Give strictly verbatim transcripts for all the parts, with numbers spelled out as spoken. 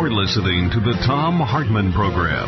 You're listening to the Thom Hartmann Program.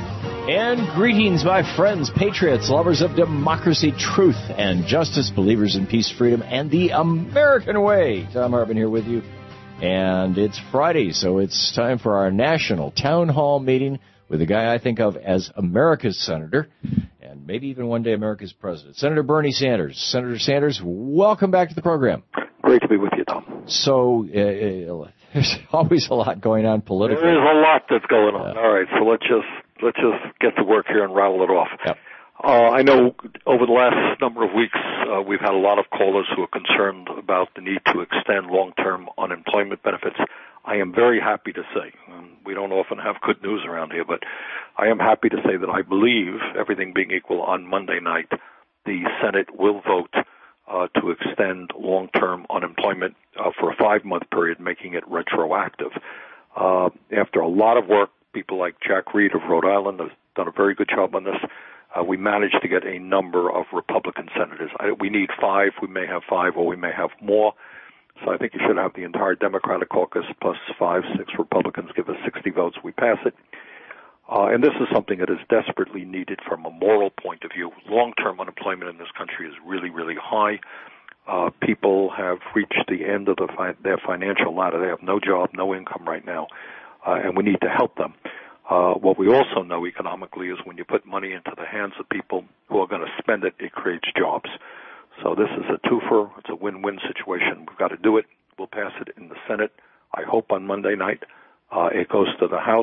And greetings, my friends, patriots, lovers of democracy, truth, and justice, believers in peace, freedom, and the American way. Thom Hartmann here with you. And it's Friday, so it's time for our national town hall meeting with a guy I think of as America's senator, and maybe even one day America's president, Senator Bernie Sanders. Senator Sanders, welcome back to the program. Great to be with you, Tom. So uh, there's always a lot going on politically. There is a lot that's going on. Uh, All right, so let's just let's just get to work here and rattle it off. Yep. Uh, I know over the last number of weeks uh, we've had a lot of callers who are concerned about the need to extend long-term unemployment benefits. I am very happy to say, um, we don't often have good news around here, but I am happy to say that I believe, everything being equal, on Monday night, the Senate will vote uh, to extend long-term unemployment uh, for a five-month period, making it retroactive. Uh, after a lot of work, people like Jack Reed of Rhode Island have done a very good job on this. Uh, we managed to get a number of Republican senators. I, we need five. We may have five, or we may have more. So I think you should have the entire Democratic caucus plus five, six Republicans give us sixty votes. We pass it. Uh, and this is something that is desperately needed from a moral point of view. Long-term unemployment in this country is really, really high. Uh, people have reached the end of the fi- their financial ladder. They have no job, no income right now, uh, and we need to help them. Uh, what we also know economically is when you put money into the hands of people who are going to spend it, it creates jobs. So this is a twofer. It's a win-win situation. We've got to do it. We'll pass it in the Senate, I hope, on Monday night. Uh, it goes to the House.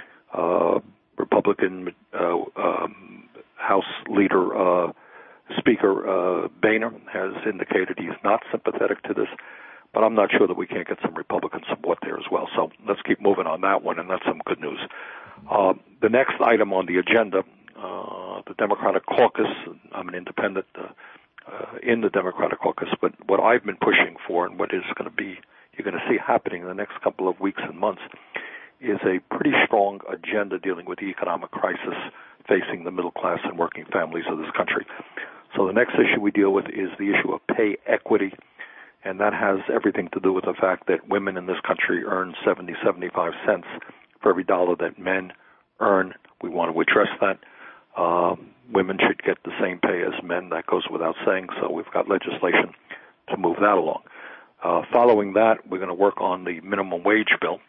Uh, Republican uh, um, House Leader, uh, Speaker uh, Boehner has indicated he's not sympathetic to this, but I'm not sure that we can't get some Republican support there as well. So let's keep moving on that one, and that's some good news. Uh, the next item on the agenda, uh, the Democratic caucus, I'm an independent uh, uh, in the Democratic caucus, but what I've been pushing for and what is going to be, you're going to see happening in the next couple of weeks and months, is a pretty strong agenda dealing with the economic crisis facing the middle class and working families of this country. So the next issue we deal with is the issue of pay equity, and that has everything to do with the fact that women in this country earn seventy, seventy-five cents for every dollar that men earn. We want to address that. Um, women should get the same pay as men. That goes without saying, so we've got legislation to move that along. Uh, following that, we're going to work on the minimum wage bill.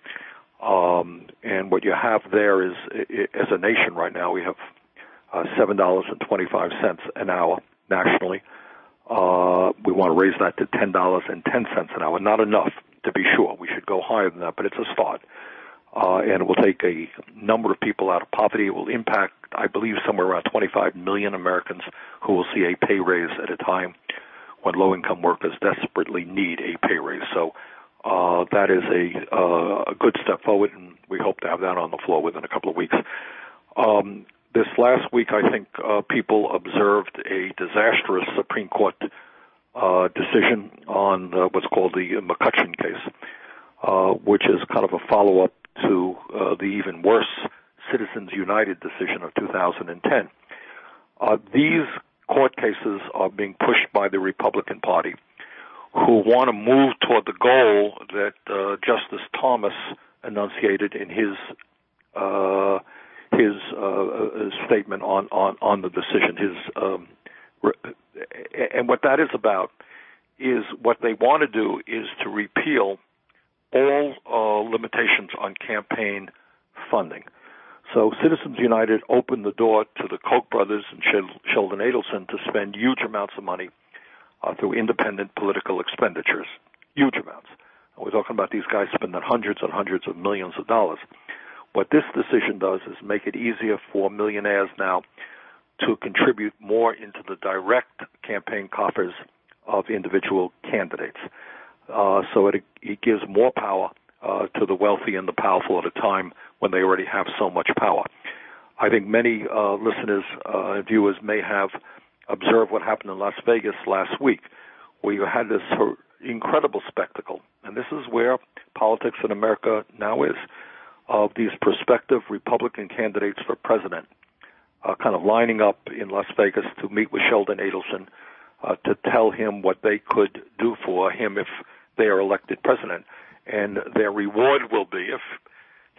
Um, and what you have there is, as a nation right now, we have uh, seven dollars and twenty-five cents an hour nationally. Uh, we want to raise that to ten dollars and ten cents an hour. Not enough, to be sure. We should go higher than that, but it's a start. Uh, and it will take a number of people out of poverty. It will impact, I believe, somewhere around twenty-five million Americans who will see a pay raise at a time when low-income workers desperately need a pay raise. So uh, that is a, uh, a good step forward, and we hope to have that on the floor within a couple of weeks. Um, this last week, I think uh, people observed a disastrous Supreme Court uh, decision on uh, what's called the McCutcheon case, uh, which is kind of a follow-up to uh, the even worse Citizens United decision of two thousand ten. Uh, these court cases are being pushed by the Republican Party, who want to move toward the goal that uh, Justice Thomas enunciated in his uh, his uh, statement on, on, on the decision. His um, re- and what that is about is what they want to do is to repeal all uh, limitations on campaign funding. So Citizens United opened the door to the Koch brothers and Sheldon Adelson to spend huge amounts of money uh, through independent political expenditures, huge amounts. And we're talking about these guys spending hundreds and hundreds of millions of dollars. What this decision does is make it easier for millionaires now to contribute more into the direct campaign coffers of individual candidates. Uh, so it, it gives more power uh, to the wealthy and the powerful at a time when they already have so much power. I think many uh, listeners uh, and viewers may have observed what happened in Las Vegas last week, where you had this incredible spectacle, and this is where politics in America now is, of these prospective Republican candidates for president uh, kind of lining up in Las Vegas to meet with Sheldon Adelson uh, to tell him what they could do for him if they are elected president. And their reward will be, if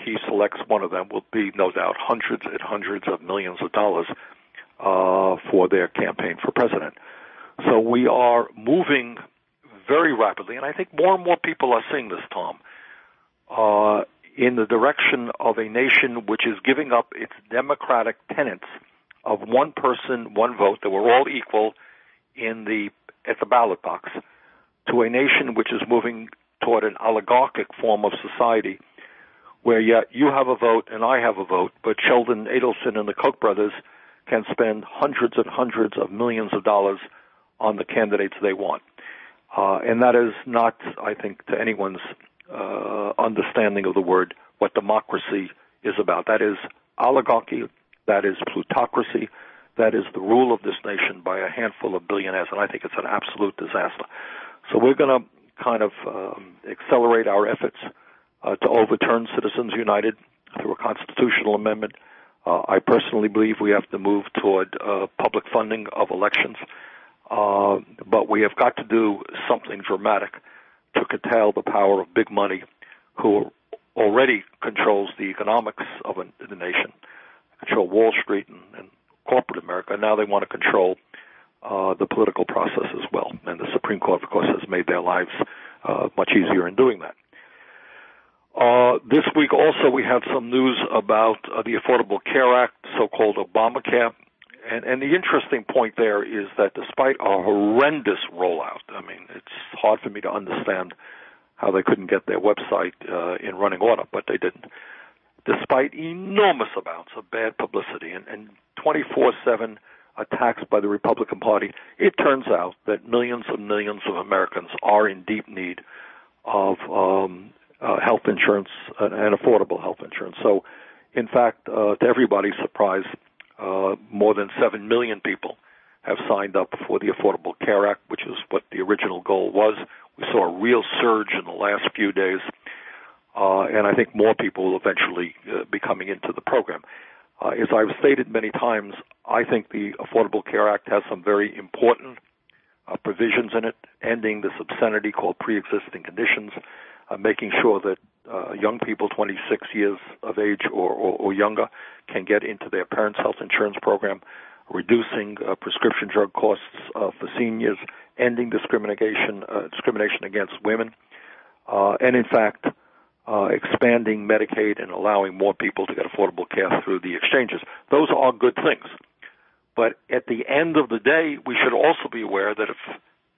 he selects one of them, will be, no doubt, hundreds and hundreds of millions of dollars uh, for their campaign for president. So we are moving very rapidly, and I think more and more people are seeing this, Tom, uh, in the direction of a nation which is giving up its democratic tenets of one person, one vote, that we're all equal in the at the ballot box, to a nation which is moving toward an oligarchic form of society where, yeah, you have a vote and I have a vote, but Sheldon Adelson and the Koch brothers can spend hundreds and hundreds of millions of dollars on the candidates they want. Uh, and that is not, I think, to anyone's uh, understanding of the word, what democracy is about. That is oligarchy, that is plutocracy, that is the rule of this nation by a handful of billionaires, and I think it's an absolute disaster. So we're going to kind of um, accelerate our efforts uh, to overturn Citizens United through a constitutional amendment. Uh, I personally believe we have to move toward uh, public funding of elections, uh, but we have got to do something dramatic to curtail the power of big money, who already controls the economics of a, the nation, control Wall Street and, and corporate America. Now they want to control uh, the political process as well. And the Supreme Court, of course, has made their lives uh, much easier in doing that. Uh, this week also we have some news about uh, the Affordable Care Act, so-called Obamacare. And, and the interesting point there is that despite a horrendous rollout, I mean, it's hard for me to understand how they couldn't get their website uh, in running order, but they didn't. Despite enormous amounts of bad publicity and, and twenty-four seven attacks by the Republican Party, it turns out that millions and millions of Americans are in deep need of um, uh, health insurance uh, and affordable health insurance. So, in fact, uh, to everybody's surprise, uh, more than seven million people have signed up for the Affordable Care Act, which is what the original goal was. We saw a real surge in the last few days. Uh, and I think more people will eventually uh, be coming into the program. Uh, as I've stated many times, I think the Affordable Care Act has some very important uh, provisions in it, ending this obscenity called pre-existing conditions, uh, making sure that uh, young people twenty-six years of age or, or, or younger can get into their parents' health insurance program, reducing uh, prescription drug costs uh, for seniors, ending discrimination uh, discrimination against women, uh, and in fact, Uh, expanding Medicaid and allowing more people to get affordable care through the exchanges. Those are good things. But at the end of the day, we should also be aware that if,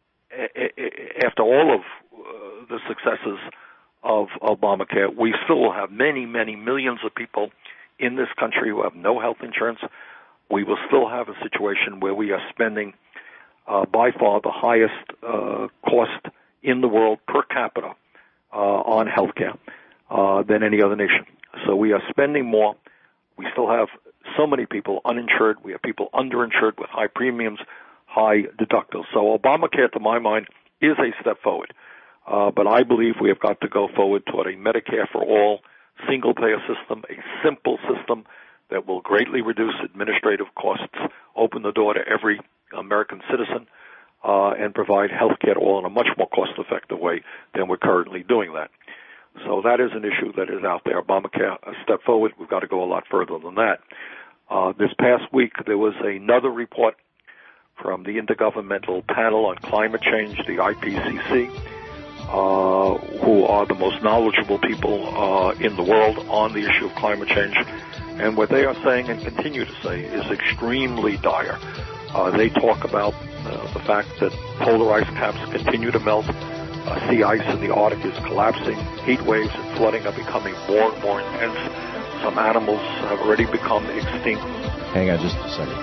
after all of uh, the successes of Obamacare, we still have many, many millions of people in this country who have no health insurance. We will still have a situation where we are spending uh, by far the highest uh, cost in the world per capita Uh, on healthcare uh, than any other nation. So we are spending more. We still have so many people uninsured. We have people underinsured with high premiums, high deductibles. So Obamacare, to my mind, is a step forward. Uh, but I believe we have got to go forward toward a Medicare for all, single-payer system, a simple system that will greatly reduce administrative costs, open the door to every American citizen, Uh, and provide health care to all in a much more cost-effective way than we're currently doing that. So that is an issue that is out there. Obamacare, a step forward. We've got to go a lot further than that. Uh, this past week, there was another report from the Intergovernmental Panel on Climate Change, the I P C C, uh, who are the most knowledgeable people uh, in the world on the issue of climate change. And what they are saying and continue to say is extremely dire. Uh, they talk about uh, the fact that polar ice caps continue to melt, uh, sea ice in the Arctic is collapsing, heat waves and flooding are becoming more and more intense. Some animals have already become extinct. Hang on just a second.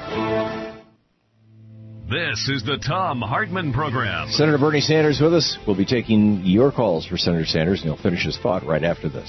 This is the Thom Hartmann Program. Senator Bernie Sanders with us. We'll be taking your calls for Senator Sanders, and he'll finish his thought right after this.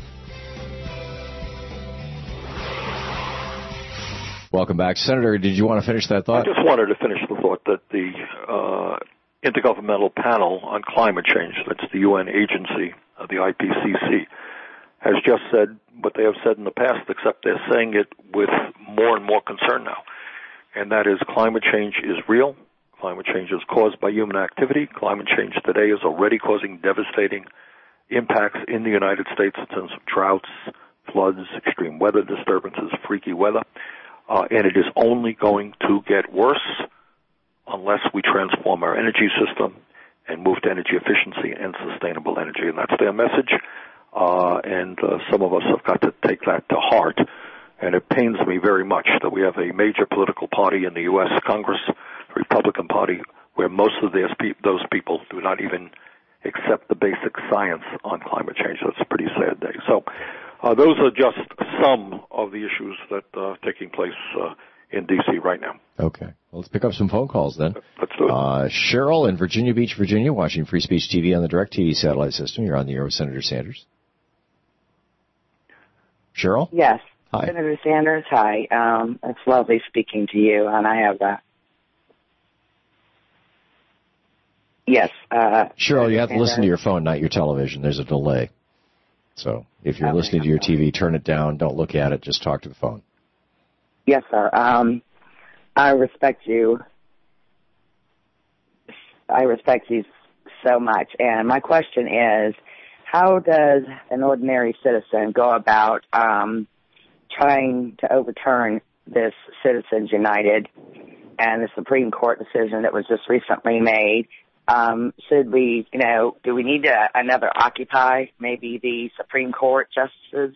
Welcome back. Senator, did you want to finish that thought? I just wanted to finish the thought that the uh, Intergovernmental Panel on Climate Change, that's the U N agency of the I P C C, has just said what they have said in the past, except they're saying it with more and more concern now. And that is climate change is real. Climate change is caused by human activity. Climate change today is already causing devastating impacts in the United States in terms of droughts, floods, extreme weather disturbances, freaky weather, uh, and it is only going to get worse unless we transform our energy system and move to energy efficiency and sustainable energy. And that's their message, uh, and uh, some of us have got to take that to heart. And it pains me very much that we have a major political party in the U S Congress, the Republican Party, where most of those people do not even accept the basic science on climate change. That's a pretty sad day. So uh, those are just some of the issues that are taking place uh, in D C right now. Okay. Well, let's pick up some phone calls then. Let's do it. Uh, Cheryl in Virginia Beach, Virginia, watching Free Speech T V on the DirecTV satellite system. You're on the air with Senator Sanders. Cheryl? Yes. Hi. Senator Sanders, hi. Um, it's lovely speaking to you, and I have a... Yes. Uh, Cheryl, you have to Sanders. listen to your phone, not your television. There's a delay. So if you're Okay. listening to your T V, turn it down. Don't look at it. Just talk to the phone. Yes, sir. Um, I respect you. I respect you so much. And my question is, how does an ordinary citizen go about um, trying to overturn this Citizens United and the Supreme Court decision that was just recently made? Um, should we, you know, do we need to, another Occupy, maybe the Supreme Court justices?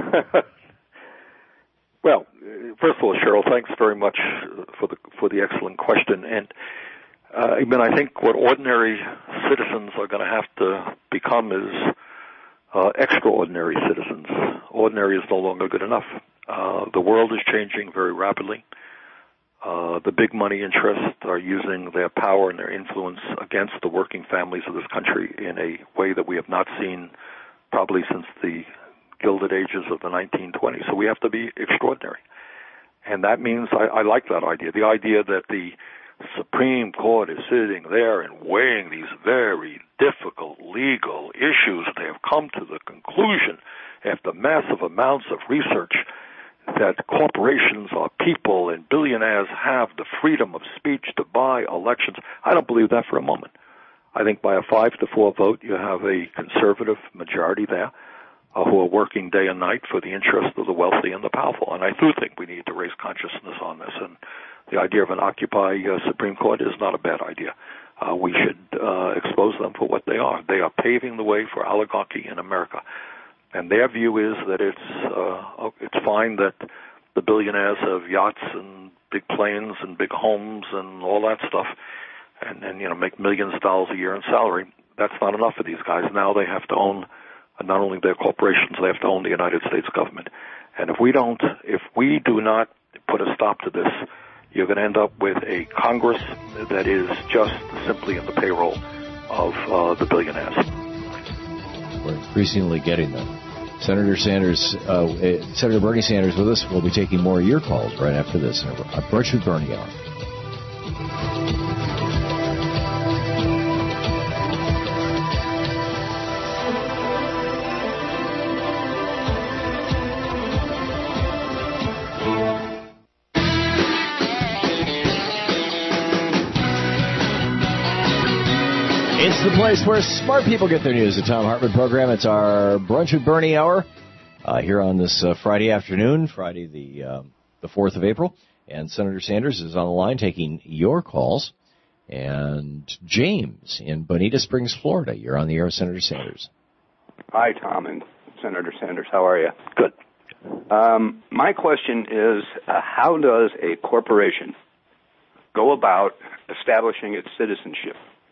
Well, first of all, Cheryl, thanks very much for the for the excellent question. And uh, I mean, I think what ordinary citizens are going to have to become is uh, extraordinary citizens. Ordinary is no longer good enough. Uh, the world is changing very rapidly. Uh, the big money interests are using their power and their influence against the working families of this country in a way that we have not seen probably since the Gilded Ages of the nineteen twenties. So we have to be extraordinary. And that means, I, I like that idea, the idea that the Supreme Court is sitting there and weighing these very difficult legal issues. They have come to the conclusion, after massive amounts of research, that corporations are people and billionaires have the freedom of speech to buy elections. I don't believe that for a moment. I think by a five to four vote, you have a conservative majority there uh, who are working day and night for the interest of the wealthy and the powerful. And I do think we need to raise consciousness on this. And the idea of an Occupy uh, Supreme Court is not a bad idea. Uh, we should uh, expose them for what they are. They are paving the way for oligarchy in America. And their view is that it's uh, it's fine that the billionaires have yachts and big planes and big homes and all that stuff, and, and you know make millions of dollars a year in salary. That's not enough for these guys. Now they have to own uh, not only their corporations, they have to own the United States government. And if we don't, if we do not put a stop to this, you're going to end up with a Congress that is just simply in the payroll of uh, the billionaires. We're increasingly getting them. Senator Sanders, uh, uh, Senator Bernie Sanders with us. We'll be taking more of your calls right after this. A Brunch with Bernie hour. It's the place where smart people get their news. The Thom Hartmann program. It's our Brunch with Bernie hour uh, here on this uh, Friday afternoon, Friday the um, the fourth of April. And Senator Sanders is on the line taking your calls. And James in Bonita Springs, Florida. You're on the air with Senator Sanders. Hi, Tom and Senator Sanders. How are you? Good. Um, my question is, uh, how does a corporation go about establishing its citizenship?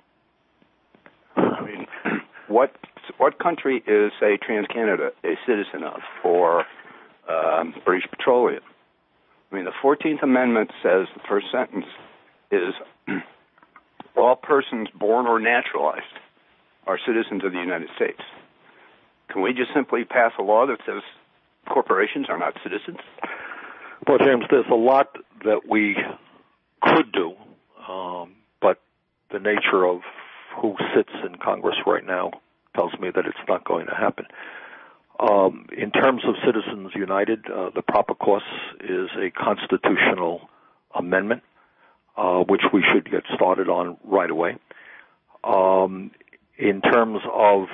I mean, what what country is, say, TransCanada a citizen of, or um, British Petroleum? I mean, the fourteenth Amendment says the first sentence is all persons born or naturalized are citizens of the United States. Can we just simply pass a law that says corporations are not citizens? Well, James, there's a lot that we could do, um, but the nature of who sits in Congress right now tells me that it's not going to happen. Um, in terms of Citizens United, uh, the proper course is a constitutional amendment, uh, which we should get started on right away. Um, in terms of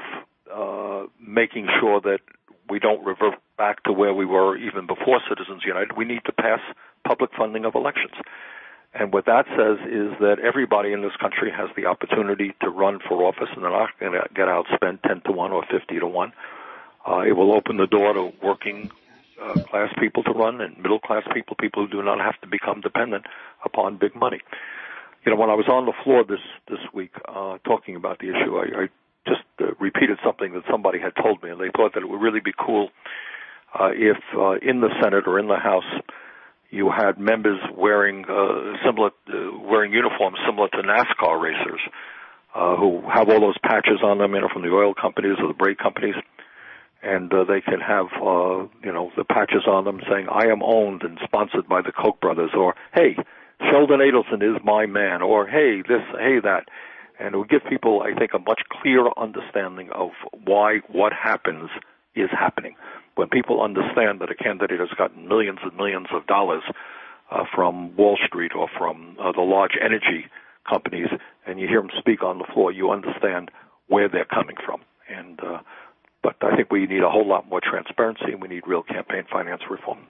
uh, making sure that we don't revert back to where we were even before Citizens United. We need to pass public funding of elections. And what that says is that everybody in this country has the opportunity to run for office, and they're not going to get outspent ten to one or fifty to one. Uh, it will open the door to working uh, class people to run and middle class people, people who do not have to become dependent upon big money. You know, when I was on the floor this this week uh, talking about the issue, I, I just uh, repeated something that somebody had told me, and they thought that it would really be cool uh, if uh, in the Senate or in the House you had members wearing uh, similar uh, wearing uniforms similar to NASCAR racers uh, who have all those patches on them, you know, from the oil companies or the brake companies. And uh, they can have, uh, you know, the patches on them saying, I am owned and sponsored by the Koch brothers, or, hey, Sheldon Adelson is my man, or, hey, this, hey, that. And it would give people, I think, a much clearer understanding of why what happens is happening. When people understand that a candidate has gotten millions and millions of dollars uh, from Wall Street or from uh, the large energy companies, and you hear them speak on the floor, you understand where they're coming from. And uh But I think we need a whole lot more transparency, and we need real campaign finance reform.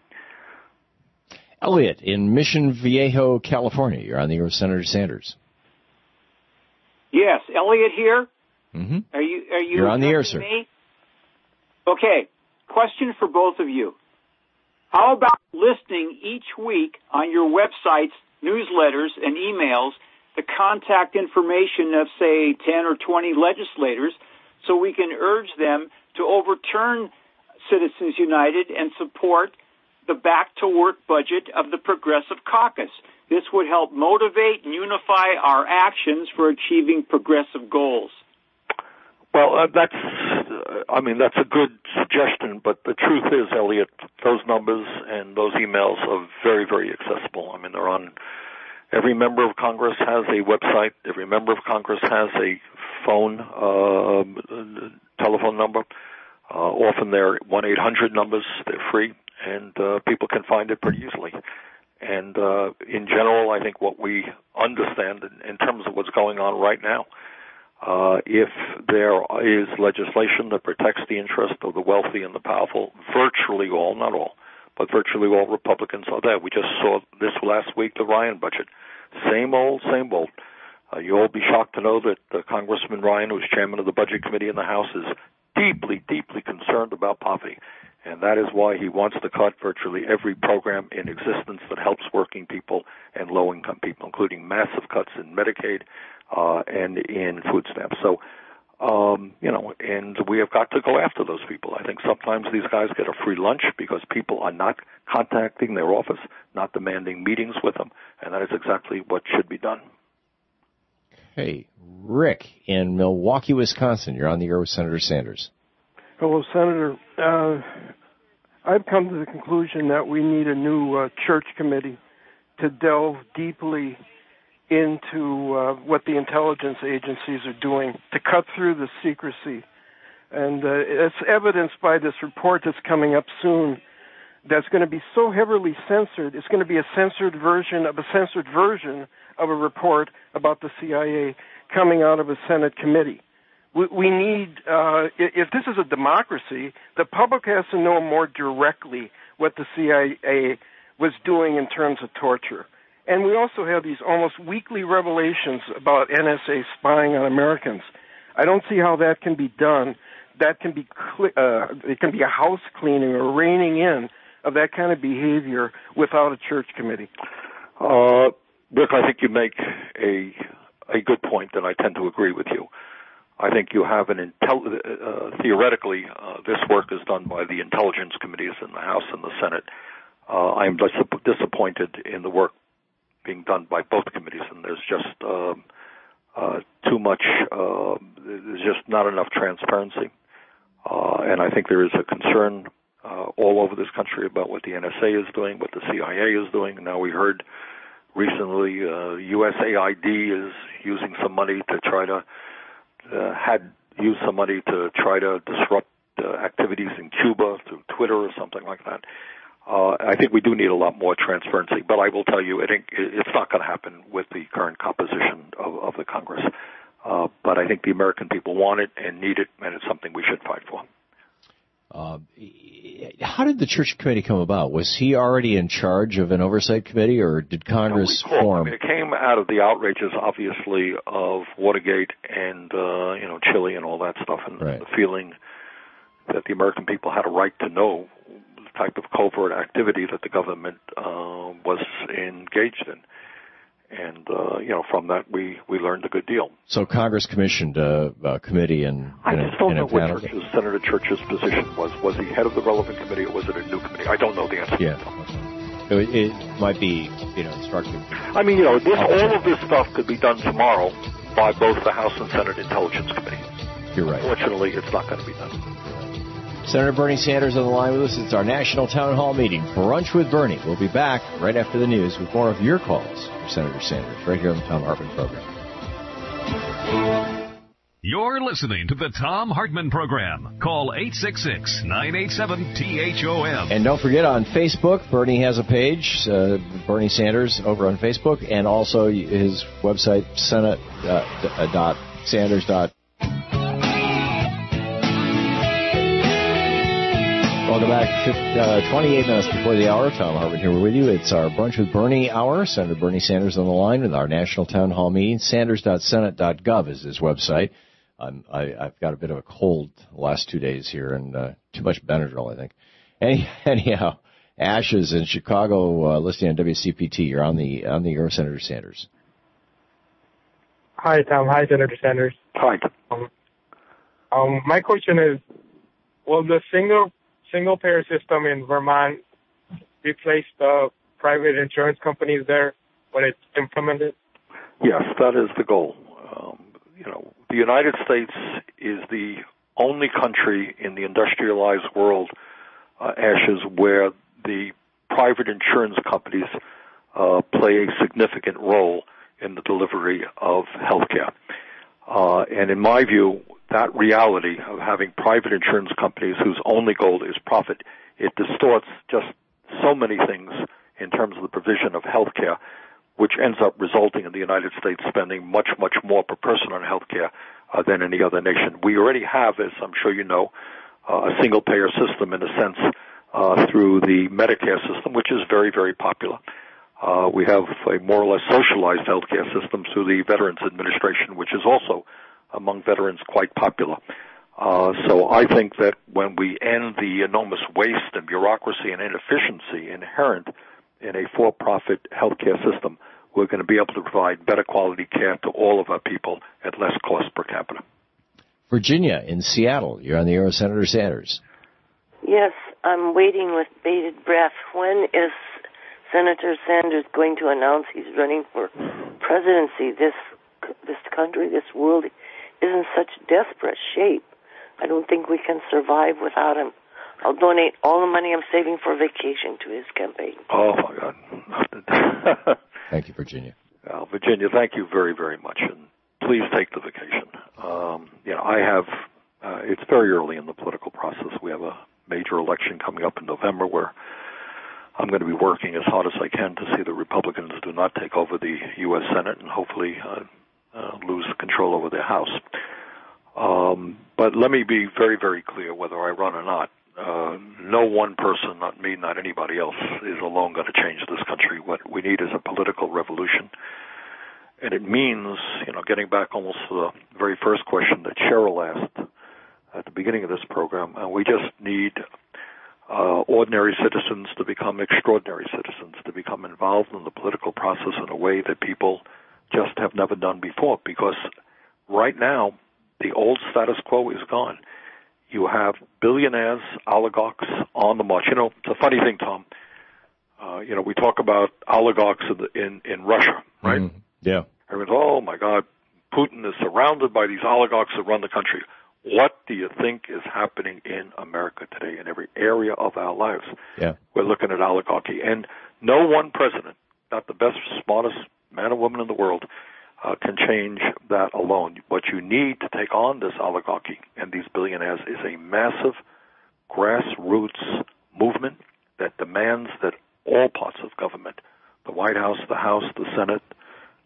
Elliot in Mission Viejo, California. You're on the air with Senator Sanders. Yes, Elliot here. Mm-hmm. Are you? Are you? You're on the air, sir. Me? Okay. Question for both of you. How about listing each week on your websites, newsletters, and emails the contact information of, say, ten or twenty legislators, so we can urge them to overturn Citizens United and support the back-to-work budget of the Progressive Caucus. This would help motivate and unify our actions for achieving progressive goals. Well, uh, that's, uh, I mean, that's a good suggestion, but the truth is, Elliot, those numbers and those emails are very, very accessible. I mean, they're on, every member of Congress has a website, every member of Congress has a phone, uh, telephone number. Uh, often they're one eight hundred numbers. They're free, and uh, people can find it pretty easily. And uh, in general, I think what we understand in, in terms of what's going on right now, uh, if there is legislation that protects the interest of the wealthy and the powerful, virtually all, not all, but virtually all Republicans are there. We just saw this last week, the Ryan budget. Same old, same old. Uh, you'll all be shocked to know that uh, Congressman Ryan, who's chairman of the Budget Committee in the House, is deeply, deeply concerned about poverty. And that is why he wants to cut virtually every program in existence that helps working people and low-income people, including massive cuts in Medicaid uh, and in food stamps. So, um, you know, and we have got to go after those people. I think sometimes these guys get a free lunch because people are not contacting their office, not demanding meetings with them, and that is exactly what should be done. Hey, Rick in Milwaukee, Wisconsin. You're on the air with Senator Sanders. Hello, Senator. Uh, I've come to the conclusion that we need a new uh, church committee to delve deeply into uh, what the intelligence agencies are doing, to cut through the secrecy. And uh, it's evidenced by this report that's coming up soon that's going to be so heavily censored. It's going to be a censored version of a censored version of a report about the C I A coming out of a Senate committee. We, we need, uh, if this is a democracy, the public has to know more directly what the C I A was doing in terms of torture. And we also have these almost weekly revelations about N S A spying on Americans. I don't see how that can be done. That can be, uh, it can be a house cleaning or reining in of that kind of behavior without a church committee. Uh, Rick, I think you make a a good point, and I tend to agree with you. I think you have an intel. Uh, theoretically, uh, this work is done by the intelligence committees in the House and the Senate. Uh, I am dis- disappointed in the work being done by both committees, and there's just uh, uh, too much. Uh, there's just not enough transparency, uh, and I think there is a concern uh, all over this country about what the N S A is doing, what the C I A is doing. Now we heard recently uh, U S A I D is using some money to try to uh, had used some money to try to disrupt uh, activities in Cuba through Twitter or something like that. Uh, I think we do need a lot more transparency, but I will tell you, I think it's not going to happen with the current composition of, of the Congress. Uh, but I think the American people want it and need it, and it's something we should fight for. Uh, how did the church committee come about? Was he already in charge of an oversight committee, or did Congress no, form? I mean, it came out of the outrages, obviously, of Watergate and uh, you know Chile and all that stuff, and right. the feeling that the American people had a right to know the type of covert activity that the government uh, was engaged in. And, uh, you know, from that, we, we learned a good deal. So Congress commissioned a, a committee and I and just don't a, know a what Church's, Senator Church's position was. Was he head of the relevant committee or was it a new committee? I don't know the answer. Yeah. It, it might be, you know, instructive. I mean, you know, this, all of this stuff could be done tomorrow by both the House and Senate Intelligence Committee. You're right. Fortunately, it's not going to be done. Senator Bernie Sanders on the line with us. It's our National Town Hall meeting, Brunch with Bernie. We'll be back right after the news with more of your calls for Senator Sanders right here on the Thom Hartmann Program. You're listening to the Thom Hartmann Program. Call eight six six, nine eight seven, T H O M. And don't forget, on Facebook, Bernie has a page, uh, Bernie Sanders over on Facebook, and also his website, senate dot sanders dot com. Welcome back. Uh, twenty-eight minutes before the hour. Thom Hartmann here with you. It's our Brunch with Bernie hour. Senator Bernie Sanders on the line with our National Town Hall meeting. sanders dot senate dot gov is his website. Um, I, I've got a bit of a cold the last two days here and uh, too much Benadryl, I think. Any, anyhow, Ashes in Chicago uh, listing on W C P T. You're on the on the air, Senator Sanders. Hi, Tom. Hi, Senator Sanders. Hi. Um, um, my question is, will the single single-payer system in Vermont replace the private insurance companies there when it's implemented? Yes, that is the goal. Um, you know, the United States is the only country in the industrialized world, uh, Ashes, where the private insurance companies uh, play a significant role in the delivery of health care. Uh, and in my view, that reality of having private insurance companies whose only goal is profit, it distorts just so many things in terms of the provision of health care, which ends up resulting in the United States spending much, much more per person on health care uh, than any other nation. We already have, as I'm sure you know, uh, a single-payer system in a sense uh, through the Medicare system, which is very, very popular. Uh, we have a more or less socialized healthcare system through the Veterans Administration, which is also among veterans quite popular. Uh, so I think that when we end the enormous waste and bureaucracy and inefficiency inherent in a for-profit healthcare system, we're going to be able to provide better quality care to all of our people at less cost per capita. Virginia in Seattle, you're on the air with Senator Sanders. Yes, I'm waiting with bated breath. When is Senator Sanders going to announce he's running for presidency? This this country, this world is in such desperate shape. I don't think we can survive without him. I'll donate all the money I'm saving for vacation to his campaign. Oh, my God. Thank you, Virginia. Well, Virginia, thank you very, very much. And please take the vacation. Um, you know, I have, uh, it's very early in the political process. We have a major election coming up in November where I'm going to be working as hard as I can to see the Republicans do not take over the U S Senate and hopefully uh, uh, lose control over their House. Um, but let me be very, very clear whether I run or not. Uh, no one person, not me, not anybody else, is alone going to change this country. What we need is a political revolution. And it means, you know, getting back almost to the very first question that Cheryl asked at the beginning of this program, uh, we just need uh, ordinary citizens to become extraordinary citizens, to become involved in the political process in a way that people just have never done before. Because right now, the old status quo is gone. You have billionaires, oligarchs on the march. You know, it's a funny thing, Tom. Uh, you know, we talk about oligarchs in, the, in, in Russia, right? Mm-hmm. Yeah. Everyone's, oh, my God, Putin is surrounded by these oligarchs that run the country. What do you think is happening in America today in every area of our lives? Yeah. We're looking at oligarchy. And no one president, not the best, smartest man or woman in the world, uh, can change that alone. What you need to take on this oligarchy and these billionaires is a massive grassroots movement that demands that all parts of government, the White House, the House, the Senate,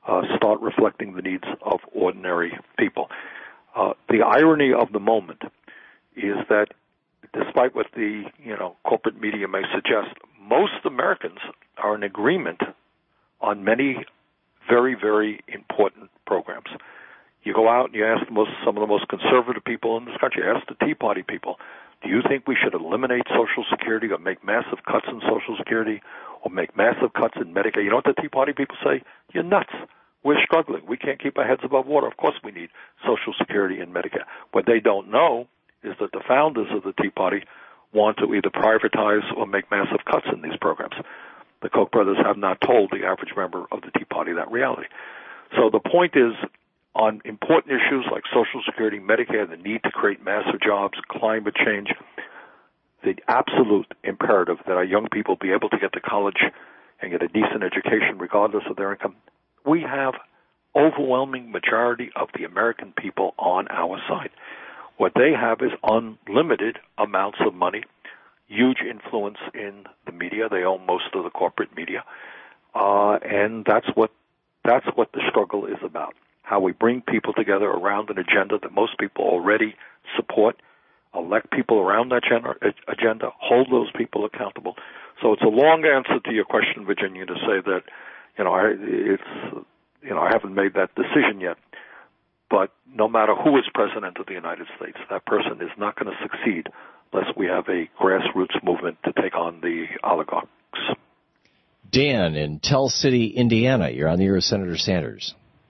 uh, start reflecting the needs of ordinary people. Uh, the irony of the moment is that despite what the, you know, corporate media may suggest, most Americans are in agreement on many very, very important programs. You go out and you ask the most, some of the most conservative people in this country, ask the Tea Party people, do you think we should eliminate Social Security or make massive cuts in Social Security or make massive cuts in Medicare? You know what the Tea Party people say? You're nuts. We're struggling. We can't keep our heads above water. Of course we need Social Security and Medicare. What they don't know is that the founders of the Tea Party want to either privatize or make massive cuts in these programs. The Koch brothers have not told the average member of the Tea Party that reality. So the point is, on important issues like Social Security, Medicare, the need to create massive jobs, climate change, the absolute imperative that our young people be able to get to college and get a decent education regardless of their income, we have overwhelming majority of the American people on our side. What they have is unlimited amounts of money, huge influence in the media. They own most of the corporate media. Uh, and that's what that's what the struggle is about. How we bring people together around an agenda that most people already support, elect people around that agenda, hold those people accountable. So it's a long answer to your question, Virginia, to say that, you know, I, it's, you know, I haven't made that decision yet. But no matter who is president of the United States, that person is not going to succeed unless we have a grassroots movement to take on the oligarchs. Dan in Tell City, Indiana. You're on the air with Senator Sanders.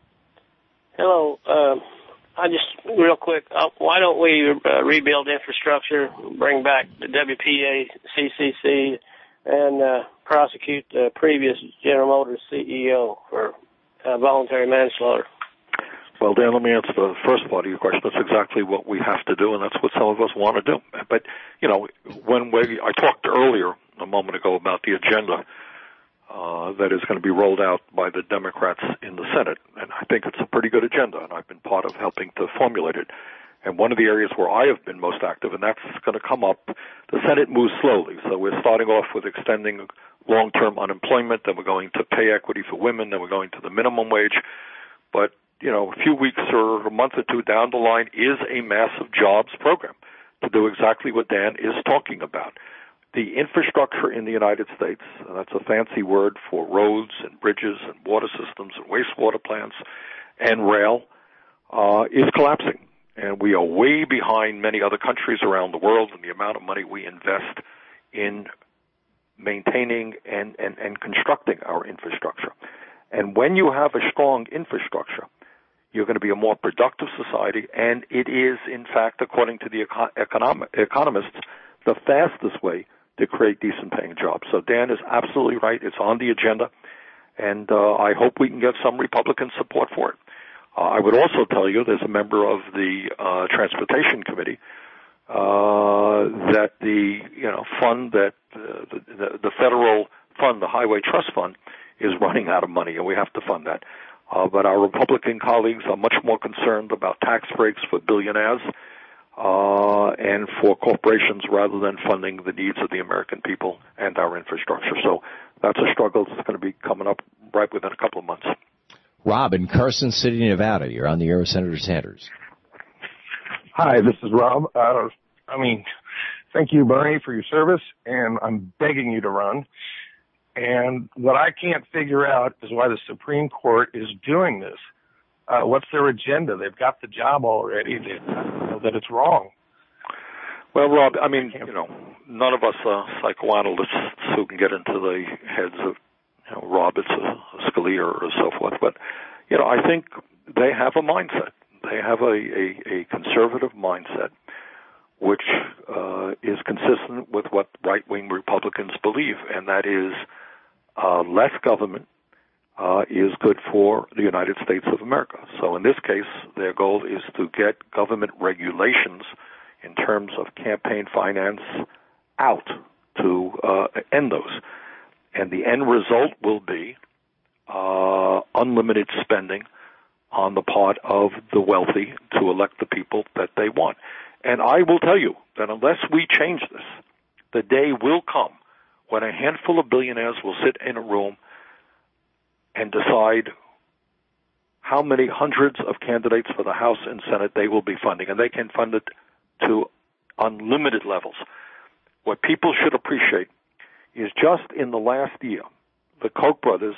Hello. Uh, I just, real quick, uh, why don't we uh, rebuild infrastructure, bring back the W P A, C C C, and uh, prosecute the previous General Motors C E O for uh, voluntary manslaughter? Well, Dan, let me answer the first part of your question. That's exactly what we have to do, and that's what some of us want to do. But, you know, when we, I talked earlier a moment ago about the agenda Uh, that is going to be rolled out by the Democrats in the Senate. And I think it's a pretty good agenda, and I've been part of helping to formulate it. And one of the areas where I have been most active, and that's going to come up, the Senate moves slowly. So we're starting off with extending long-term unemployment, then we're going to pay equity for women, then we're going to the minimum wage. But, you know, a few weeks or a month or two down the line is a massive jobs program to do exactly what Dan is talking about. The infrastructure in the United States, and that's a fancy word for roads and bridges and water systems and wastewater plants and rail, uh, is collapsing. And we are way behind many other countries around the world in the amount of money we invest in maintaining and, and, and constructing our infrastructure. And when you have a strong infrastructure, you're going to be a more productive society, and it is, in fact, according to the eco- economic, economists, the fastest way to create decent-paying jobs. So Dan is absolutely right. It's on the agenda, and uh, I hope we can get some Republican support for it. Uh, I would also tell you there's a member of the uh, Transportation Committee uh, that the you know fund that uh, the, the, the federal fund, the Highway Trust Fund, is running out of money, and we have to fund that. Uh, but our Republican colleagues are much more concerned about tax breaks for billionaires Uh, and for corporations rather than funding the needs of the American people and our infrastructure. So that's a struggle that's going to be coming up right within a couple of months. Rob in Carson City, Nevada. You're on the air with Senator Sanders. Hi, this is Rob. Uh, I mean, thank you, Bernie, for your service, and I'm begging you to run. And what I can't figure out is why the Supreme Court is doing this. Uh, what's their agenda? They've got the job already. They know that it's wrong. Well, Rob, I mean, you know, none of us are psychoanalysts who can get into the heads of, you know, Roberts or Scalia or so forth. But, you know, I think they have a mindset. They have a, a, a conservative mindset, which uh, is consistent with what right-wing Republicans believe, and that is uh, less government, Uh, is good for the United States of America. So in this case, their goal is to get government regulations in terms of campaign finance out to uh, end those. And the end result will be uh, unlimited spending on the part of the wealthy to elect the people that they want. And I will tell you that unless we change this, the day will come when a handful of billionaires will sit in a room and decide how many hundreds of candidates for the House and Senate they will be funding, and they can fund it to unlimited levels. What people should appreciate is just in the last year, the Koch brothers,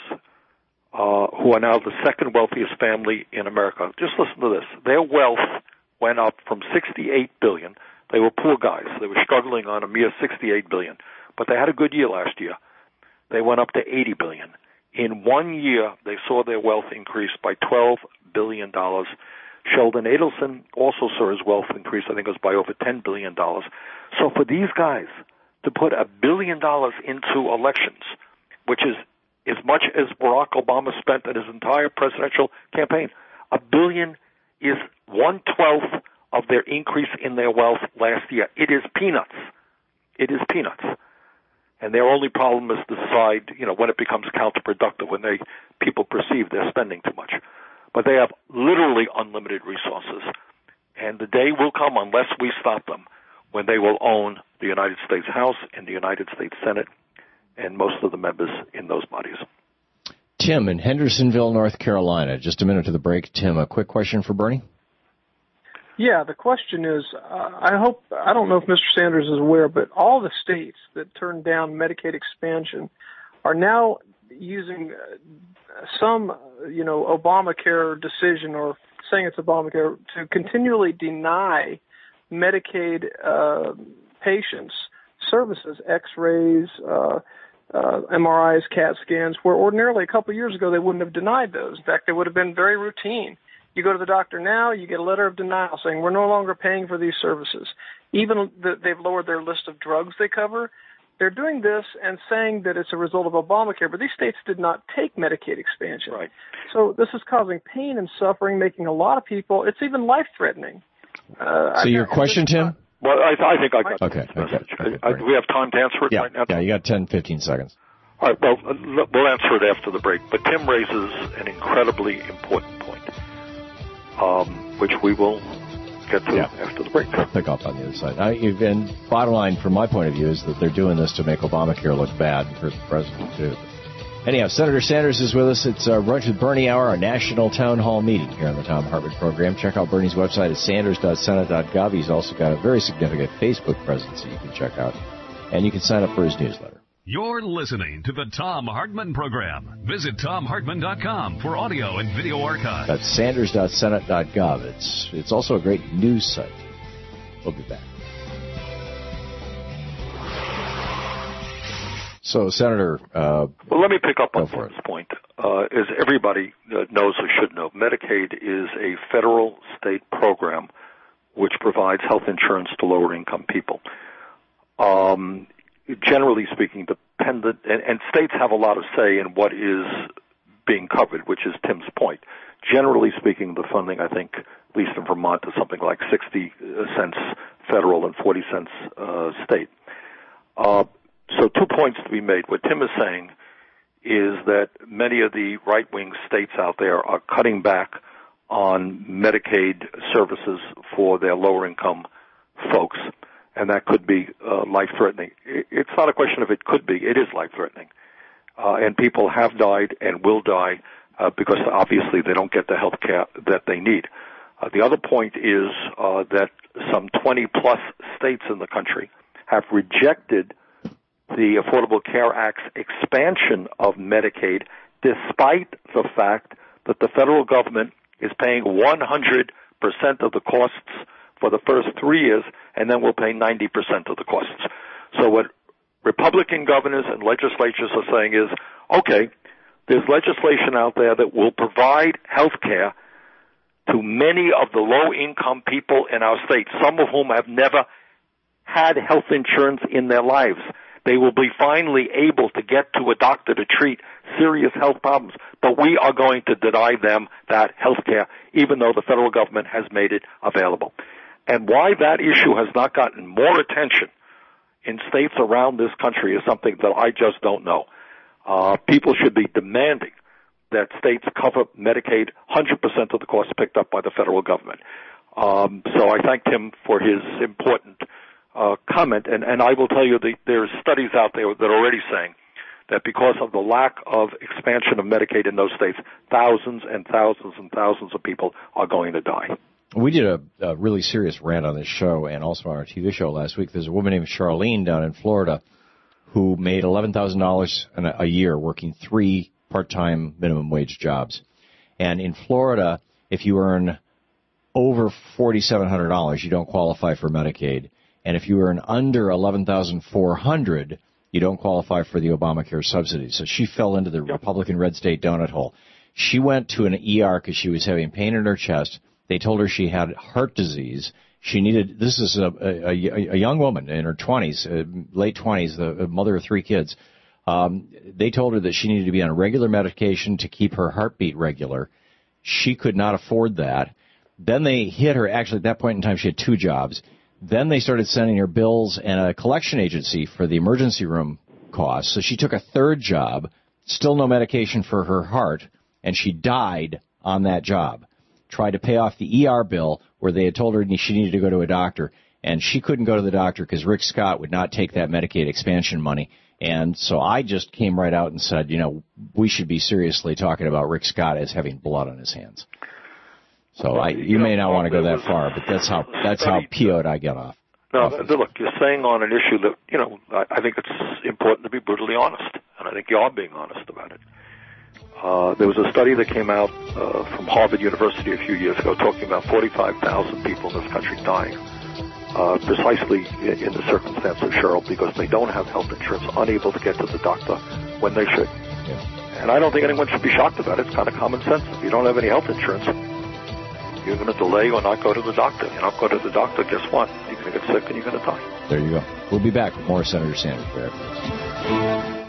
uh, who are now the second wealthiest family in America, just listen to this. Their wealth went up from sixty-eight billion dollars. They were poor guys. They were struggling on a mere sixty-eight billion dollars. But they had a good year last year. They went up to eighty billion dollars. In one year, they saw their wealth increase by twelve billion dollars. Sheldon Adelson also saw his wealth increase, I think it was by over ten billion dollars. So for these guys to put a billion dollars into elections, which is as much as Barack Obama spent in his entire presidential campaign, a billion is one-twelfth of their increase in their wealth last year. It is peanuts. It is peanuts. And their only problem is to decide, you know, when it becomes counterproductive, when they people perceive they're spending too much. But they have literally unlimited resources. And the day will come, unless we stop them, when they will own the United States House and the United States Senate and most of the members in those bodies. Tim in Hendersonville, North Carolina. Just a minute to the break. Tim, a quick question for Bernie? Yeah, the question is, uh, I hope, I don't know if Mister Sanders is aware, but all the states that turned down Medicaid expansion are now using uh, some, uh, you know, Obamacare decision or saying it's Obamacare to continually deny Medicaid uh, patients services, x-rays, uh, uh, M R Is, CAT scans, where ordinarily a couple of years ago they wouldn't have denied those. In fact, they would have been very routine. You go to the doctor now, you get a letter of denial saying we're no longer paying for these services. Even the, they've lowered their list of drugs they cover. They're doing this and saying that it's a result of Obamacare, but these states did not take Medicaid expansion. Right. So this is causing pain and suffering, making a lot of people, it's even life-threatening. Uh, so your question, Tim? Well, I, I think I got okay, this message. Okay. I, I, do we have time to answer it yeah, right now? Yeah, you got ten, fifteen seconds. All right, well, we'll answer it after the break. But Tim raises an incredibly important point, um, which we will get to yeah. after the break. We'll pick up on the other side. I, and bottom line, from my point of view, is that they're doing this to make Obamacare look bad for the president, too. Anyhow, Senator Sanders is with us. It's uh, Brunch with Bernie Hour, our national town hall meeting here on the Thom Hartmann program. Check out Bernie's website at sanders dot senate dot gov. He's also got a very significant Facebook presence that you can check out. And you can sign up for his newsletter. You're listening to the Thom Hartmann program. Visit tom hartmann dot com for audio and video archives. That's sanders dot senate dot gov. It's, it's also a great news site. We'll be back. So, Senator... Uh, well, let me pick up on this point. Uh, as everybody uh, knows or should know, Medicaid is a federal state program which provides health insurance to lower-income people. Um, generally speaking, dependent... And, and states have a lot of say in what is being covered, which is Tim's point. Generally speaking, the funding, I think, at least in Vermont, is something like sixty cents federal and forty cents uh, state. Uh So two points to be made. What Tim is saying is that many of the right-wing states out there are cutting back on Medicaid services for their lower-income folks, and that could be uh, life-threatening. It's not a question of it could be. It is life-threatening. Uh, and people have died and will die uh, because obviously they don't get the health care that they need. Uh, the other point is uh, that some twenty-plus states in the country have rejected the Affordable Care Act's expansion of Medicaid, despite the fact that the federal government is paying one hundred percent of the costs for the first three years, and then will pay ninety percent of the costs. So what Republican governors and legislatures are saying is, okay, there's legislation out there that will provide health care to many of the low-income people in our state, some of whom have never had health insurance in their lives. They will be finally able to get to a doctor to treat serious health problems, but we are going to deny them that health care, even though the federal government has made it available. And why that issue has not gotten more attention in states around this country is something that I just don't know. Uh, people should be demanding that states cover Medicaid one hundred percent of the costs picked up by the federal government. Um, so I thank him for his important Uh, comment, and, and I will tell you that there's studies out there that are already saying that because of the lack of expansion of Medicaid in those states, thousands and thousands and thousands of people are going to die. We did a, a really serious rant on this show and also on our T V show last week. There's a woman named Charlene down in Florida who made eleven thousand dollars a year working three part-time minimum wage jobs. And in Florida, if you earn over four thousand seven hundred dollars, you don't qualify for Medicaid. And if you earn under eleven thousand four hundred dollars, you don't qualify for the Obamacare subsidy. So she fell into the Republican red state donut hole. She went to an E R because she was having pain in her chest. They told her she had heart disease. She needed, this is a, a, a young woman in her twenties, uh, late twenties, the mother of three kids. Um, they told her that she needed to be on regular medication to keep her heartbeat regular. She could not afford that. Then they hit her, actually at that point in time she had two jobs. Then they started sending her bills and a collection agency for the emergency room costs. So she took a third job, still no medication for her heart, and she died on that job. Tried to pay off the E R bill where they had told her she needed to go to a doctor, and she couldn't go to the doctor because Rick Scott would not take that Medicaid expansion money. And so I just came right out and said, you know, we should be seriously talking about Rick Scott as having blood on his hands. So I, you may not want to go that far, but that's how that's how P O'd I get off. No, look, you're saying on an issue that, you know, I, I think it's important to be brutally honest, and I think you are being honest about it. Uh, there was a study that came out uh, from Harvard University a few years ago talking about forty-five thousand people in this country dying uh, precisely in, in the circumstance of Cheryl because they don't have health insurance, unable to get to the doctor when they should. Yeah. And I don't think anyone should be shocked about it. It's kind of common sense. If you don't have any health insurance, you're going to delay or not go to the doctor. You not go to the doctor, guess what? You're going to get sick and you're going to die. There you go. We'll be back with more Senator Sanders right after this.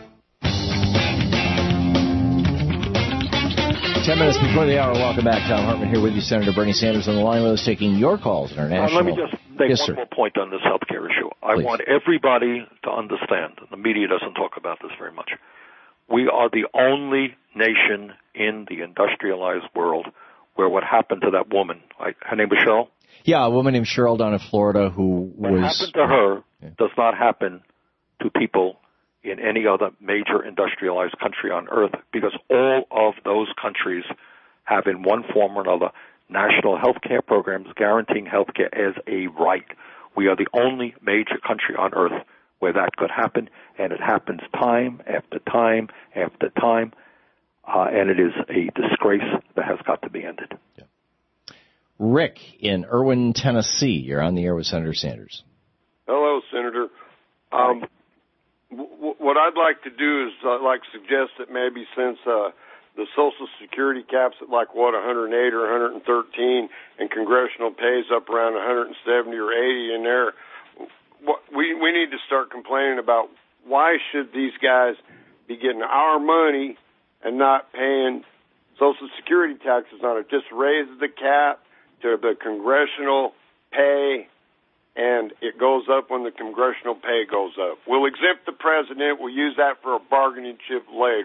Ten minutes before the hour, welcome back. Tom Hartman here with you, Senator Bernie Sanders on the line with us, taking your calls in our national... Uh, let me just make yes, one sir. more point on this health care issue. I Please. want everybody to understand, and the media doesn't talk about this very much, we are the only nation in the industrialized world where what happened to that woman, I, her name was Cheryl? Yeah, a woman named Cheryl down in Florida who what was... What happened to her yeah. does not happen to people in any other major industrialized country on earth because all of those countries have in one form or another national health care programs guaranteeing health care as a right. We are the only major country on earth where that could happen, and it happens time after time after time, uh, and it is a disgrace that has got to be ended. Yeah. Rick in Irwin, Tennessee. You're on the air with Senator Sanders. Hello, Senator. Um, w- what I'd like to do is I'd like to suggest that maybe since uh, the Social Security cap's at like, what, one hundred eight or one hundred thirteen, and congressional pays up around one hundred seventy or eighty in there, what, we, we need to start complaining about why should these guys be getting our money and not paying Social Security taxes on it. Just raise the cap to the congressional pay, and it goes up when the congressional pay goes up. We'll exempt the president. We'll use that for a bargaining chip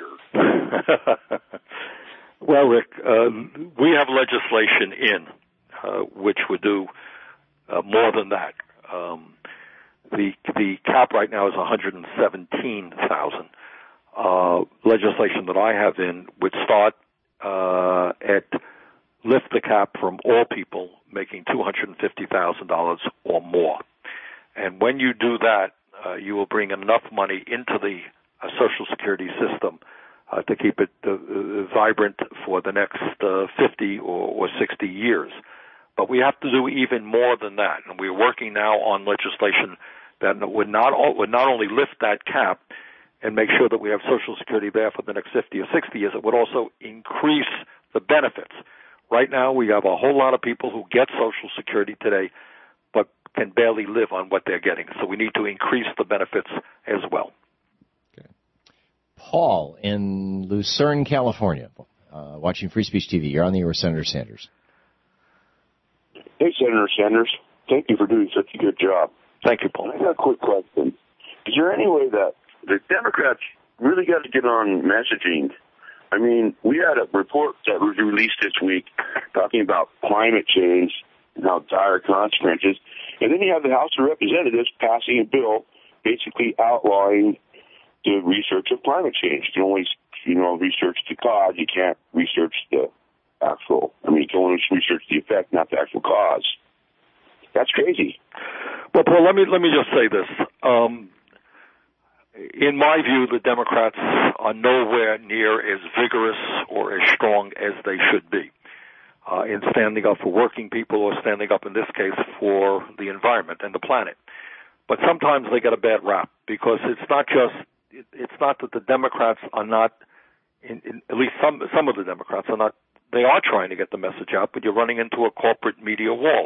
later. Well, Rick, uh, we have legislation in uh, which would do uh, more than that. Um, the the cap right now is one hundred seventeen thousand. Uh, legislation that I have in would start uh, at lift the cap from all people making two hundred fifty thousand dollars or more. And when you do that, uh, you will bring enough money into the uh, Social Security system uh, to keep it uh, vibrant for the next uh, fifty or, or sixty years. But we have to do even more than that, and we're working now on legislation that would not would not only lift that cap and make sure that we have Social Security there for the next fifty or sixty years, it would also increase the benefits. Right now, we have a whole lot of people who get Social Security today, but can barely live on what they're getting. So we need to increase the benefits as well. Okay. Paul in Lucerne, California, uh, watching Free Speech T V. You're on the air with Senator Sanders. Hey, Senator Sanders. Thank you for doing such a good job. Thank you, Paul. I got a quick question. Is there any way that the Democrats really got to get on messaging? I mean, we had a report that was released this week talking about climate change and how dire consequences. And then you have the House of Representatives passing a bill basically outlawing the research of climate change. You can only, you know, research the cause. You can't research the actual, I mean, you can only research the effect, not the actual cause. That's crazy. Well, Paul, let me, let me just say this. Um, in my view, the Democrats are nowhere near as vigorous or as strong as they should be uh, in standing up for working people or standing up, in this case, for the environment and the planet. But sometimes they get a bad rap because it's not just, it, it's not that the Democrats are not, in, in, at least some, some of the Democrats are not, they are trying to get the message out, but you're running into a corporate media wall.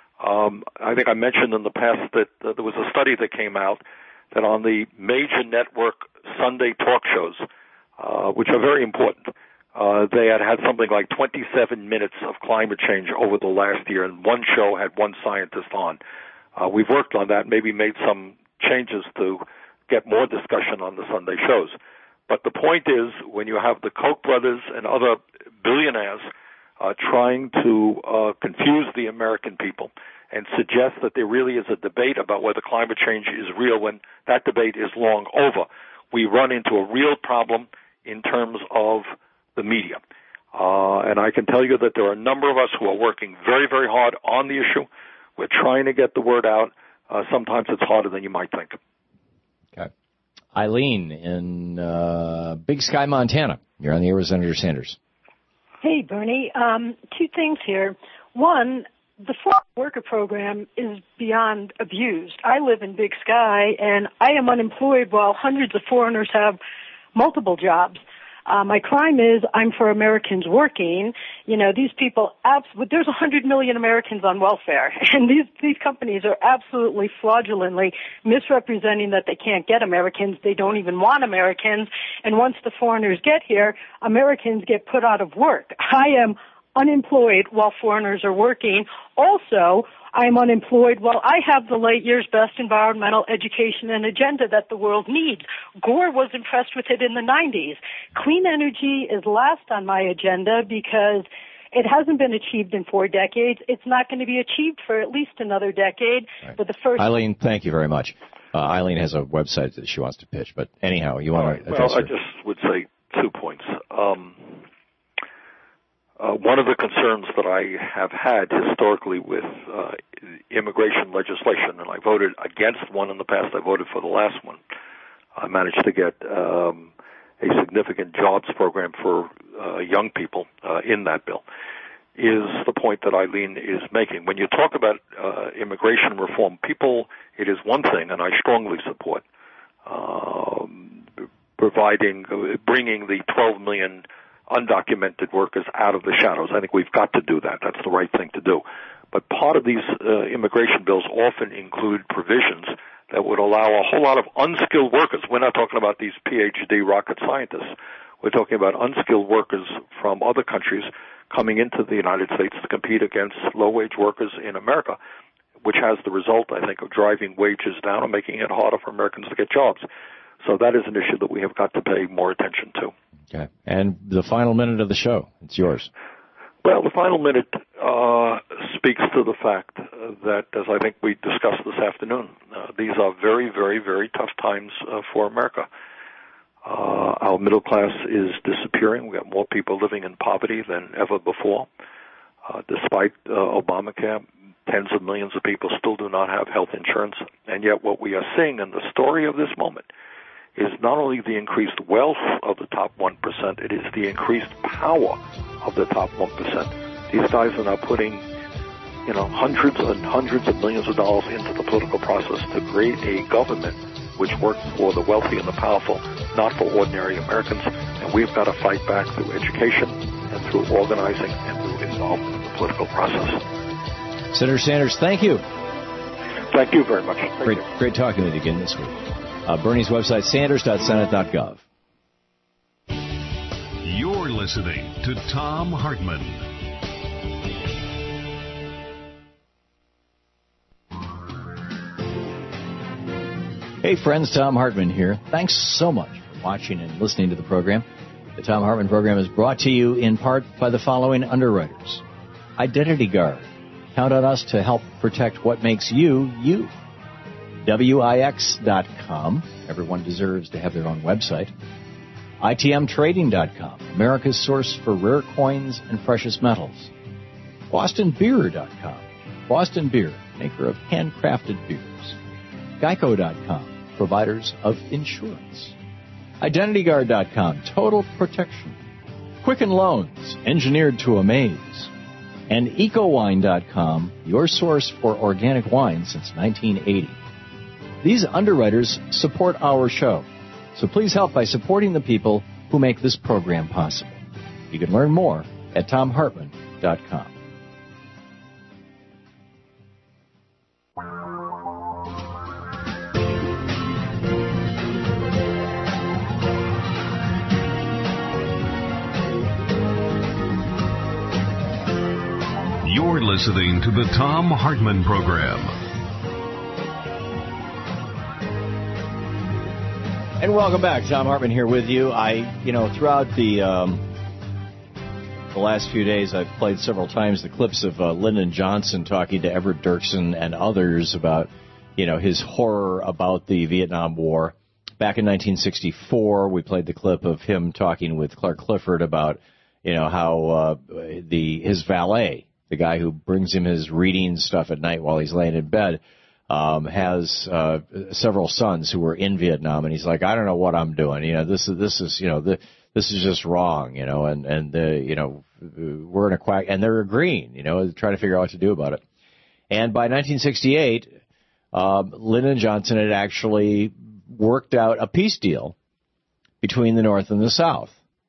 Um, I think I mentioned in the past that uh, there was a study that came out that on the major network Sunday talk shows, uh, which are very important, uh, they had had something like twenty-seven minutes of climate change over the last year, and one show had one scientist on. Uh, we've worked on that, maybe made some changes to get more discussion on the Sunday shows. But the point is, when you have the Koch brothers and other billionaires uh, trying to uh, confuse the American people and suggest that there really is a debate about whether climate change is real when that debate is long over, we run into a real problem in terms of the media. Uh, and I can tell you that there are a number of us who are working very, very hard on the issue. We're trying to get the word out. Uh, sometimes it's harder than you might think. Okay. Eileen in uh, Big Sky, Montana. You're on the air with Senator Sanders. Hey, Bernie. Um, two things here. One, the foreign worker program is beyond abused. I live in Big Sky, and I am unemployed while hundreds of foreigners have multiple jobs. Uh, my crime is I'm for Americans working. You know, these people, abs- there's one hundred million Americans on welfare, and these, these companies are absolutely fraudulently misrepresenting that they can't get Americans. They don't even want Americans. And once the foreigners get here, Americans get put out of work. I am unemployed while foreigners are working. Also, I'm unemployed while I have the late year's best environmental education and agenda that the world needs. Gore was impressed with it in the nineties. Clean energy is last on my agenda because it hasn't been achieved in four decades. It's not going to be achieved for at least another decade. Right. But the first Eileen, thank you very much. Uh, Eileen has a website that she wants to pitch, but anyhow, you want right. to address Well, her? I just would say two points. Um, Uh, one of the concerns that I have had historically with uh, immigration legislation, and I voted against one in the past, I voted for the last one. I managed to get um, a significant jobs program for uh, young people uh, in that bill, is the point that Eileen is making. When you talk about uh, immigration reform, people, it is one thing, and I strongly support um, providing, bringing the twelve million undocumented workers out of the shadows. I think we've got to do that. That's the right thing to do. But part of these uh, immigration bills often include provisions that would allow a whole lot of unskilled workers. We're not talking about these P H D rocket scientists. We're talking about unskilled workers from other countries coming into the United States to compete against low-wage workers in America, which has the result, I think, of driving wages down and making it harder for Americans to get jobs. So that is an issue that we have got to pay more attention to. Okay. And the final minute of the show, it's yours. Well, the final minute uh, speaks to the fact that, as I think we discussed this afternoon, uh, these are very, very, very tough times uh, for America. Uh, our middle class is disappearing. We have more people living in poverty than ever before. Uh, despite uh, Obamacare, tens of millions of people still do not have health insurance. And yet what we are seeing in the story of this moment is not only the increased wealth of the top one percent, it is the increased power of the top one percent. These guys are now putting, you know, hundreds and hundreds of millions of dollars into the political process to create a government which works for the wealthy and the powerful, not for ordinary Americans. And we've got to fight back through education and through organizing and through involvement in the political process. Senator Sanders, thank you. Thank you very much. Thank great, you. great talking with you again this week. Uh, Bernie's website, sanders dot senate dot gov. You're listening to Thom Hartmann. Hey friends, Thom Hartmann here. Thanks so much for watching and listening to the program. The Thom Hartmann program is brought to you in part by the following underwriters. Identity Guard. Count on us to help protect what makes you, you. W I X dot com. Everyone deserves to have their own website. I T M Trading dot com, America's source for rare coins and precious metals. Boston Beer dot com, Boston Beer, maker of handcrafted beers. Geico dot com, providers of insurance. Identity Guard dot com, total protection. Quicken Loans, engineered to amaze. And Eco Wine dot com, your source for organic wine since nineteen eighty. These underwriters support our show, so please help by supporting the people who make this program possible. You can learn more at Tom Hartman dot com. You're listening to the Tom Hartman Program. And welcome back. Tom Hartman here with you. I, you know, throughout the um, the last few days, I've played several times the clips of uh, Lyndon Johnson talking to Everett Dirksen and others about, you know, his horror about the Vietnam War. Back in nineteen sixty-four, we played the clip of him talking with Clark Clifford about, you know, how uh, the his valet, the guy who brings him his reading stuff at night while he's laying in bed, um, has uh, several sons who were in Vietnam, and he's like, I don't know what I'm doing. You know, this is this is you know the, this is just wrong. You know, and and the you know we're in a quack, and they're agreeing. You know, trying to figure out what to do about it. And by nineteen sixty-eight, uh, Lyndon Johnson had actually worked out a peace deal between the North and the South,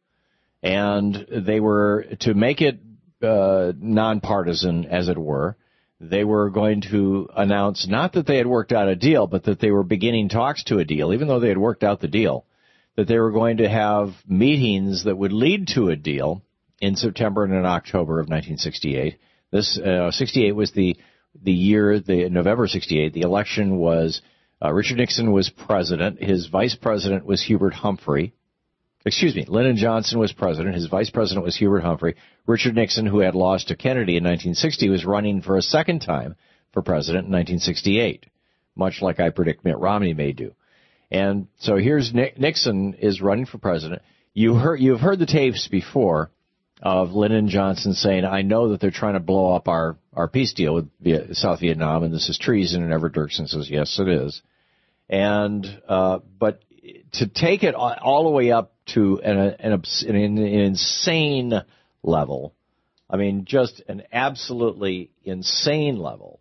and they were to make it Uh, nonpartisan, as it were. They were going to announce not that they had worked out a deal, but that they were beginning talks to a deal, even though they had worked out the deal, that they were going to have meetings that would lead to a deal in September and in October of nineteen sixty-eight. This uh, sixty-eight was the the year, the November sixty-eight. The election was uh, Richard Nixon was president. His vice president was Hubert Humphrey. Excuse me, Lyndon Johnson was president. His vice president was Hubert Humphrey. Richard Nixon, who had lost to Kennedy in nineteen sixty, was running for a second time for president in nineteen sixty-eight, much like I predict Mitt Romney may do. And so here's Nixon is running for president. You heard, you've heard the tapes before of Lyndon Johnson saying, I know that they're trying to blow up our, our peace deal with Viet, South Vietnam, and this is treason, and Everett Dirksen says, yes, it is. And, uh, but to take it all the way up to an, an, an, an insane level, I mean, just an absolutely insane level.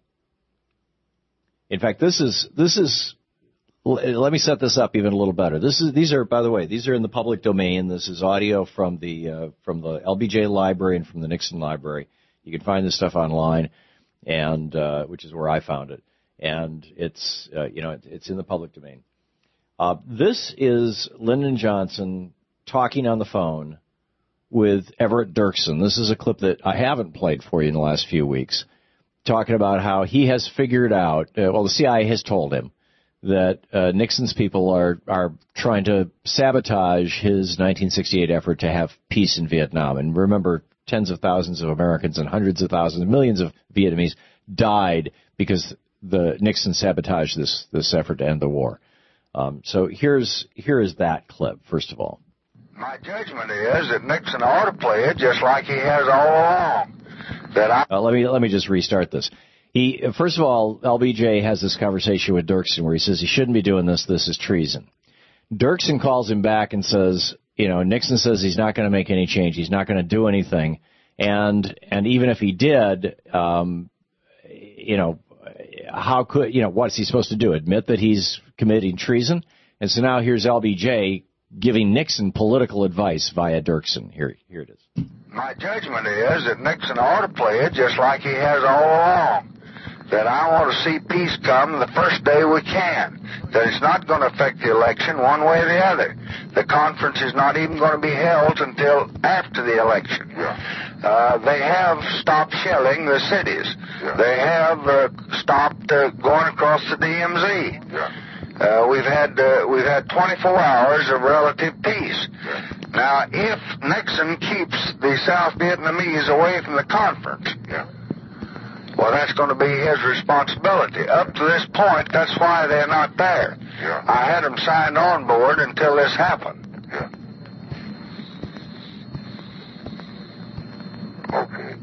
In fact, this is, this is, let me set this up even a little better. This is, these are, by the way, these are in the public domain. This is audio from the, uh, from the L B J library and from the Nixon library. You can find this stuff online, and, uh, which is where I found it. And it's, uh, you know, it, it's in the public domain. Uh, this is Lyndon Johnson talking on the phone with Everett Dirksen. This is a clip that I haven't played for you in the last few weeks, talking about how he has figured out, uh, well, the C I A has told him that uh, Nixon's people are, are trying to sabotage his nineteen sixty-eight effort to have peace in Vietnam. And remember, tens of thousands of Americans and hundreds of thousands, millions of Vietnamese died because the Nixon sabotaged this, this effort to end the war. Um, so here's here is that clip, first of all. My judgment is that Nixon ought to play it just like he has all along. That I uh, let me let me just restart this. He first of all, L B J has this conversation with Dirksen where he says he shouldn't be doing this. This is treason. Dirksen calls him back and says, you know, Nixon says he's not going to make any change. He's not going to do anything. And and even if he did, um, you know, how could, you know, what's he supposed to do? Admit that he's committing treason? And so now here's L B J giving Nixon political advice via Dirksen. Here, here it is. My judgment is that Nixon ought to play it just like he has all along. That I want to see peace come the first day we can. That it's not going to affect the election one way or the other. The conference is not even going to be held until after the election. Yeah. Uh, they have stopped shelling the cities. Yeah. They have uh, stopped uh, going across the D M Z. Yeah. Uh, we've had uh, we've had twenty-four hours of relative peace. Yeah. Now, if Nixon keeps the South Vietnamese away from the conference, yeah. well, that's going to be his responsibility. Up to this point, that's why they're not there. Yeah. I had them signed on board until this happened. Yeah. Okay.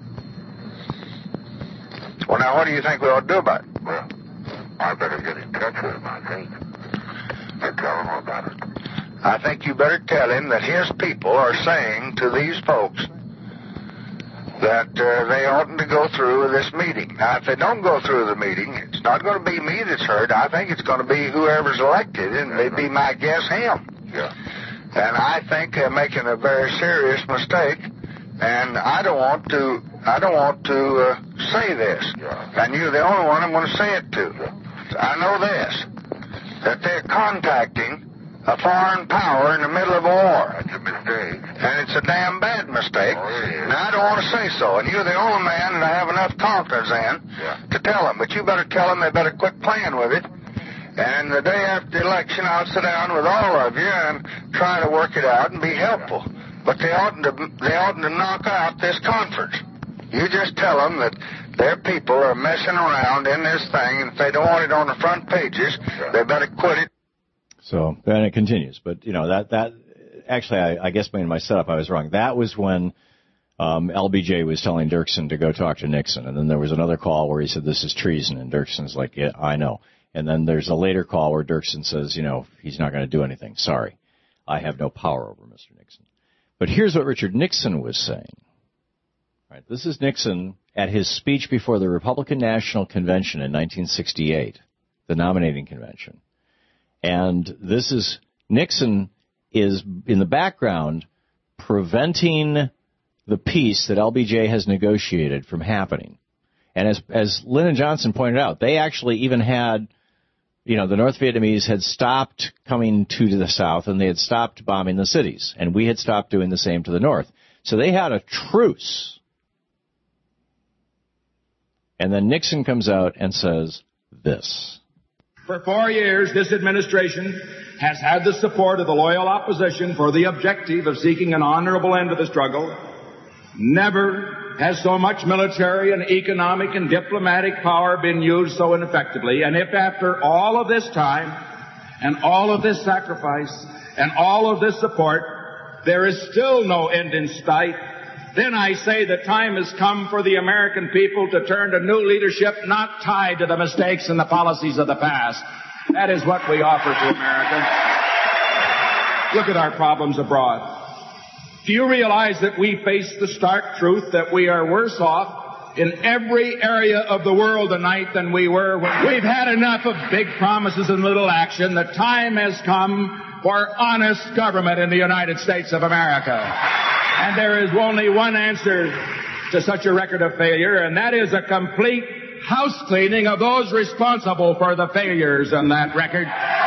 Well, now, what do you think we ought to do about it? Well, I better get in touch with him, I think, and tell him about it. I think you better tell him that his people are saying to these folks that uh, they oughtn't to go through with this meeting. Now, if they don't go through the meeting, it's not going to be me that's hurt. I think it's going to be whoever's elected, and it'd be my guess him. Yeah. And I think they're making a very serious mistake, and I don't want to. I don't want to uh, say this, yeah. and you're the only one I'm going to say it to. Yeah. I know this, that they're contacting a foreign power in the middle of a war. That's a mistake. And it's a damn bad mistake. Oh, it is. Now, I don't want to say so, and you're the only man that I have enough confidence in yeah. to tell them. But you better tell them they better quit playing with it. And the day after the election, I'll sit down with all of you and try to work it out and be helpful. But they oughtn't to, they oughtn't to knock out this conference. You just tell them that their people are messing around in this thing, and if they don't want it on the front pages, yeah. they better quit it. So, and it continues. But, you know, that, that actually, I, I guess in my setup I was wrong. That was when um, L B J was telling Dirksen to go talk to Nixon. And then there was another call where he said, this is treason. And Dirksen's like, yeah, I know. And then there's a later call where Dirksen says, you know, he's not going to do anything. Sorry. I have no power over Mister Nixon. But here's what Richard Nixon was saying. Right, this is Nixon at his speech before the Republican National Convention in nineteen sixty-eight, the nominating convention. And this is, Nixon is in the background preventing the peace that L B J has negotiated from happening. And as, as Lyndon Johnson pointed out, they actually even had, you know, the North Vietnamese had stopped coming to the south and they had stopped bombing the cities. And we had stopped doing the same to the north. So they had a truce. And then Nixon comes out and says this. For four years, this administration has had the support of the loyal opposition for the objective of seeking an honorable end to the struggle. Never has so much military and economic and diplomatic power been used so ineffectively. And if after all of this time and all of this sacrifice and all of this support, there is still no end in sight, then I say the time has come for the American people to turn to new leadership not tied to the mistakes and the policies of the past. That is what we offer to America. Look at our problems abroad. Do you realize that we face the stark truth that we are worse off in every area of the world tonight than we were when we've had enough of big promises and little action? The time has come for honest government in the United States of America. And there is only one answer to such a record of failure, and that is a complete house cleaning of those responsible for the failures on that record.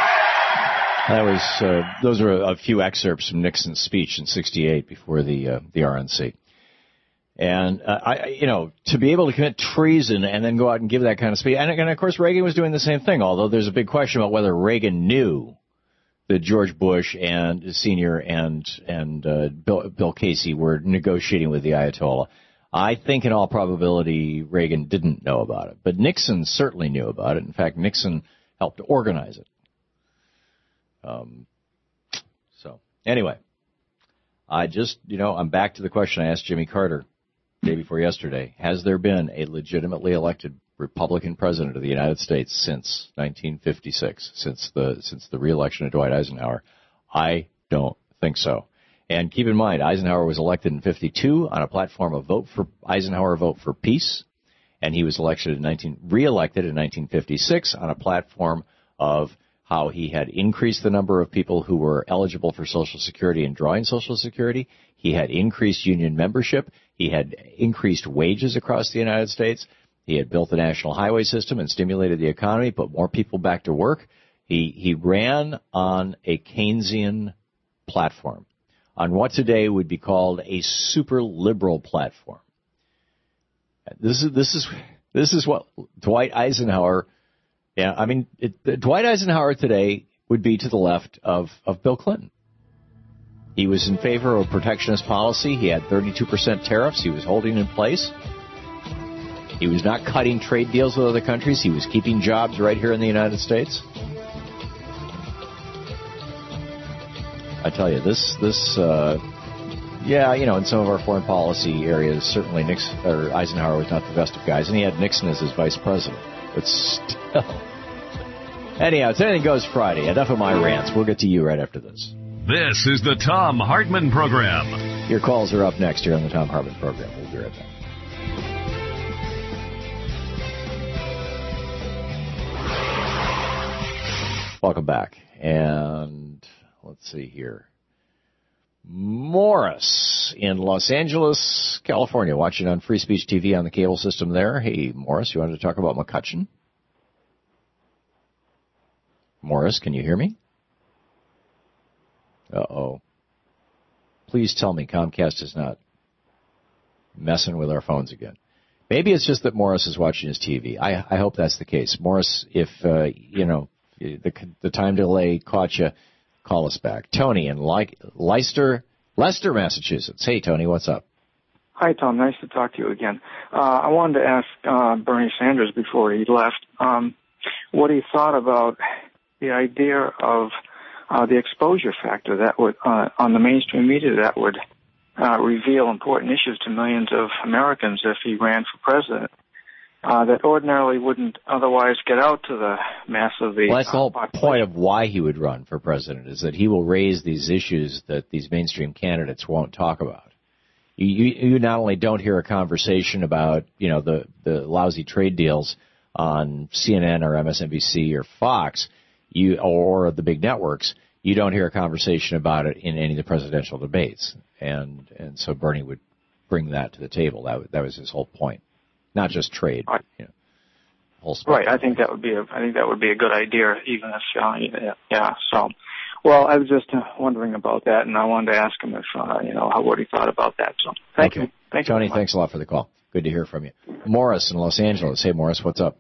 That was uh, those are a, a few excerpts from Nixon's speech in sixty-eight before the uh, the R N C. And uh, I, you know, to be able to commit treason and then go out and give that kind of speech, and, and of course Reagan was doing the same thing. Although there's a big question about whether Reagan knew that George Bush and Senior and and uh, Bill, Bill Casey were negotiating with the Ayatollah. I think in all probability Reagan didn't know about it, but Nixon certainly knew about it. In fact, Nixon helped to organize it. Um, so anyway, I just, you know, I'm back to the question I asked Jimmy Carter the day before yesterday. Has there been a legitimately elected Republican president of the United States since nineteen fifty-six, since the since the re-election of Dwight Eisenhower? I don't think so. And keep in mind, Eisenhower was elected in fifty-two on a platform of vote for Eisenhower Vote for Peace, and he was elected in nineteen re-elected in nineteen fifty-six on a platform of how he had increased the number of people who were eligible for Social Security and drawing Social Security. He had increased union membership. He had increased wages across the United States. He had built the national highway system and stimulated the economy, put more people back to work. He he ran on a Keynesian platform, on what today would be called a super liberal platform. This is this is this is what Dwight Eisenhower. Yeah, I mean, it, Dwight Eisenhower today would be to the left of, of Bill Clinton. He was in favor of protectionist policy. He had thirty-two percent tariffs he was holding in place. He was not cutting trade deals with other countries. He was keeping jobs right here in the United States. I tell you, this, this, uh, yeah, you know, in some of our foreign policy areas, certainly Nixon, or Eisenhower was not the best of guys, and he had Nixon as his vice president. But still. Anyhow, it's Anything Goes Friday. Enough of my rants. We'll get to you right after this. This is the Thom Hartmann Program. Your calls are up next here on the Thom Hartmann Program. We'll be right back. Welcome back. And let's see here. Morris in Los Angeles, California, watching on Free Speech T V on the cable system there. Hey, Morris, you wanted to talk about McCutcheon? Morris, can you hear me? Uh-oh. Please tell me Comcast is not messing with our phones again. Maybe it's just that Morris is watching his T V. I, I hope that's the case. Morris, if, uh, you know, the, the time delay caught you, call us back. Tony in Le- Leicester, Leicester, Massachusetts. Hey, Tony, what's up? Hi, Tom. Nice to talk to you again. Uh, I wanted to ask uh, Bernie Sanders before he left um, what he thought about the idea of uh, the exposure factor that would, uh, on the mainstream media, that would uh, reveal important issues to millions of Americans if he ran for president. Uh, that ordinarily wouldn't otherwise get out to the mass of the... Well, that's the whole population. point of why he would run for president, is that he will raise these issues that these mainstream candidates won't talk about. You, you, you not only don't hear a conversation about, you know, the, the lousy trade deals on C N N or M S N B C or Fox, you or the big networks, you don't hear a conversation about it in any of the presidential debates. And and so Bernie would bring that to the table. That, that was his whole point. Not just trade, but, you know, whole spectrum. Right. I think that would be a. I think that would be a good idea, even if. Uh, yeah, yeah. So, well, I was just uh, wondering about that, and I wanted to ask him if uh, you know what he thought about that. So, thank okay. you. Thank Tony, you. Tony, thanks a lot for the call. Good to hear from you. Morris in Los Angeles. Hey, Morris, what's up?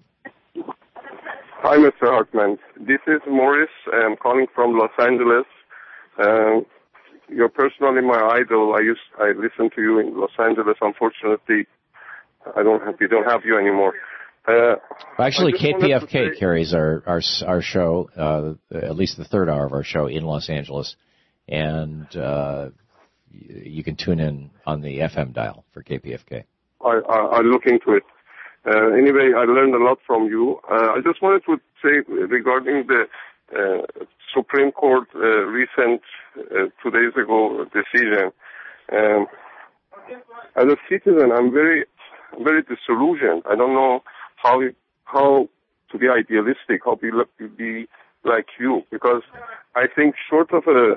Hi, Mister Hartmann. This is Morris. I'm calling from Los Angeles. Um, you're personally my idol. I used I listened to you in Los Angeles. Unfortunately, I don't have, we don't have you anymore. Uh, Actually, K P F K say, carries our our, our show, uh, at least the third hour of our show in Los Angeles, and uh, you can tune in on the F M dial for K P F K. I, I, I'll look into it. Uh, anyway, I learned a lot from you. Uh, I just wanted to say regarding the uh, Supreme Court uh, recent uh, two days ago decision. Um, as a citizen, I'm very very disillusioned. I don't know how how to be idealistic, how to be like you, because I think short of a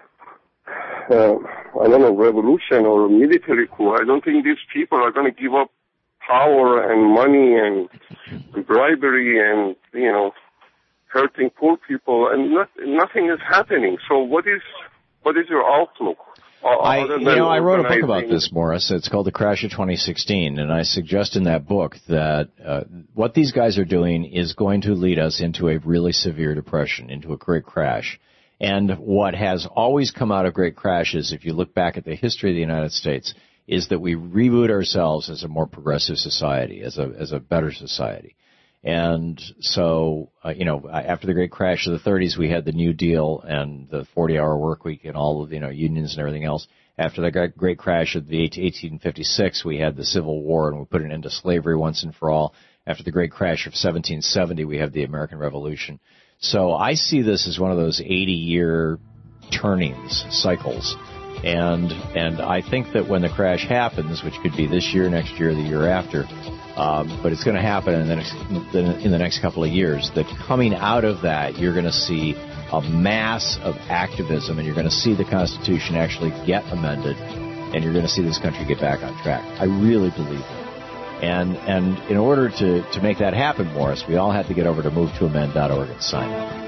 uh, I don't know revolution or a military coup, I don't think these people are going to give up power and money and bribery and you know hurting poor people, and not, nothing is happening. So what is what is your outlook? I, you know, I wrote a book about this, Morris. It's called The Crash of twenty sixteen, and I suggest in that book that uh, what these guys are doing is going to lead us into a really severe depression, into a great crash. And what has always come out of great crashes, if you look back at the history of the United States, is that we reboot ourselves as a more progressive society, as a as a better society. And so, uh, you know, after the great crash of the thirties, we had the New Deal and the forty-hour work week and all of, you know, unions and everything else. After the great crash of the eighteen fifty-six, we had the Civil War and we put an end to slavery once and for all. After the great crash of seventeen seventy, we have the American Revolution. So I see this as one of those eighty-year turnings, cycles. And and I think that when the crash happens, which could be this year, next year, the year after, um, but it's going to happen in the next in the next couple of years, that coming out of that, you're going to see a mass of activism, and you're going to see the Constitution actually get amended, and you're going to see this country get back on track. I really believe that. And and in order to, to make that happen, Morris, we all have to get over to move to amend dot org and sign up.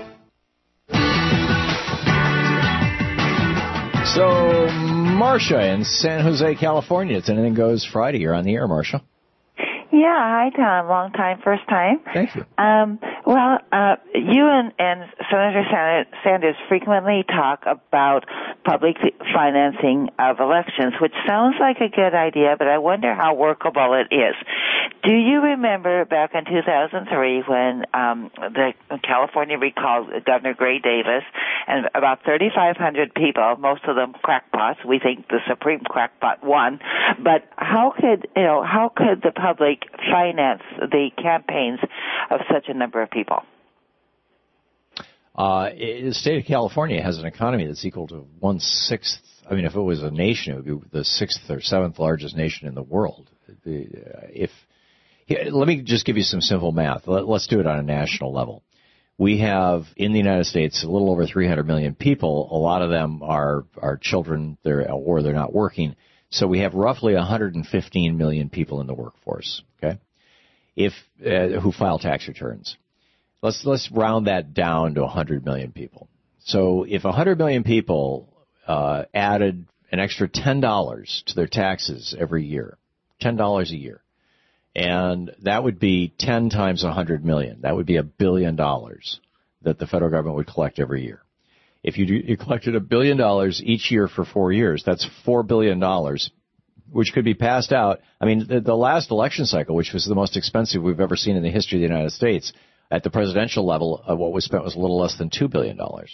So, Marcia in San Jose, California. It's Anything Goes Friday. You're on the air, Marcia. Yeah, hi, Tom. Long time, first time. Thank you. Um, well, uh, you and, and Senator Sanders frequently talk about public financing of elections, which sounds like a good idea, but I wonder how workable it is. Do you remember back in two thousand three when um, the California recalled Governor Gray Davis and about thirty-five hundred people, most of them crackpots? We think the Supreme crackpot won, but how could you know how could the public finance the campaigns of such a number of people? Uh, the state of California has an economy that's equal to one-sixth. I mean, if it was a nation, it would be the sixth or seventh largest nation in the world. The, uh, if here, let me just give you some simple math. Let, let's do it on a national level. We have, in the United States, a little over three hundred million people. A lot of them are, are children, they're, or they're not working. So we have roughly one hundred fifteen million people in the workforce, okay, if uh, who file tax returns. Let's let's round that down to one hundred million people. So if one hundred million people uh, added an extra ten dollars to their taxes every year, ten dollars a year, and that would be ten times one hundred million. That would be a billion dollars that the federal government would collect every year. If you, do, you collected a billion dollars each year for four years, that's four billion dollars, which could be passed out. I mean, the, the last election cycle, which was the most expensive we've ever seen in the history of the United States, at the presidential level, uh, what was spent was a little less than two billion dollars.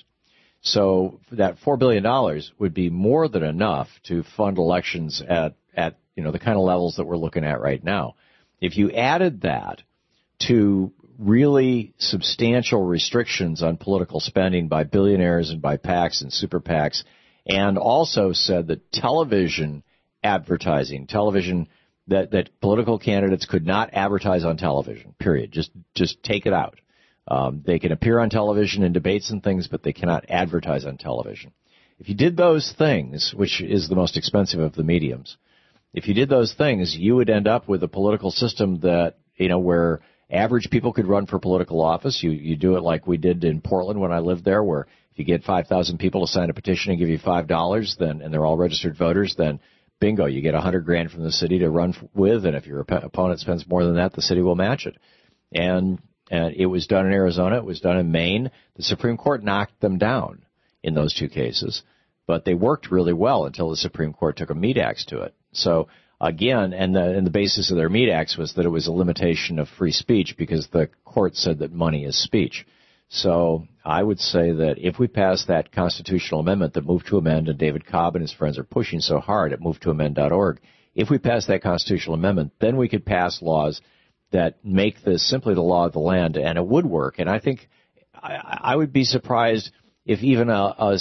So that four billion dollars would be more than enough to fund elections at, at, you know, the kind of levels that we're looking at right now. If you added that to really substantial restrictions on political spending by billionaires and by PACs and super PACs, and also said that television advertising, television that, that political candidates could not advertise on television, period. Just, just take it out. Um, they can appear on television in debates and things, but they cannot advertise on television. If you did those things, which is the most expensive of the mediums, if you did those things, you would end up with a political system that, you know, where average people could run for political office. You, you do it like we did in Portland when I lived there, where if you get five thousand people to sign a petition and give you five dollars, then, and they're all registered voters, then bingo, you get a hundred grand from the city to run with, and if your op- opponent spends more than that, the city will match it. And, and it was done in Arizona. It was done in Maine. The Supreme Court knocked them down in those two cases, but they worked really well until the Supreme Court took a meat axe to it. So again, and the, and the basis of their meat axe was that it was a limitation of free speech because the court said that money is speech. So I would say that if we pass that constitutional amendment that Move to Amend, and David Cobb and his friends are pushing so hard at move to amend dot org, if we pass that constitutional amendment, then we could pass laws that make this simply the law of the land, and it would work. And I think I, I would be surprised if even a, a,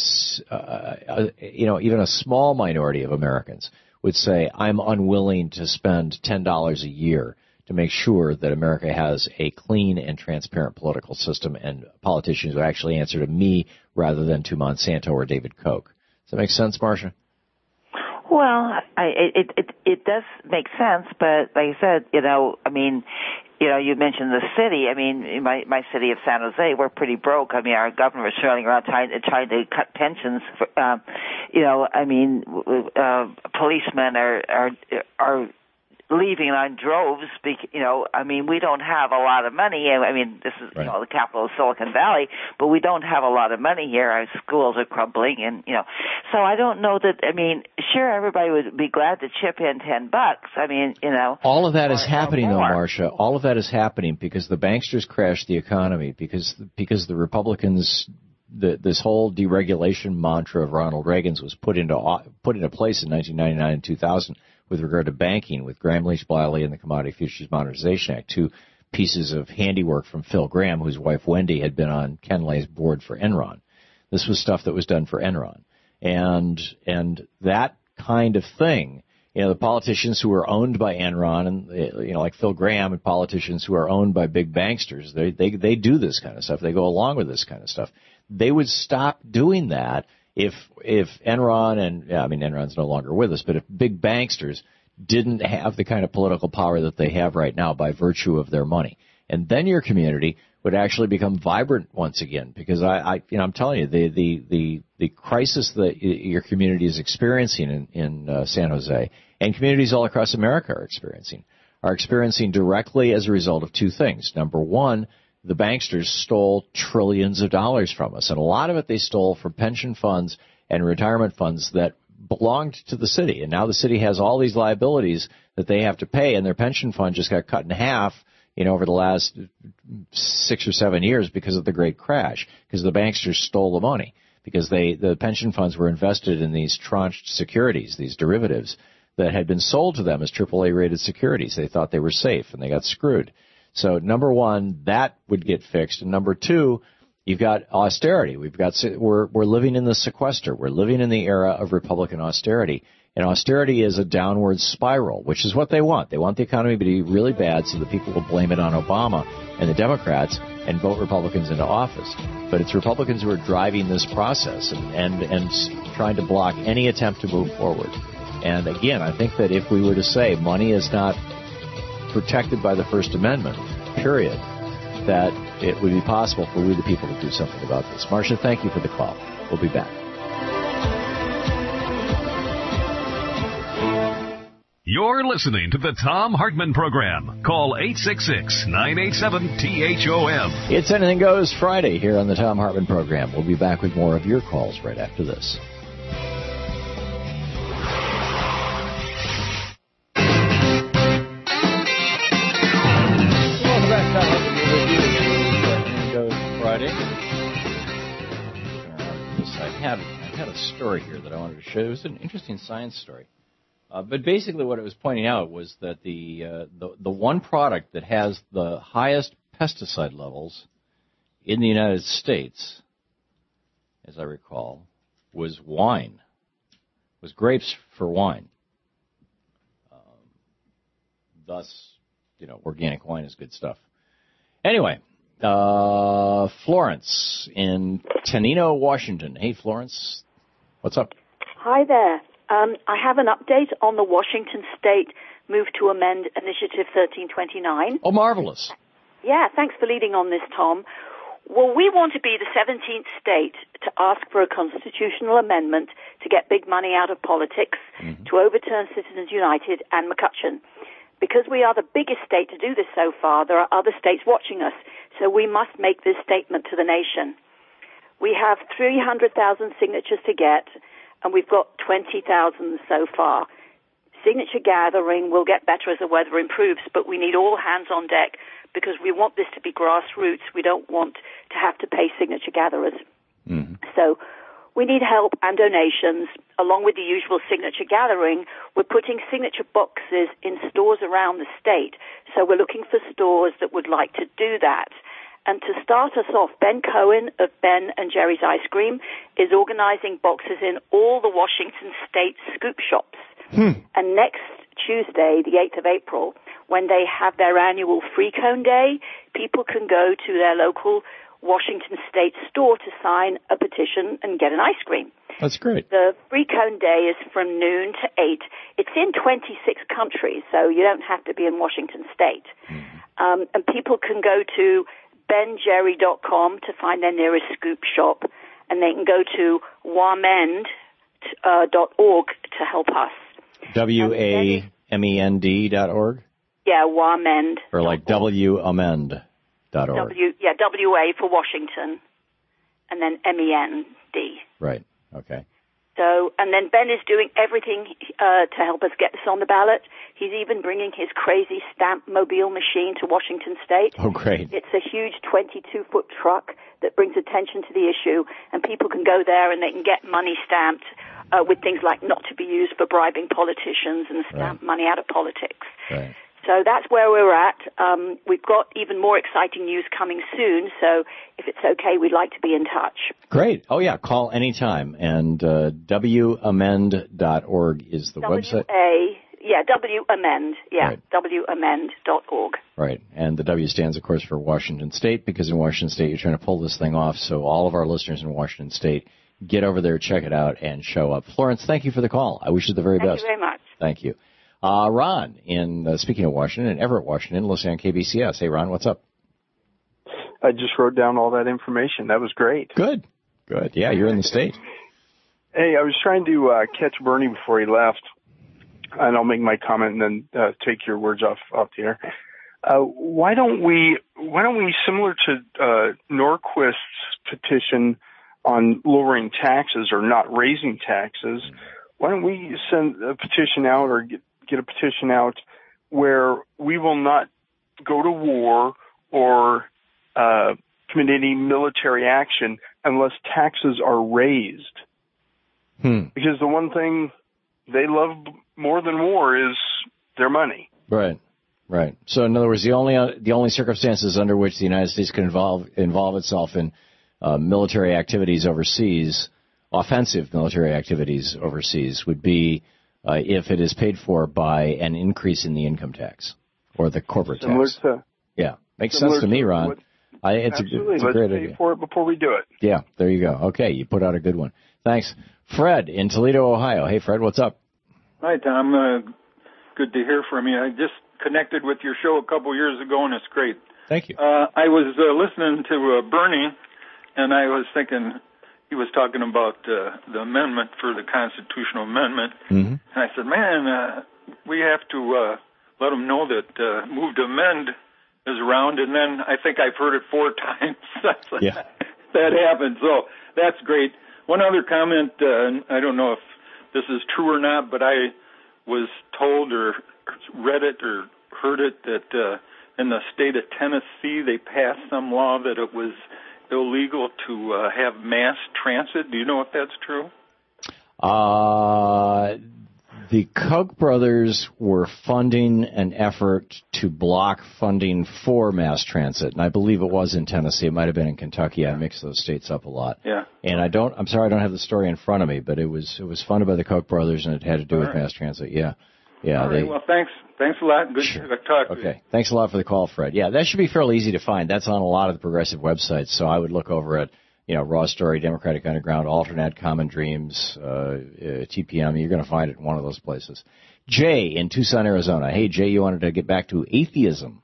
a, you know, even a small minority of Americans would say, I'm unwilling to spend ten dollars a year to make sure that America has a clean and transparent political system and politicians who actually answer to me rather than to Monsanto or David Koch. Does that make sense, Marcia? Well, I, it, it it does make sense, but like I said, you know, I mean, you know, you mentioned the city. I mean, in my my city of San Jose, we're pretty broke. I mean, our governor is running around trying to trying to cut pensions. For, um, you know, I mean, uh, policemen are are are leaving on droves. You know, I mean, we don't have a lot of money. I mean, this is, right, you know, the capital of Silicon Valley, but we don't have a lot of money here. Our schools are crumbling, and, you know, so I don't know that, I mean, sure, everybody would be glad to chip in ten bucks. I mean, you know. All of that is or, happening, or though, Marcia. All of that is happening because the banksters crashed the economy, because, because the Republicans, the, this whole deregulation mantra of Ronald Reagan's was put into, put into place in nineteen ninety-nine and two thousand. With regard to banking, with Graham Leach Bliley and the Commodity Futures Modernization Act, two pieces of handiwork from Phil Gramm, whose wife Wendy had been on Ken Lay's board for Enron. This was stuff that was done for Enron. And, and that kind of thing, you know, the politicians who are owned by Enron and, you know, like Phil Gramm, and politicians who are owned by big banksters, they, they, they do this kind of stuff. They go along with this kind of stuff. They would stop doing that If if Enron and, yeah, I mean, Enron's no longer with us, but if big banksters didn't have the kind of political power that they have right now by virtue of their money, and then your community would actually become vibrant once again. Because I, I you know, I'm telling you, the the the, the crisis that your community is experiencing in, in uh, San Jose, and communities all across America are experiencing, are experiencing directly as a result of two things. Number one, the banksters stole trillions of dollars from us, and a lot of it they stole from pension funds and retirement funds that belonged to the city, and now the city has all these liabilities that they have to pay, and their pension fund just got cut in half, you know, over the last six or seven years because of the great crash, because the banksters stole the money, because they the pension funds were invested in these tranched securities, these derivatives that had been sold to them as triple A rated securities. They thought they were safe, and they got screwed. So number one, that would get fixed, and number two, you've got austerity. We've got we're we're living in the sequester. We're living in the era of Republican austerity. And austerity is a downward spiral, which is what they want. They want the economy to be really bad so that people will blame it on Obama and the Democrats and vote Republicans into office. But it's Republicans who are driving this process and, and, and trying to block any attempt to move forward. And again, I think that if we were to say money is not protected by the First Amendment, period, that it would be possible for we the people to do something about this. Marcia, thank you for the call. We'll be back. You're listening to the Thom Hartmann Program. Call eight six six, nine eight seven, T H O M. It's Anything Goes Friday here on the Thom Hartmann Program. We'll be back with more of your calls right after this. Welcome back, Thom Hartmann with you. Anything Goes Friday. Uh, I had, I had a story here that I wanted to show. It was an interesting science story. Uh, but basically what it was pointing out was that the, uh, the the one product that has the highest pesticide levels in the United States, as I recall, was wine, was grapes for wine. Um, thus, you know, organic wine is good stuff. Anyway, uh, Florence in Tenino, Washington. Hey, Florence, what's up? Hi there. Um, I have an update on the Washington State Move to Amend Initiative thirteen twenty-nine. Oh, marvelous. Yeah, thanks for leading on this, Tom. Well, we want to be the seventeenth state to ask for a constitutional amendment to get big money out of politics, mm-hmm. to overturn Citizens United and McCutcheon. Because we are the biggest state to do this so far, there are other states watching us, so we must make this statement to the nation. We have three hundred thousand signatures to get, and we've got twenty thousand so far. Signature gathering will get better as the weather improves, but we need all hands on deck because we want this to be grassroots. We don't want to have to pay signature gatherers. Mm-hmm. So we need help and donations. Along with the usual signature gathering, we're putting signature boxes in stores around the state. So we're looking for stores that would like to do that. And to start us off, Ben Cohen of Ben and Jerry's Ice Cream is organizing boxes in all the Washington State scoop shops. Hmm. And next Tuesday, the eighth of April, when they have their annual Free Cone Day, people can go to their local Washington State store to sign a petition and get an ice cream. That's great. The Free Cone Day is from noon to eight. It's in twenty-six countries, so you don't have to be in Washington State. Hmm. Um, and people can go to ben jerry dot com to find their nearest scoop shop, and they can go to wamend dot org to help us. W A M E N D dot org? Yeah, Wamend. Or like W amend dot org. W, yeah, W A for Washington, and then M E N D. Right, okay. So, and then Ben is doing everything uh, to help us get this on the ballot. He's even bringing his crazy stamp mobile machine to Washington State. Oh, great. It's a huge twenty-two foot truck that brings attention to the issue, and people can go there and they can get money stamped uh, with things like not to be used for bribing politicians and stamp right. money out of politics. Right. So that's where we're at. Um, we've got even more exciting news coming soon, so if it's okay, we'd like to be in touch. Great. Oh, yeah, call anytime. And uh, W amend dot org is the W-A, website. Yeah, W amend, yeah, right. W amend dot org. Right, and the W stands, of course, for Washington State, because in Washington State you're trying to pull this thing off, so all of our listeners in Washington State, get over there, check it out, and show up. Florence, thank you for the call. I wish you the very thank best. Thank you very much. Thank you. Uh, Ron, in uh, speaking of Washington, in Everett, Washington, listening on K B C S. Hey, Ron, what's up? I just wrote down all that information. That was great. Good. Good. Yeah, you're in the state. Hey, I was trying to uh, catch Bernie before he left, and I'll make my comment and then uh, take your words off, off the air. Uh, why don't we, why don't we, similar to uh, Norquist's petition on lowering taxes or not raising taxes, why don't we send a petition out or get, get a petition out where we will not go to war or uh, commit any military action unless taxes are raised? Hmm. Because the one thing they love more than war is their money. Right, right. So in other words, the only uh, the only circumstances under which the United States can involve involve itself in uh, military activities overseas, offensive military activities overseas, would be uh, if it is paid for by an increase in the income tax or the corporate Similar tax. To, yeah, makes similar sense to me, to Ron. What, I, it's absolutely. a, it's a Let's great pay idea. for it before we do it. Yeah, there you go. Okay, you put out a good one. Thanks. Fred in Toledo, Ohio. Hey, Fred, what's up? Hi, Tom. Uh, good to hear from you. I just connected with your show a couple years ago, and it's great. Thank you. Uh, I was uh, listening to uh, Bernie, and I was thinking he was talking about uh, the amendment for the constitutional amendment. Mm-hmm. And I said, man, uh, we have to uh, let them know that uh, move to amend is around. And then I think I've heard it four times. Yeah. That happened. So that's great. One other comment, uh, and I don't know if this is true or not, but I was told or read it or heard it that uh, in the state of Tennessee they passed some law that it was illegal to uh, have mass transit. Do you know if that's true? Uh, the Koch brothers were funding an effort to block funding for mass transit, and I believe it was in Tennessee. It might have been in Kentucky. I mix those states up a lot. Yeah. And I don't. I'm sorry, I don't have the story in front of me, but it was it was funded by the Koch brothers, and it had to do All with right. mass transit. Yeah. Yeah. All they, right. Well, thanks. Thanks a lot. Good Sure. to talk to you. Okay. Thanks a lot for the call, Fred. Yeah, that should be fairly easy to find. That's on a lot of the progressive websites. So I would look over at, you know, Raw Story, Democratic Underground, Alternate, Common Dreams, uh, uh, T P M. You're going to find it in one of those places. Jay in Tucson, Arizona. Hey, Jay, you wanted to get back to atheism.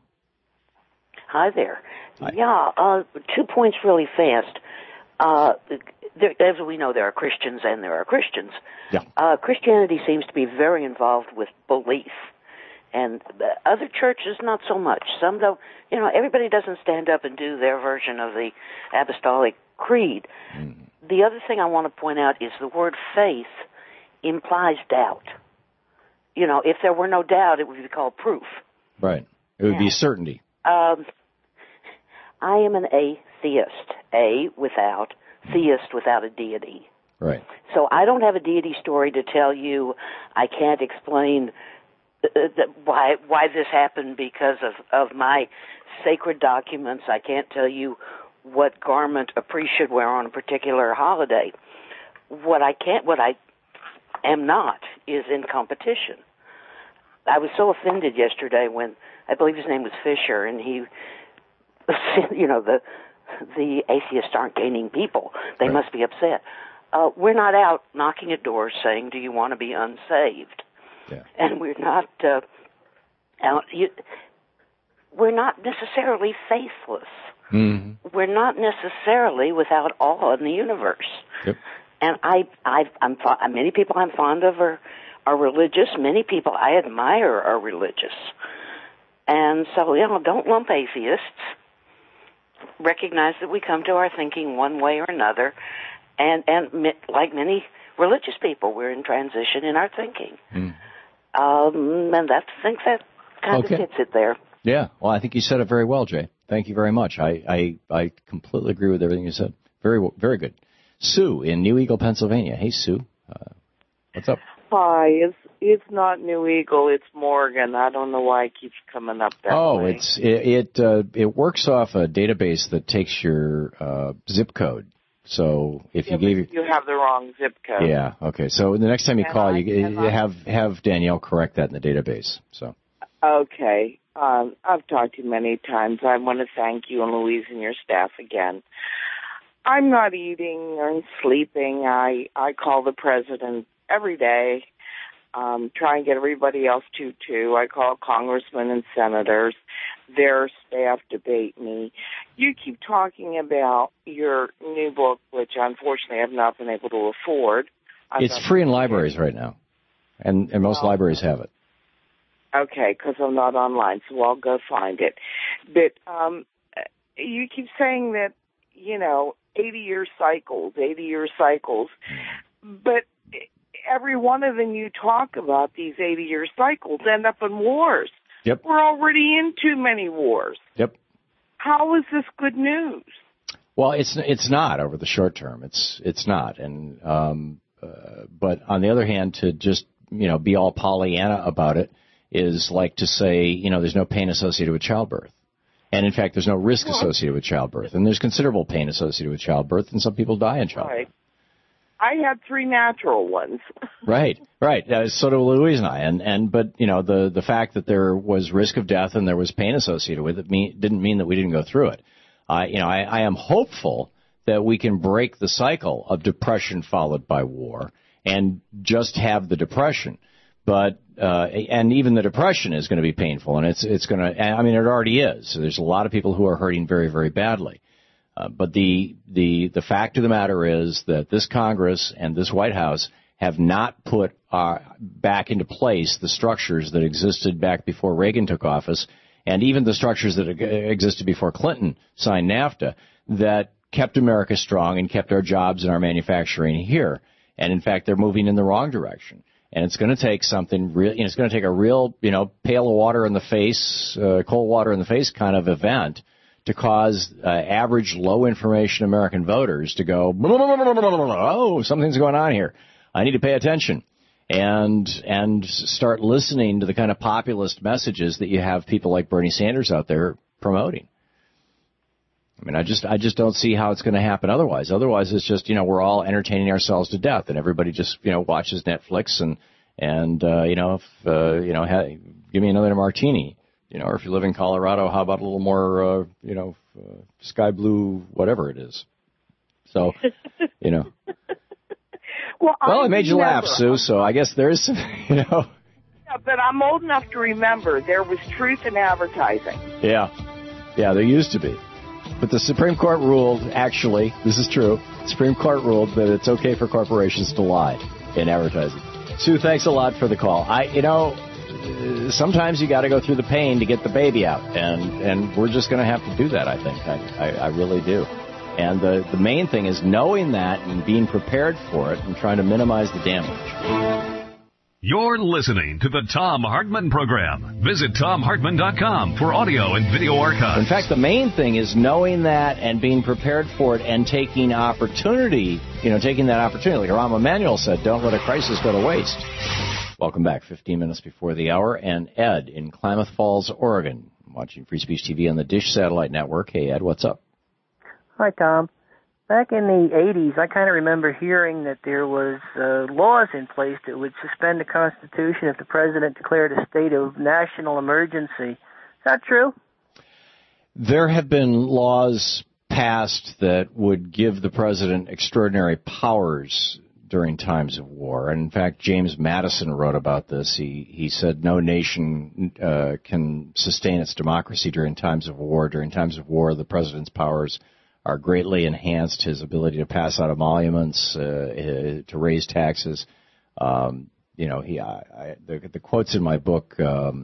Hi there. Hi. Yeah, uh, two points really fast. Uh, there, as we know, there are Christians and there are Christians. Yeah. Uh, Christianity seems to be very involved with belief. And uh, other churches, not so much. Some don't, you know, everybody doesn't stand up and do their version of the apostolic creed. Mm. The other thing I want to point out is the word faith implies doubt. You know, if there were no doubt, it would be called proof. Right. It would Yeah. be certainty. Um, I am an atheist. A, without, theist without a deity. Right. So I don't have a deity story to tell you. I can't explain uh, the, why why this happened because of, of my sacred documents. I can't tell you what garment a priest should wear on a particular holiday. What I can't, what I am not, is in competition. I was so offended yesterday when, I believe his name was Fisher, and he, you know, the the atheists aren't gaining people. They Right. must be upset. Uh, we're not out knocking at doors saying, do you want to be unsaved? Yeah. And we're not uh, out, you, we're not necessarily faithless. Mm-hmm. We're not necessarily without awe in the universe. Yep. And I, I, I'm fo- many people I'm fond of are, are religious. Many people I admire are religious. And so, you know, don't lump atheists. Recognize that we come to our thinking one way or another. And, and mi- like many religious people, we're in transition in our thinking. Mm. Um, and that, I think that kind Okay. of fits it there. Yeah. Well, I think you said it very well, Jay. Thank you very much. I, I, I completely agree with everything you said. Very, w- very good. Sue in New Eagle, Pennsylvania. Hey, Sue. Uh, what's up? Hi, it's it's not New Eagle, it's Morgan. I don't know why it keeps coming up that oh, way. it's it it, uh, it works off a database that takes your uh, zip code. So if yeah, you gave but you have the wrong zip code. yeah, okay. So the next time you And call, I- you, and you I- have have Danielle correct that in the database. So Okay. Um, I've talked to you many times. I want to thank you and Louise and your staff again. I'm not eating or sleeping. I, I call the president every day, um, try and get everybody else to, too. I call congressmen and senators. Their staff debate me. You keep talking about your new book, which unfortunately I've not been able to afford. I've it's got- free in libraries right now, and and most Well, libraries have it. Okay, because I'm not online, so I'll go find it. But um, you keep saying that, you know, eighty-year cycles, eighty-year cycles. But every one of them you talk about, these eighty-year cycles, end up in wars. Yep. We're already in too many wars. Yep. How is this good news? Well, it's it's not over the short term. It's it's not, and um, uh, but on the other hand, to just you know be all Pollyanna about it is like to say you know there's no pain associated with childbirth, and in fact there's no risk well, associated with childbirth, and there's considerable pain associated with childbirth, and some people die in childbirth. Right. I had three natural ones. Right, right. Uh, so do Louise and I, and and but you know the the fact that there was risk of death and there was pain associated with it mean, didn't mean that we didn't go through it. Uh, you know, I, I am hopeful that we can break the cycle of depression followed by war and just have the depression. But uh, and even the depression is going to be painful, and it's it's going to. I mean, it already is. There's a lot of people who are hurting very, very badly. Uh, but the the the fact of the matter is that this Congress and this White House have not put uh, back into place the structures that existed back before Reagan took office, and even the structures that existed before Clinton signed NAFTA, that kept America strong and kept our jobs and our manufacturing here. And in fact, they're moving in the wrong direction. And it's going to take something real. You know, it's going to take a real, you know, pail of water in the face, uh, cold water in the face kind of event to cause uh, average low information American voters to go, oh, something's going on here. I need to pay attention. And and start listening to the kind of populist messages that you have people like Bernie Sanders out there promoting. I mean, I just I just don't see how it's going to happen otherwise. Otherwise, it's just, you know, we're all entertaining ourselves to death, and everybody just, you know, watches Netflix and and uh, you know, if, uh, you know, ha- give me another martini, you know, or if you live in Colorado, how about a little more, uh, you know, uh, sky blue, whatever it is. So, you know. Well, well I it made you remember. laugh, Sue, so I guess there's some, you know. Yeah, but I'm old enough to remember there was truth in advertising. Yeah. Yeah, there used to be. But the Supreme Court ruled, actually, this is true, the Supreme Court ruled that it's okay for corporations to lie in advertising. Sue, thanks a lot for the call. I, you know, sometimes you got to go through the pain to get the baby out, and, and we're just going to have to do that, I think. I, I, I really do. And the, the main thing is knowing that and being prepared for it and trying to minimize the damage. You're listening to the Thom Hartmann Program. Visit Thom Hartmann dot com for audio and video archives. In fact, the main thing is knowing that and being prepared for it and taking opportunity, you know, taking that opportunity. Like Rahm Emanuel said, don't let a crisis go to waste. Welcome back, fifteen minutes before the hour. And Ed in Klamath Falls, Oregon, watching Free Speech T V on the Dish Satellite Network. Hey, Ed, what's up? Hi, Tom. Back in the eighties, I kind of remember hearing that there was uh, laws in place that would suspend the Constitution if the president declared a state of national emergency. Is that true? There have been laws passed that would give the president extraordinary powers during times of war. And in fact, James Madison wrote about this. He he said no nation uh, can sustain its democracy during times of war. During times of war, the president's powers are greatly enhanced, his ability to pass out emoluments, uh, to raise taxes. Um, you know, he, I, I, the, the quotes in my book, um,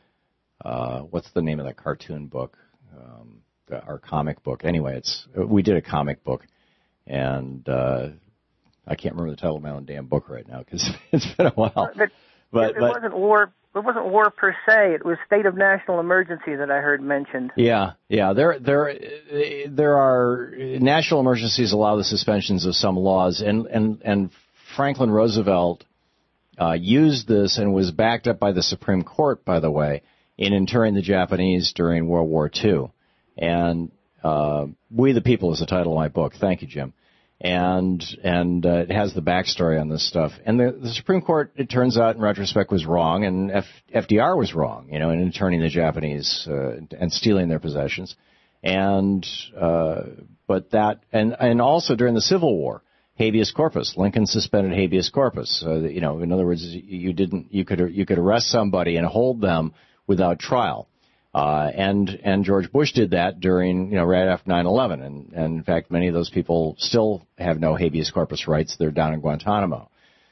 uh, what's the name of that cartoon book, um, the, our comic book? Anyway, it's, we did a comic book, and, uh, I can't remember the title of my own damn book right now because it's been a while. But, but, it but wasn't war. It wasn't war per se. It was state of national emergency that I heard mentioned. Yeah, yeah. There, there, there are national emergencies allow the suspensions of some laws, and and and Franklin Roosevelt uh, used this and was backed up by the Supreme Court, by the way, in interring the Japanese during World War Two. And uh, "We the People" is the title of my book. Thank you, Jim. And and uh, it has the backstory on this stuff. And the, the Supreme Court, it turns out, in retrospect, was wrong, and F, FDR was wrong, you know, in interning the Japanese uh, and stealing their possessions. And uh, but that, and and also during the Civil War, habeas corpus. Lincoln suspended habeas corpus. Uh, you know, in other words, you didn't, you could you could arrest somebody and hold them without trial. Uh, and, and George Bush did that during, you know, right after nine eleven. And, and in fact, many of those people still have no habeas corpus rights. They're down in Guantanamo.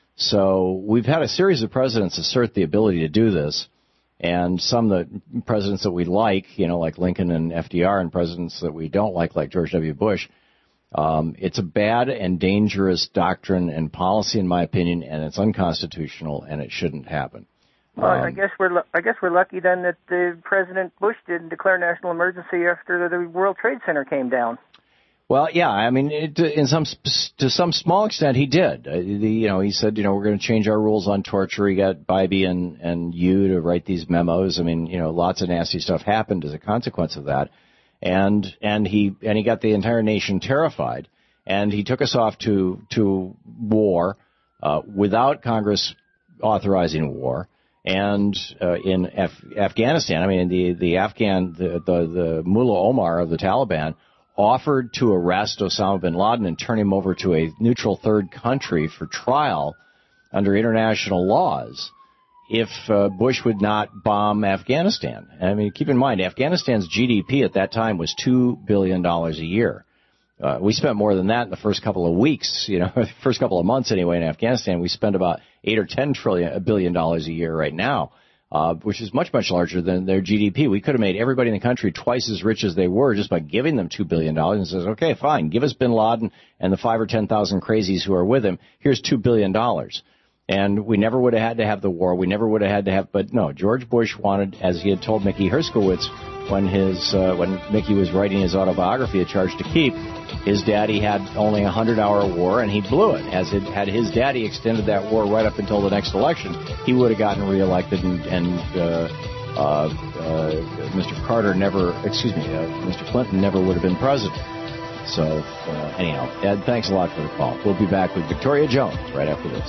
So we've had a series of presidents assert the ability to do this. And some of the presidents that we like, you know, like Lincoln and F D R, and presidents that we don't like, like George W. Bush, Um, it's a bad and dangerous doctrine and policy, in my opinion, and it's unconstitutional, and it shouldn't happen. Well, um, I guess we're I guess we're lucky then that uh, President Bush didn't declare national emergency after the World Trade Center came down. Well, yeah, I mean, it, in some to some small extent, he did. Uh, the, you know, he said, you know, we're going to change our rules on torture. He got Bybee and and you to write these memos. I mean, you know, lots of nasty stuff happened as a consequence of that, and and he and he got the entire nation terrified, and he took us off to to war uh, without Congress authorizing war. And uh, in Af- Afghanistan, I mean, the the Afghan the, the the Mullah Omar of the Taliban offered to arrest Osama bin Laden and turn him over to a neutral third country for trial under international laws if uh, Bush would not bomb Afghanistan. I mean, keep in mind, Afghanistan's G D P at that time was two billion dollars a year. Uh, we spent more than that in the first couple of weeks, you know, the first couple of months anyway in Afghanistan. We spend about eight or ten trillion, a billion dollars a year right now, uh, which is much, much larger than their G D P. We could have made everybody in the country twice as rich as they were just by giving them two billion dollars and says, okay, fine, give us bin Laden and the five or ten thousand crazies who are with him. Here's two billion dollars. And we never would have had to have the war. We never would have had to have, but no, George Bush wanted, as he had told Mickey Herskowitz when his, uh, when Mickey was writing his autobiography, A Charge to Keep, his daddy had only a hundred hour war and he blew it. As it had his daddy extended that war right up until the next election, he would have gotten reelected and, and uh, uh, uh, Mister Carter never, excuse me, uh, Mister Clinton never would have been president. So, uh, anyhow, Ed, thanks a lot for the call. We'll be back with Victoria Jones right after this.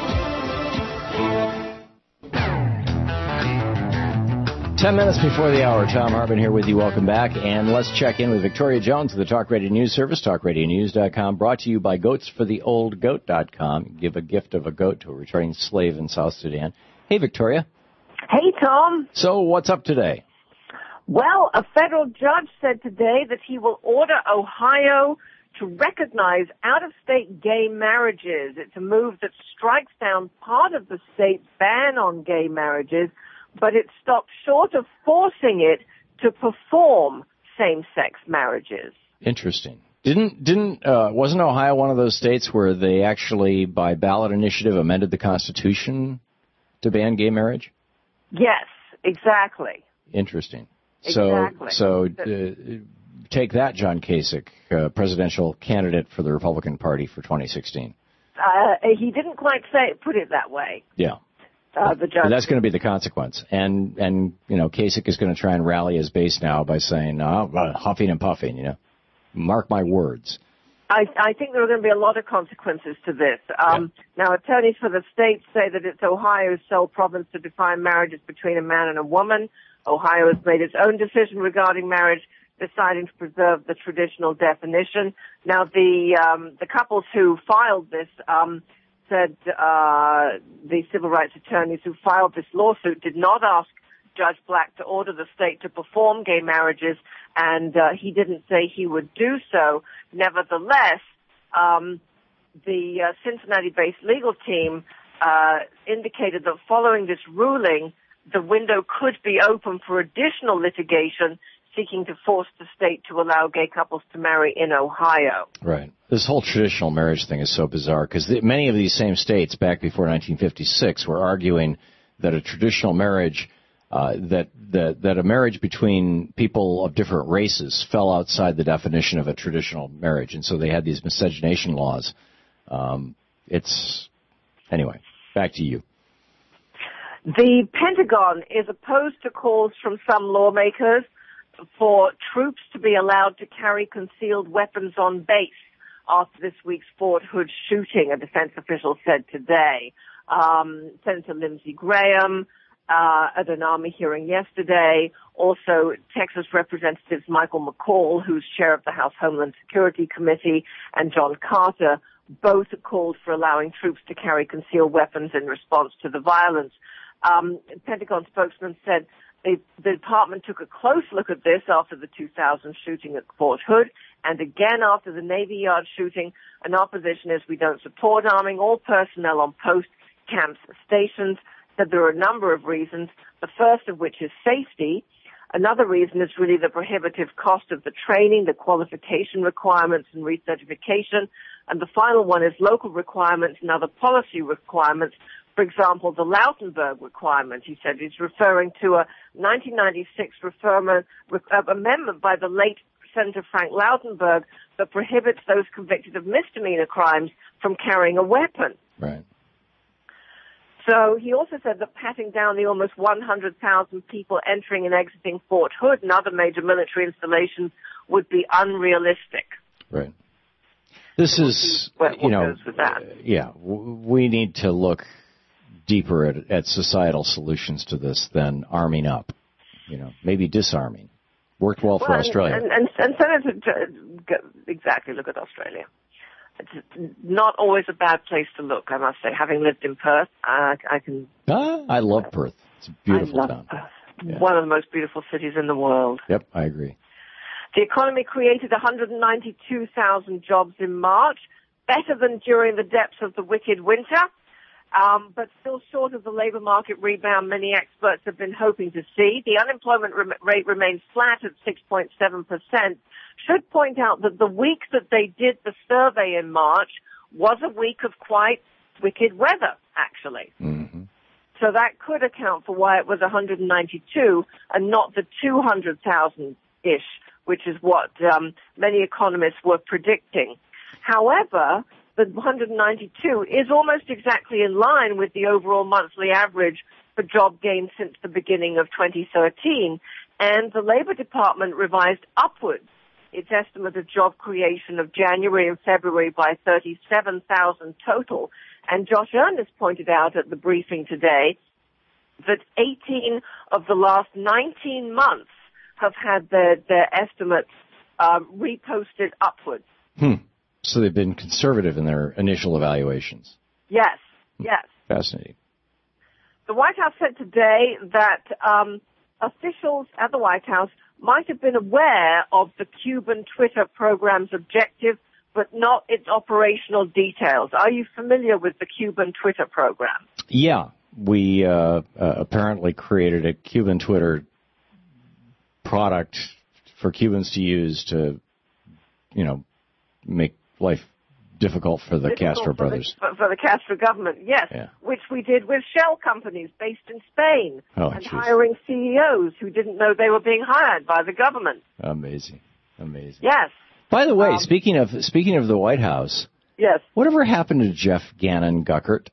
Ten minutes before the hour, Tom Hartman here with you. Welcome back. And let's check in with Victoria Jones of the Talk Radio News Service, talk radio news dot com, brought to you by goats for the old goat dot com. Give a gift of a goat to a returning slave in South Sudan. Hey, Victoria. Hey, Tom. So what's up today? Well, a federal judge said today that he will order Ohio to recognize out-of-state gay marriages. It's a move that strikes down part of the state's ban on gay marriages, but it stopped short of forcing it to perform same-sex marriages. Interesting. Didn't didn't uh, wasn't Ohio one of those states where they actually, by ballot initiative, amended the Constitution to ban gay marriage? Yes, exactly. Interesting. Exactly. So, so uh, take that, John Kasich, uh, presidential candidate for the Republican Party for twenty sixteen. Uh, he didn't quite say put it that way. Yeah. Uh, the judge. But that's going to be the consequence. And, and you know, Kasich is going to try and rally his base now by saying, oh, huffing and puffing, you know. Mark my words. I, I think there are going to be a lot of consequences to this. Um, yeah. Now, attorneys for the state say that it's Ohio's sole province to define marriages between a man and a woman. Ohio has made its own decision regarding marriage, deciding to preserve the traditional definition. Now, the um, the couples who filed this um, said uh, the civil rights attorneys who filed this lawsuit did not ask Judge Black to order the state to perform gay marriages, and uh, he didn't say he would do so. Nevertheless, um, the uh, Cincinnati-based legal team uh, indicated that following this ruling, the window could be open for additional litigation seeking to force the state to allow gay couples to marry in Ohio. Right. This whole traditional marriage thing is so bizarre because many of these same states back before nineteen fifty-six were arguing that a traditional marriage, uh, that, that, that a marriage between people of different races fell outside the definition of a traditional marriage. And so they had these miscegenation laws. Um, it's, anyway, back to you. The Pentagon is opposed to calls from some lawmakers for troops to be allowed to carry concealed weapons on base after this week's Fort Hood shooting, a defense official said today. Um, Senator Lindsey Graham uh, at an Army hearing yesterday, also Texas Representatives Michael McCall, who's chair of the House Homeland Security Committee, and John Carter, both called for allowing troops to carry concealed weapons in response to the violence. Um, Pentagon spokesman said the, the department took a close look at this after the two thousand shooting at Fort Hood, and again after the Navy Yard shooting. An opposition is we don't support arming all personnel on post camps, stations. Said there are a number of reasons, the first of which is safety. Another reason is really the prohibitive cost of the training, the qualification requirements and recertification. And the final one is local requirements and other policy requirements. For example, the Lautenberg requirement, he said, is referring to a nineteen ninety-six referment, uh, amendment by the late Senator Frank Lautenberg that prohibits those convicted of misdemeanor crimes from carrying a weapon. Right. So he also said that patting down the almost one hundred thousand people entering and exiting Fort Hood and other major military installations would be unrealistic. Right. This is, what, you what know, goes with that? yeah, we need to look deeper at, at societal solutions to this than arming up, you know, maybe disarming. Worked well for well, Australia. And, and, and Senator, exactly, look at Australia. It's not always a bad place to look, I must say. Having lived in Perth, I, I can... Ah, I love Perth. It's a beautiful I love town. Perth. Yeah. One of the most beautiful cities in the world. Yep, I agree. The economy created one hundred ninety-two thousand jobs in March, better than during the depths of the wicked winter, um, but still short of the labor market rebound many experts have been hoping to see. The unemployment re- rate remains flat at six point seven percent. Should point out that the week that they did the survey in March was a week of quite wicked weather, actually. Mm-hmm. So that could account for why it was one hundred ninety-two and not the two hundred thousand-ish, which is what um, many economists were predicting. However, the one hundred ninety-two is almost exactly in line with the overall monthly average for job gains since the beginning of twenty thirteen, and the Labor Department revised upwards its estimate of job creation of January and February by thirty-seven thousand total. And Josh Earnest pointed out at the briefing today that eighteen of the last nineteen months have had their, their estimates uh, reposted upwards. Hmm. So they've been conservative in their initial evaluations. Yes, yes. Fascinating. The White House said today that um, officials at the White House might have been aware of the Cuban Twitter program's objective, but not its operational details. Are you familiar with the Cuban Twitter program? Yeah. We uh, uh, apparently created a Cuban Twitter product for Cubans to use to, you know, make life difficult for the Difficult Castro for brothers. The, for, for the Castro government, yes, Yeah. which we did with shell companies based in Spain Oh, and geez. hiring C E Os who didn't know they were being hired by the government. Amazing. Amazing. Yes. By the way, Um, speaking of speaking of the White House, Yes. whatever happened to Jeff Gannon Guckert?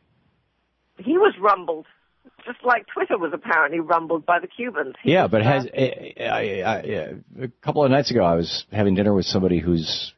He was rumbled, just like Twitter was apparently rumbled by the Cubans. He Yeah, was, but uh, has I, I, I, a couple of nights ago I was having dinner with somebody who's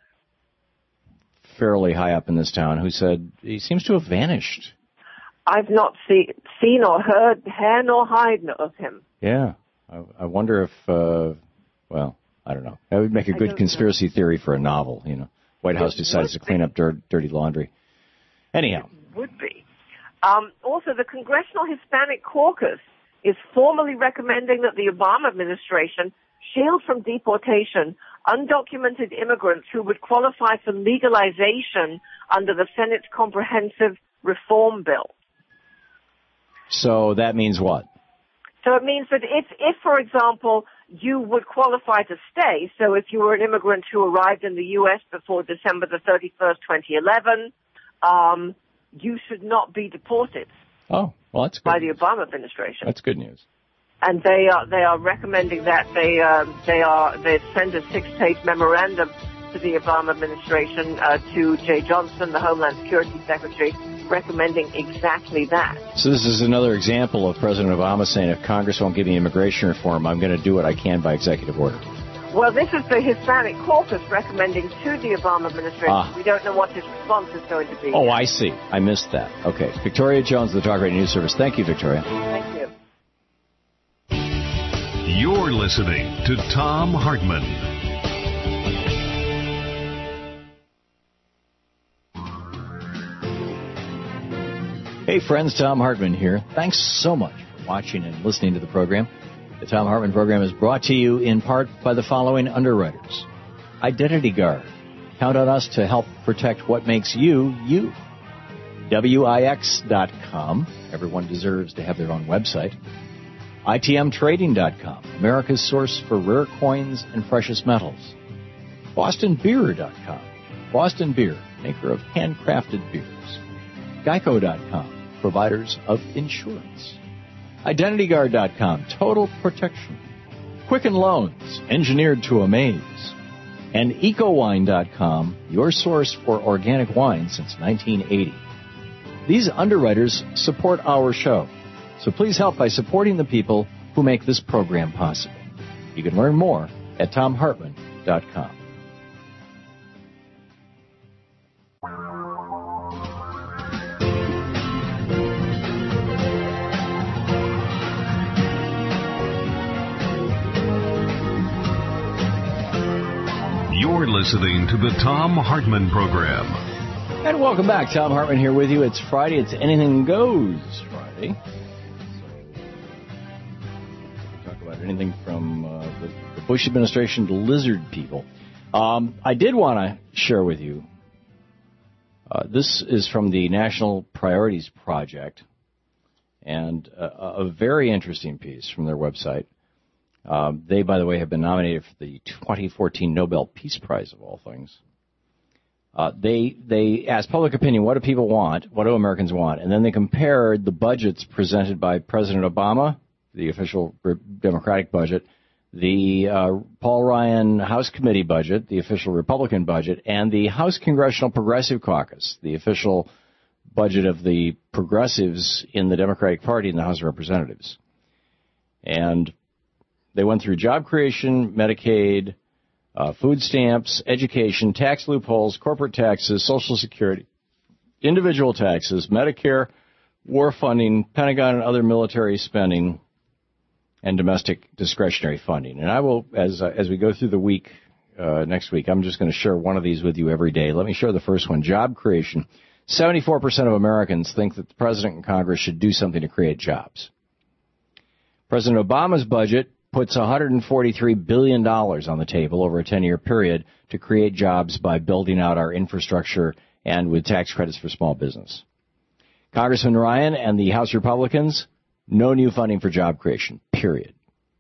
fairly high up in this town who said he seems to have vanished. I've not see, seen or heard hair nor hide of him. Yeah, I, I wonder if, uh, well, I don't know. That would make a I good don't conspiracy theory for a novel, you know. White House It decides to would clean up dirt, dirty laundry. Anyhow. Would be. Um, also, the Congressional Hispanic Caucus is formally recommending that the Obama administration shield from deportation undocumented immigrants who would qualify for legalization under the Senate's Comprehensive Reform Bill. So that means what? So it means that if, if, for example, you would qualify to stay, so if you were an immigrant who arrived in the U S before December the thirty-first, twenty eleven, um, you should not be deported. Oh, well, that's good. By the Obama administration. That's good news. And they are they are recommending that they uh, they are they send a six-page memorandum to the Obama administration uh, to Jay Johnson, the Homeland Security Secretary, recommending exactly that. So this is another example of President Obama saying, if Congress won't give me immigration reform, I'm going to do what I can by executive order. Well, this is the Hispanic Caucus recommending to the Obama administration. Ah. We don't know what his response is going to be. Oh, I see. I missed that. Okay. Victoria Jones, the Talk Radio News Service. Thank you, Victoria. Thank you. You're listening to Thom Hartmann. Hey, friends, Thom Hartmann here. Thanks so much for watching and listening to the program. The Thom Hartmann program is brought to you in part by the following underwriters. Identity Guard. Count on us to help protect what makes you, you. W I X dot com. Everyone deserves to have their own website. I T M Trading dot com, America's source for rare coins and precious metals. Boston Beer dot com, Boston Beer, maker of handcrafted beers. Geico dot com, providers of insurance. Identity Guard dot com, total protection. Quicken Loans, engineered to amaze. And Eco Wine dot com, your source for organic wine since nineteen eighty. These underwriters support our show, so please help by supporting the people who make this program possible. You can learn more at Tom Hartman dot com. You're listening to the Tom Hartman Program. And welcome back. Tom Hartman here with you. It's Friday. It's Anything Goes Friday. So, talk about anything from uh, the, the Bush administration to lizard people. Um, I did want to share with you, uh, this is from the National Priorities Project, and a, a very interesting piece from their website. Uh, they, by the way, have been nominated for the twenty fourteen Nobel Peace Prize, of all things. Uh, they they asked public opinion, what do people want, what do Americans want, and then they compared the budgets presented by President Obama, the official Democratic budget, the uh, Paul Ryan House Committee budget, the official Republican budget, and the House Congressional Progressive Caucus, the official budget of the progressives in the Democratic Party in the House of Representatives. And they went through job creation, Medicaid, uh, food stamps, education, tax loopholes, corporate taxes, Social Security, individual taxes, Medicare, war funding, Pentagon and other military spending, and domestic discretionary funding. And I will, as uh, as we go through the week, uh, next week, I'm just going to share one of these with you every day. Let me share the first one, job creation. seventy-four percent of Americans think that the President and Congress should do something to create jobs. President Obama's budget puts one hundred forty-three billion dollars on the table over a ten-year period to create jobs by building out our infrastructure and with tax credits for small business. Congressman Ryan and the House Republicans, no new funding for job creation, period.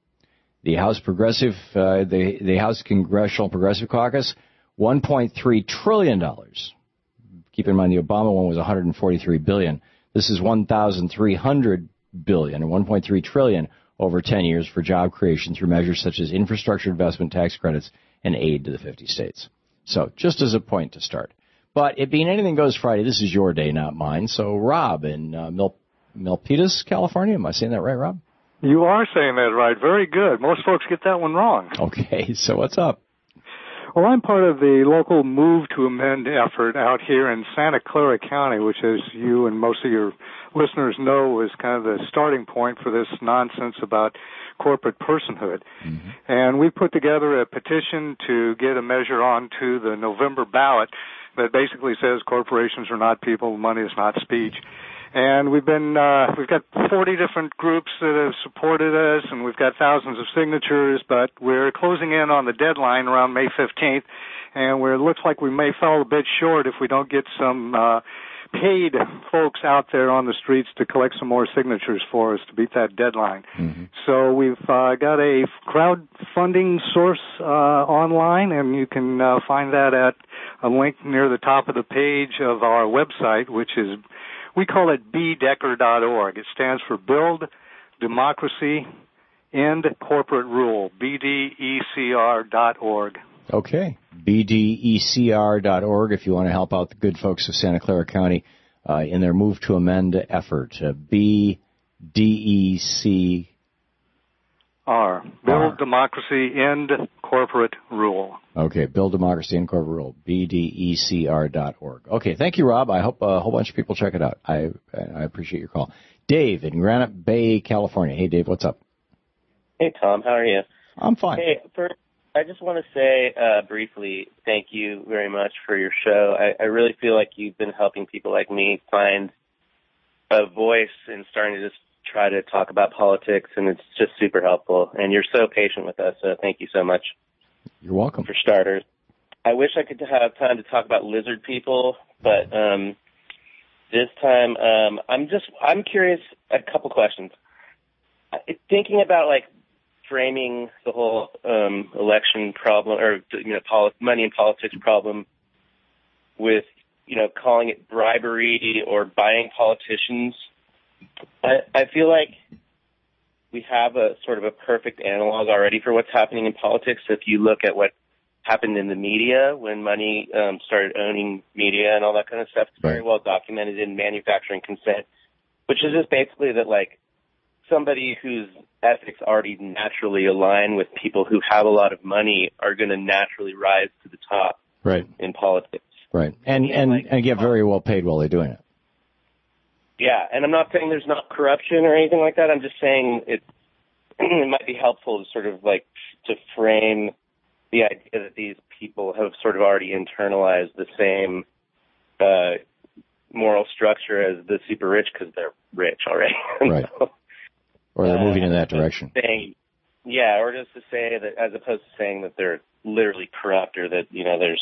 The House Progressive, uh, the, the House Congressional Progressive Caucus, one point three trillion dollars. Keep in mind the Obama one was one hundred forty-three billion dollars. This is one thousand three hundred billion dollars, or one point three trillion dollars over ten years for job creation through measures such as infrastructure investment, tax credits, and aid to the fifty states. So just as a point to start. But it being Anything Goes Friday, this is your day, not mine. So Rob in uh, Mil- Milpitas, California. Am I saying that right, Rob? You are saying that right. Very good. Most folks get that one wrong. Okay, so what's up? Well, I'm part of the local Move to Amend effort out here in Santa Clara County, which, as you and most of your listeners know, is kind of the starting point for this nonsense about corporate personhood. Mm-hmm. And we put together a petition to get a measure onto the November ballot that basically says corporations are not people, money is not speech. And we've been, uh, we've got forty different groups that have supported us, and we've got thousands of signatures, but we're closing in on the deadline around May fifteenth, and where it looks like we may fall a bit short if we don't get some, uh, paid folks out there on the streets to collect some more signatures for us to beat that deadline. Mm-hmm. So we've, uh, got a crowdfunding source, uh, online, and you can, uh, find that at a link near the top of the page of our website, which is, we call it b decker dot org. It stands for Build Democracy, End Corporate Rule, b d e c r dot org. Okay, b d e c r dot org if you want to help out the good folks of Santa Clara County uh, in their Move to Amend effort. Uh, b d e c R. Build Democracy, End Corporate Rule. Okay, Build Democracy, End Corporate Rule, b d e c r dot org. Okay, thank you, Rob. I hope a whole bunch of people check it out. I I appreciate your call. Dave in Granite Bay, California. Hey, Dave, what's up? Hey, Tom. How are you? I'm fine. Hey, first, I just want to say uh, briefly thank you very much for your show. I, I really feel like you've been helping people like me find a voice and starting to just try to talk about politics, and it's just super helpful. And you're so patient with us, so thank you so much. You're welcome. For starters. I wish I could have time to talk about lizard people, but um, this time um, I'm just I'm curious, a couple questions. thinking about like framing the whole um, election problem or you know poli- money in politics problem with you know calling it bribery or buying politicians, I, I feel like we have a sort of a perfect analog already for what's happening in politics. If you look at what happened in the media when money um, started owning media and all that kind of stuff, it's very well documented in manufacturing consent, which is just basically that like somebody whose ethics already naturally align with people who have a lot of money are going to naturally rise to the top right. in politics. Right, and and, like, and get very well paid while they're doing it. Yeah, and I'm not saying there's not corruption or anything like that. I'm just saying it, it might be helpful to sort of like to frame the idea that these people have sort of already internalized the same uh, moral structure as the super rich because they're rich already. Right. so, or they're uh, moving in that direction. Saying, yeah, or just to say that as opposed to saying that they're literally corrupt or that, you know, there's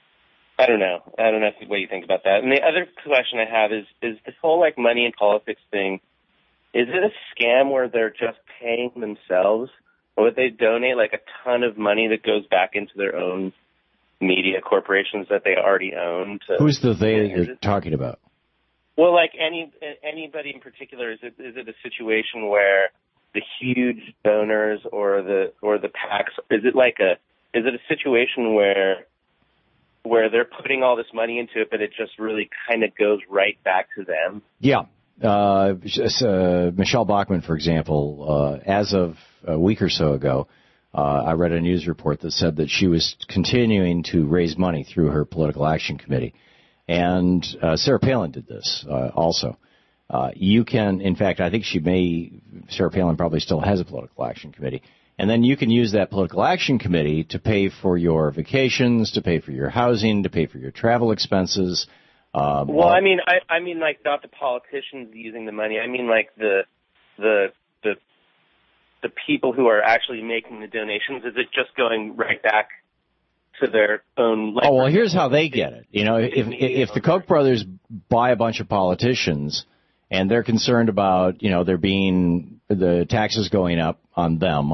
I don't know. I don't know what you think about that. And the other question I have is, is this whole, like, money in politics thing, is it a scam where they're just paying themselves? Or would they donate, like, a ton of money that goes back into their own media corporations that they already own? To, Who's the they that is you're it, talking about? Well, like, any anybody in particular, is it is it a situation where the huge donors or the or the PACs, is it like a, is it a situation where where they're putting all this money into it, but it just really kind of goes right back to them? Yeah. Uh, just, uh, Michelle Bachmann, for example, uh, as of a week or so ago, uh, I read a news report that said that she was continuing to raise money through her political action committee. And uh, Sarah Palin did this uh, also. Uh, you can, in fact, I think she may, Sarah Palin probably still has a political action committee. And then you can use that political action committee to pay for your vacations, to pay for your housing, to pay for your travel expenses. Um, well, I mean, I, I mean, like, not the politicians using the money. I mean, like, the the the the people who are actually making the donations. Is it just going right back to their own? Like, oh, well, here's how they get it. You know, if if the Koch brothers buy a bunch of politicians and they're concerned about, you know, there being the taxes going up on them,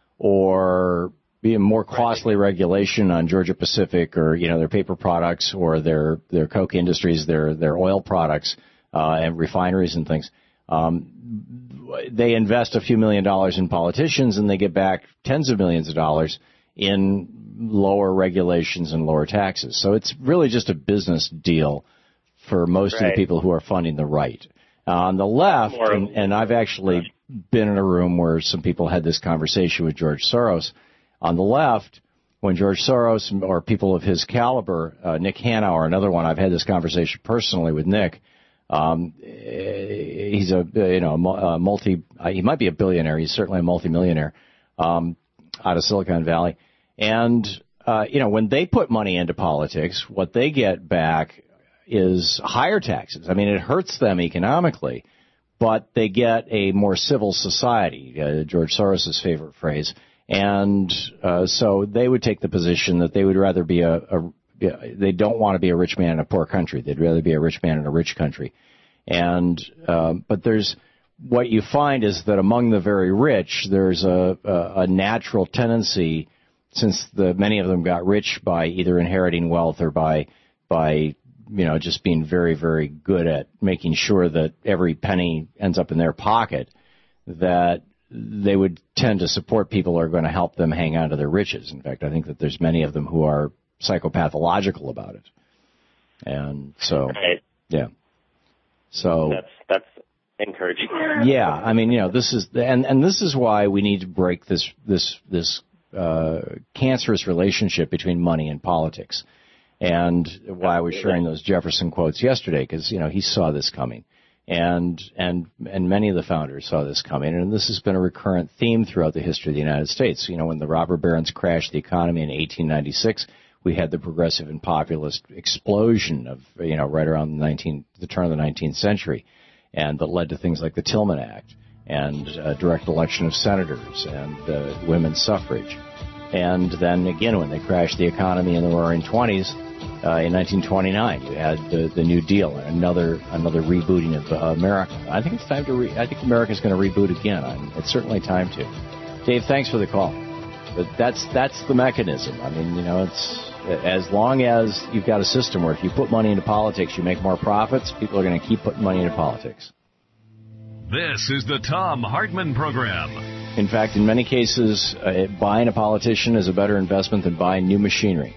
or being more costly regulation on Georgia Pacific, or, you know, their paper products, or their their Coke Industries, their their oil products, uh, and refineries and things. Um, they invest a few million dollars in politicians, and they get back tens of millions of dollars in lower regulations and lower taxes. So it's really just a business deal for most right. of the people who are funding the right. Uh, on the left, and, and I've actually been in a room where some people had this conversation with George Soros. On the left, when George Soros or people of his caliber, uh, Nick Hanauer, another one, I've had this conversation personally with Nick. Um, he's a, you know, a multi, he might be a billionaire. He's certainly a multimillionaire, um, out of Silicon Valley. And, uh, you know, when they put money into politics, what they get back is higher taxes. I mean, it hurts them economically, but they get a more civil society, uh, George Soros' favorite phrase. And uh, so they would take the position that they would rather be a, a they don't want to be a rich man in a poor country. They'd rather be a rich man in a rich country. And um, but there's what you find is that among the very rich, there's a, a, a natural tendency, since the many of them got rich by either inheriting wealth or by by you know just being very, very good at making sure that every penny ends up in their pocket, that they would tend to support people who are going to help them hang on to their riches. In fact, I think that there's many of them who are psychopathological about it. And so, right. yeah. So that's that's encouraging. Yeah, I mean, you know, this is and and this is why we need to break this this this uh, cancerous relationship between money and politics, and why I was sharing those Jefferson quotes yesterday, because you know he saw this coming. And and and many of the founders saw this coming, and this has been a recurrent theme throughout the history of the United States. You know, when the robber barons crashed the economy in eighteen ninety-six, we had the progressive and populist explosion of, you know, right around the nineteen the turn of the nineteenth century, and that led to things like the Tillman Act and uh, direct election of senators and uh, women's suffrage. And then again, when they crashed the economy in the Roaring Twenties, Uh, in nineteen twenty-nine, you had the, the New Deal, and another another rebooting of uh, America. I think it's time to. Re- I think America's going to reboot again. I'm, it's certainly time to. Dave, thanks for the call. But that's that's the mechanism. I mean, you know, it's as long as you've got a system where if you put money into politics, you make more profits. People are going to keep putting money into politics. This is the Thom Hartmann Program. In fact, in many cases, uh, buying a politician is a better investment than buying new machinery.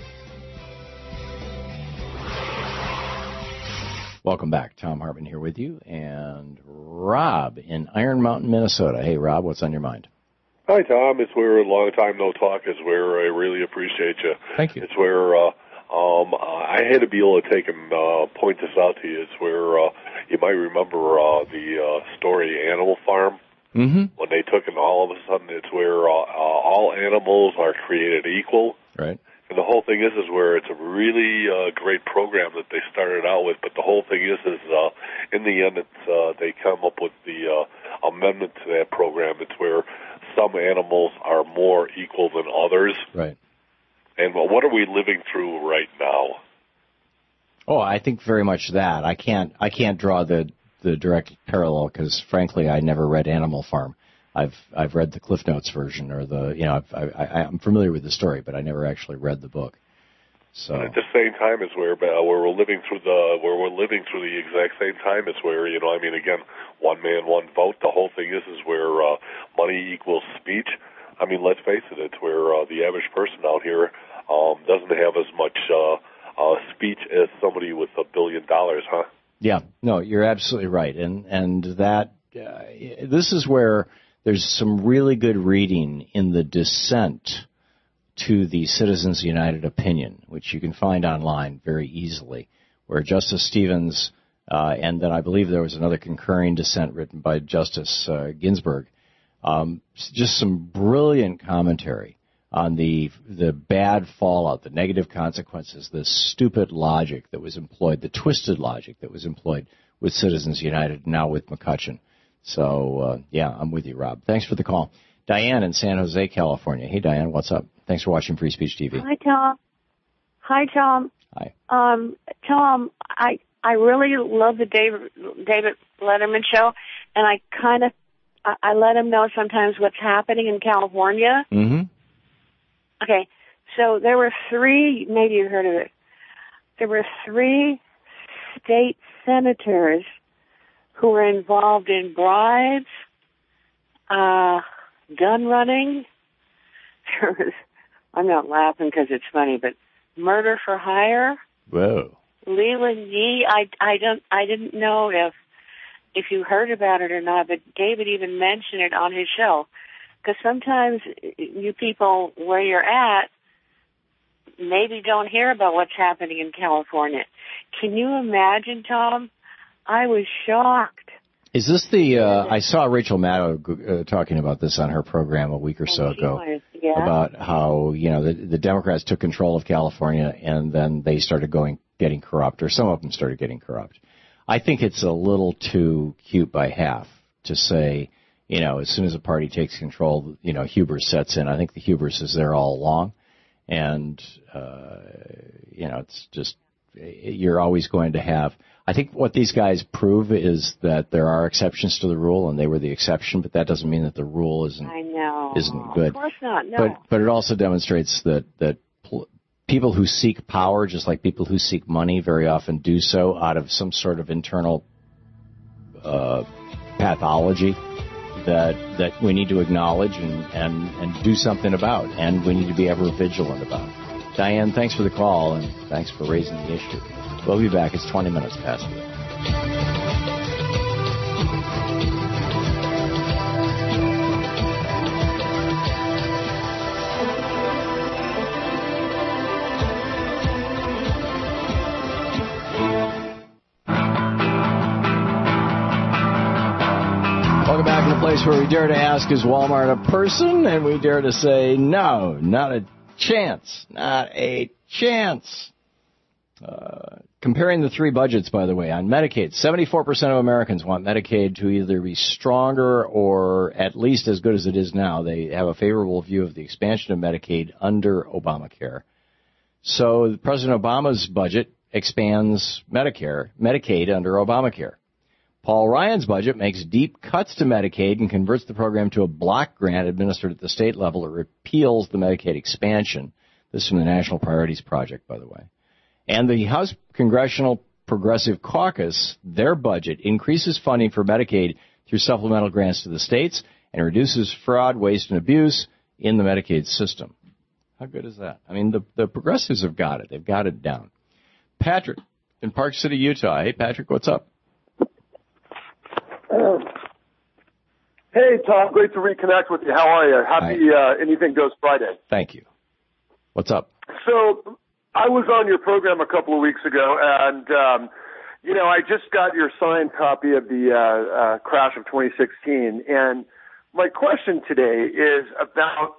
Welcome back. Thom Hartmann here with you, and Rob in Iron Mountain, Minnesota. Hey, Rob, what's on your mind? Hi, Tom. It's where a long time no talk is where I really appreciate you. Thank you. It's where uh, um, I had to be able to take and uh, point this out to you. It's where uh, you might remember uh, the uh, story Animal Farm. Mm-hmm. When they took and all of a sudden it's where uh, uh, all animals are created equal. Right. And the whole thing is, is where it's a really uh, great program that they started out with. But the whole thing is, is uh, in the end, it's uh, they come up with the uh, amendment to that program. It's where some animals are more equal than others. Right. And well, what are we living through right now? Oh, I think very much that. I can't. I can't draw the the direct parallel because, frankly, I never read Animal Farm. I've I've read the Cliff Notes version, or the you know I've, I, I, I'm familiar with the story, but I never actually read the book. So and at the same time as where uh, where we're living through the where we're living through the exact same time as where you know I mean again one man one vote. The whole thing is is where uh, money equals speech. I mean let's face it, it's where uh, the average person out here um, doesn't have as much uh, uh, speech as somebody with a billion dollars, huh? Yeah, no, you're absolutely right, and and that uh, this is where. There's some really good reading in the dissent to the Citizens United opinion, which you can find online very easily, where Justice Stevens, uh, and then I believe there was another concurring dissent written by Justice uh, Ginsburg, um, just some brilliant commentary on the the bad fallout, the negative consequences, the stupid logic that was employed, the twisted logic that was employed with Citizens United, now with McCutcheon. So, uh, yeah, I'm with you, Rob. Thanks for the call. Diane in San Jose, California. Hey, Diane, what's up? Thanks for watching Free Speech T V. Hi, Tom. Hi, Tom. Hi. Um, Tom, I I really love the David, David Letterman show, and I kind of, I, I let him know sometimes what's happening in California. Mm-hmm. Okay, so there were three, maybe you heard of it, there were three state senators who were involved in bribes, uh, gun running. There was, I'm not laughing because it's funny, but murder for hire. Whoa. Leland Yee. I, I don't, I didn't know if, if you heard about it or not, but David even mentioned it on his show. Because sometimes you people where you're at maybe don't hear about what's happening in California. Can you imagine, Tom? I was shocked. Is this the, uh, I saw Rachel Maddow uh, talking about this on her program a week or so ago, yeah. about how, you know, the, the Democrats took control of California and then they started going, getting corrupt, or some of them started getting corrupt. I think it's a little too cute by half to say, you know, as soon as a party takes control, you know, hubris sets in. I think the hubris is there all along. And, uh, you know, it's just, you're always going to have, I think what these guys prove is that there are exceptions to the rule, and they were the exception, but that doesn't mean that the rule isn't I know. isn't good. Of course not, no. But but it also demonstrates that that pl- people who seek power, just like people who seek money, very often do so out of some sort of internal uh, pathology that that we need to acknowledge and, and, and do something about, and we need to be ever vigilant about. Diane, thanks for the call, and thanks for raising the issue. We'll be back. It's twenty minutes past the hour. Welcome back to the place where we dare to ask, is Walmart a person? And we dare to say, no, not a chance. Not a chance. Uh, comparing the three budgets, by the way, on Medicaid, seventy-four percent of Americans want Medicaid to either be stronger or at least as good as it is now. They have a favorable view of the expansion of Medicaid under Obamacare. So President Obama's budget expands Medicare, Medicaid under Obamacare. Paul Ryan's budget makes deep cuts to Medicaid and converts the program to a block grant administered at the state level. It repeals the Medicaid expansion. This is from the National Priorities Project, by the way. And the House Congressional Progressive Caucus, their budget increases funding for Medicaid through supplemental grants to the states and reduces fraud, waste, and abuse in the Medicaid system. How good is that? I mean, the, the progressives have got it. They've got it down. Patrick in Park City, Utah. Hey, Patrick, what's up? Uh, hey, Tom. Great to reconnect with you. How are you? Happy uh, Anything Goes Friday. Thank you. What's up? So I was on your program a couple of weeks ago, and, um, you know, I just got your signed copy of the uh, uh, crash of twenty sixteen, and my question today is about,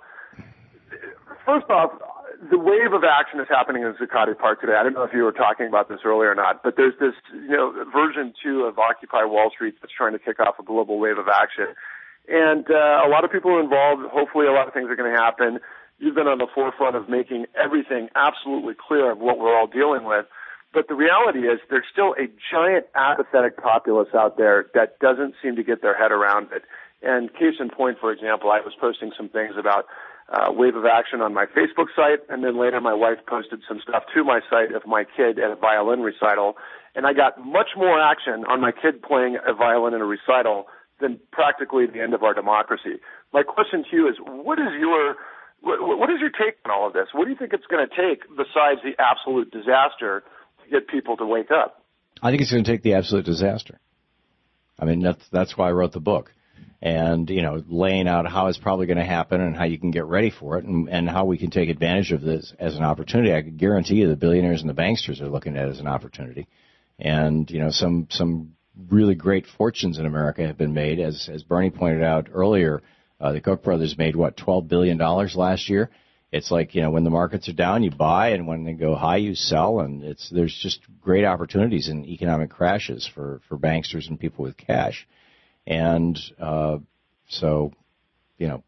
first off, the wave of action is happening in Zuccotti Park today. I don't know if you were talking about this earlier or not, but there's this, you know, version two of Occupy Wall Street that's trying to kick off a global wave of action. And uh, a lot of people are involved. Hopefully a lot of things are going to happen. You've been on the forefront of making everything absolutely clear of what we're all dealing with. But the reality is there's still a giant apathetic populace out there that doesn't seem to get their head around it. And case in point, for example, I was posting some things about uh, wave of action on my Facebook site, and then later my wife posted some stuff to my site of my kid at a violin recital, and I got much more action on my kid playing a violin in a recital than practically the end of our democracy. My question to you is, what is your what, what is your take on all of this? What do you think it's going to take besides the absolute disaster to get people to wake up? I think it's going to take the absolute disaster. I mean, that's that's why I wrote the book. And, you know, laying out how it's probably going to happen and how you can get ready for it and, and how we can take advantage of this as an opportunity. I can guarantee you the billionaires and the banksters are looking at it as an opportunity. And, you know, some some really great fortunes in America have been made. As as Bernie pointed out earlier, uh, the Koch brothers made, what, twelve billion dollars last year? It's like, you know, when the markets are down, you buy, and when they go high, you sell. And it's there's just great opportunities in economic crashes for, for banksters and people with cash. And uh, so, you know,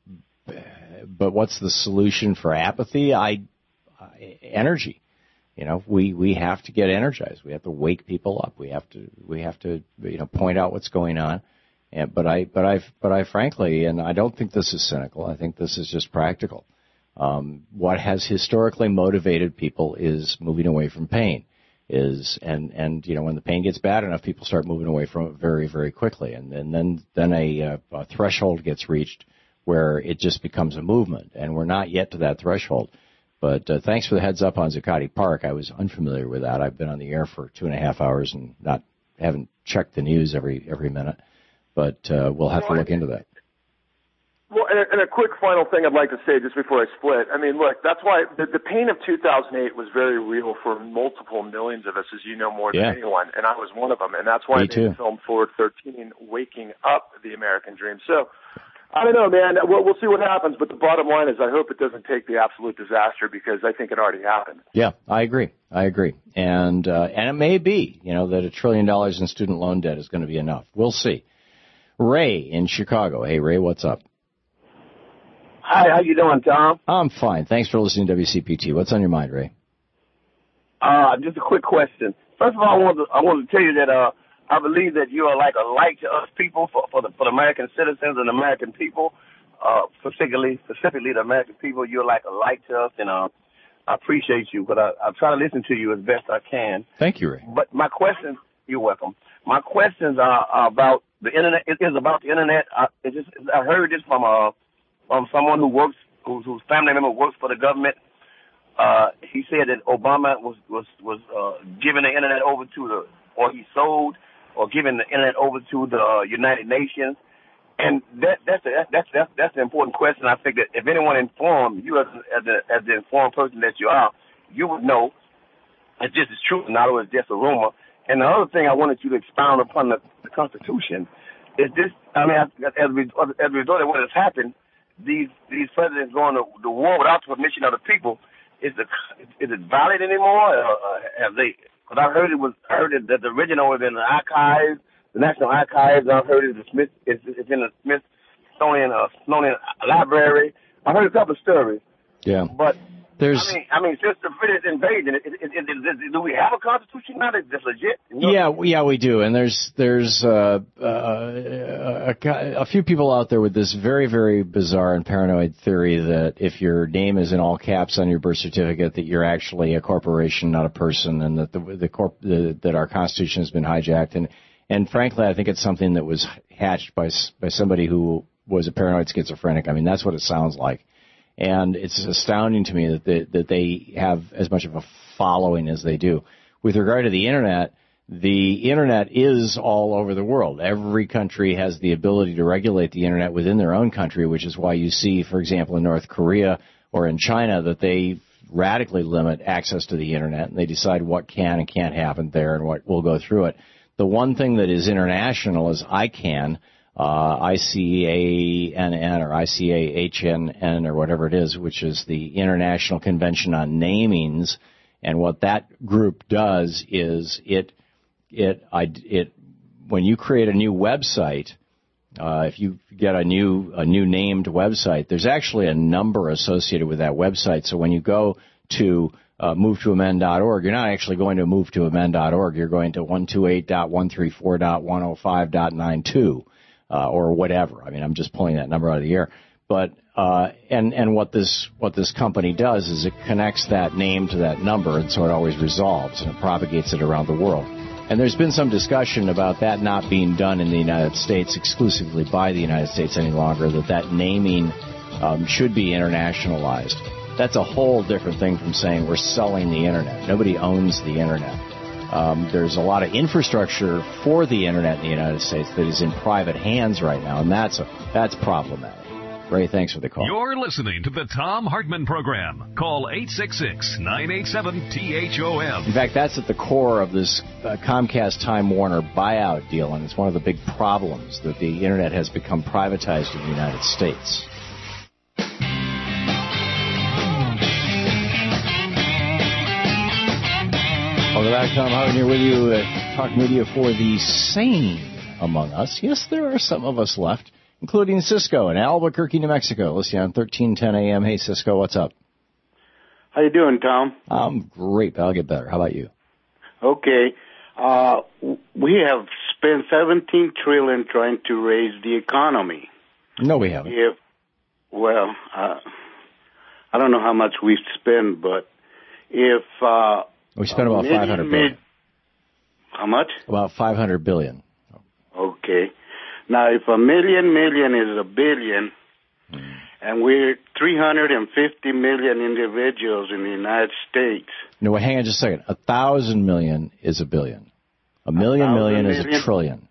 but what's the solution for apathy? I, I energy. You know, we, we have to get energized. We have to wake people up. We have to we have to you know point out what's going on. And but I but I but I frankly, and I don't think this is cynical. I think this is just practical. Um, what has historically motivated people is moving away from pain. Is and and you know when the pain gets bad enough, people start moving away from it very very quickly, and, and then then a, a threshold gets reached where it just becomes a movement, and we're not yet to that threshold. But uh, thanks for the heads up on Zuccotti Park. I was unfamiliar with that. I've been on the air for two and a half hours and not haven't checked the news every every minute, but uh, we'll have to look into that. Well, and a, and a quick final thing I'd like to say just before I split. I mean, look, that's why the, the pain of two thousand eight was very real for multiple millions of us, as you know more than yeah. anyone, and I was one of them. And that's why Me I made the film Forward thirteen, Waking Up the American Dream. So, I don't know, man. We'll, we'll see what happens, but the bottom line is I hope it doesn't take the absolute disaster because I think it already happened. Yeah, I agree. I agree. And uh, and it may be, you know, that a trillion dollars in student loan debt is going to be enough. We'll see. Ray in Chicago. Hey, Ray, what's up? Hi, how you doing, Tom? I'm fine. Thanks for listening to W C P T. What's on your mind, Ray? Uh, just a quick question. First of all, I want to I want to tell you that uh, I believe that you are like a light to us people for for the for the American citizens and American people, uh, specifically specifically the American people. You're like a light to us, and uh, I appreciate you. But I I try to listen to you as best I can. Thank you, Ray. But my questions, you're welcome. My questions are, are about the internet. It is about the internet. I, it just I heard this from a. Um, someone who works, whose, whose family member works for the government. Uh, he said that Obama was was was uh, giving the internet over to the, or he sold, or giving the internet over to the uh, United Nations, and that that's the, that's that's that's the important question. I think that if anyone informed you, as as the, as the informed person that you are, you would know if this is true, not or it's just a rumor. And the other thing I wanted you to expound upon the, the Constitution is this. I mean, as, as, we, as a result of what has happened. These these presidents going to the war without the permission of the people, is the is it valid anymore? Or, uh, have they? Because I heard it was I heard it, that the original was in the archives, the National Archives. I heard it the Smith it's, it's in the Smithsonian uh, Smithsonian Library. I heard a couple of stories. Yeah. But There's, I mean, I mean, since the British invaded, it, it, it, it, do we have a constitution now that's that's legit? You know? Yeah, yeah, we do. And there's there's uh, uh, a, a few people out there with this very, very bizarre and paranoid theory that if your name is in all caps on your birth certificate, that you're actually a corporation, not a person, and that the the, corp, the that our Constitution has been hijacked. And and frankly, I think it's something that was hatched by by somebody who was a paranoid schizophrenic. I mean, that's what it sounds like. And it's astounding to me that they, that they have as much of a following as they do. With regard to the Internet, the Internet is all over the world. Every country has the ability to regulate the Internet within their own country, which is why you see, for example, in North Korea or in China, that they radically limit access to the Internet, and they decide what can and can't happen there and what will go through it. The one thing that is international is I CAN, Uh, I C A N N or I C A H N N or whatever it is, which is the International Convention on Namings. And what that group does is it, it, I, it, when you create a new website, uh, if you get a new, a new named website, there's actually a number associated with that website. So when you go to uh, move to amend dot org, you're not actually going to move to amend dot org. You're going to one twenty-eight dot one thirty-four dot one oh five dot ninety-two. Uh, or whatever. I mean, I'm just pulling that number out of the air. But uh, and and what this what this company does is it connects that name to that number, and so it always resolves and it propagates it around the world. And there's been some discussion about that not being done in the United States exclusively by the United States any longer. That that naming um, should be internationalized. That's a whole different thing from saying we're selling the Internet. Nobody owns the Internet. Um, there's a lot of infrastructure for the Internet in the United States that is in private hands right now, and that's a, that's problematic. Ray, thanks for the call. You're listening to the Thom Hartmann Program. Call eight six six, nine eight seven, T H O M. In fact, that's at the core of this uh, Comcast Time Warner buyout deal, and it's one of the big problems that the Internet has become privatized in the United States. Welcome back, Thom Hartmann here with you at Talk Media for the sane among us. Yes, there are some of us left, including Cisco in Albuquerque, New Mexico. Listening on thirteen ten A M. Hey, Cisco, what's up? How you doing, Tom? I'm great, but I'll get better. How about you? Okay. Uh, we have spent seventeen trillion dollars trying to raise the economy. No, we haven't. If, well, uh, I don't know how much we've spent, but if... Uh, we spent about five hundred billion dollars. How much? About five hundred billion dollars. Okay. Now, if a million million is a billion, mm. and we're three hundred fifty million individuals in the United States. No, wait, hang on just a second. A thousand million is a billion. A million a million, million is a trillion.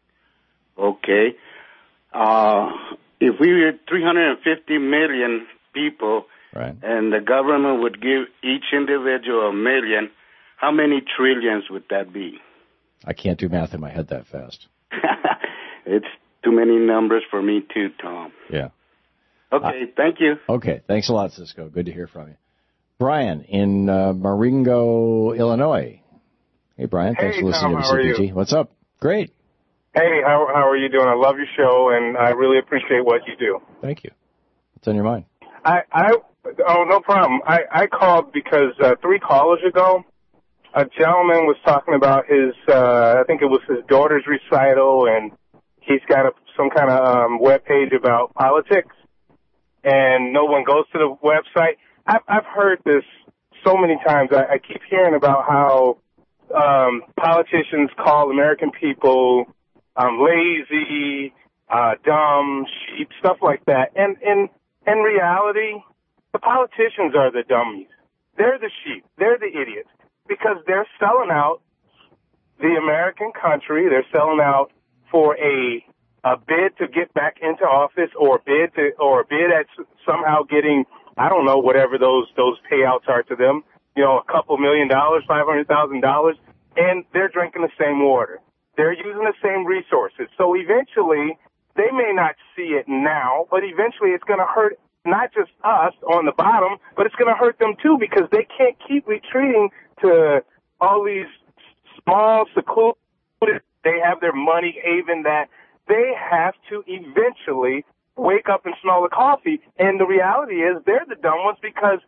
Okay. Uh, if we were three hundred fifty million people, right, and the government would give each individual a million, how many trillions would that be? I can't do math in my head that fast. It's too many numbers for me too, Tom. Yeah. Okay, uh, thank you. Okay, thanks a lot, Cisco. Good to hear from you. Brian in uh, Marengo, Illinois. Hey, Brian. Hey, thanks for listening Tom, to how the are C P T. you? What's up? Great. Hey, how how are you doing? I love your show, and I really appreciate what you do. Thank you. What's on your mind? I, I oh, no problem. I, I called because uh, three callers ago, a gentleman was talking about his, uh, I think it was his daughter's recital, and he's got a, some kind of um, web page about politics, and no one goes to the website. I've, I've heard this so many times. I, I keep hearing about how um, politicians call American people um, lazy, uh, dumb, sheep, stuff like that. And in in reality, the politicians are the dummies. They're the sheep. They're the idiots because they're selling out the American country. They're selling out for a a bid to get back into office, or a bid to, or a bid at somehow getting, I don't know, whatever those those payouts are to them. You know, a couple million dollars, five hundred thousand dollars, and they're drinking the same water. They're using the same resources. So eventually, they may not see it now, but eventually it's going to hurt not just us on the bottom, but it's going to hurt them too, because they can't keep retreating to all these small, secluded, they have their money haven that they have to eventually wake up and smell the coffee. And the reality is they're the dumb ones, because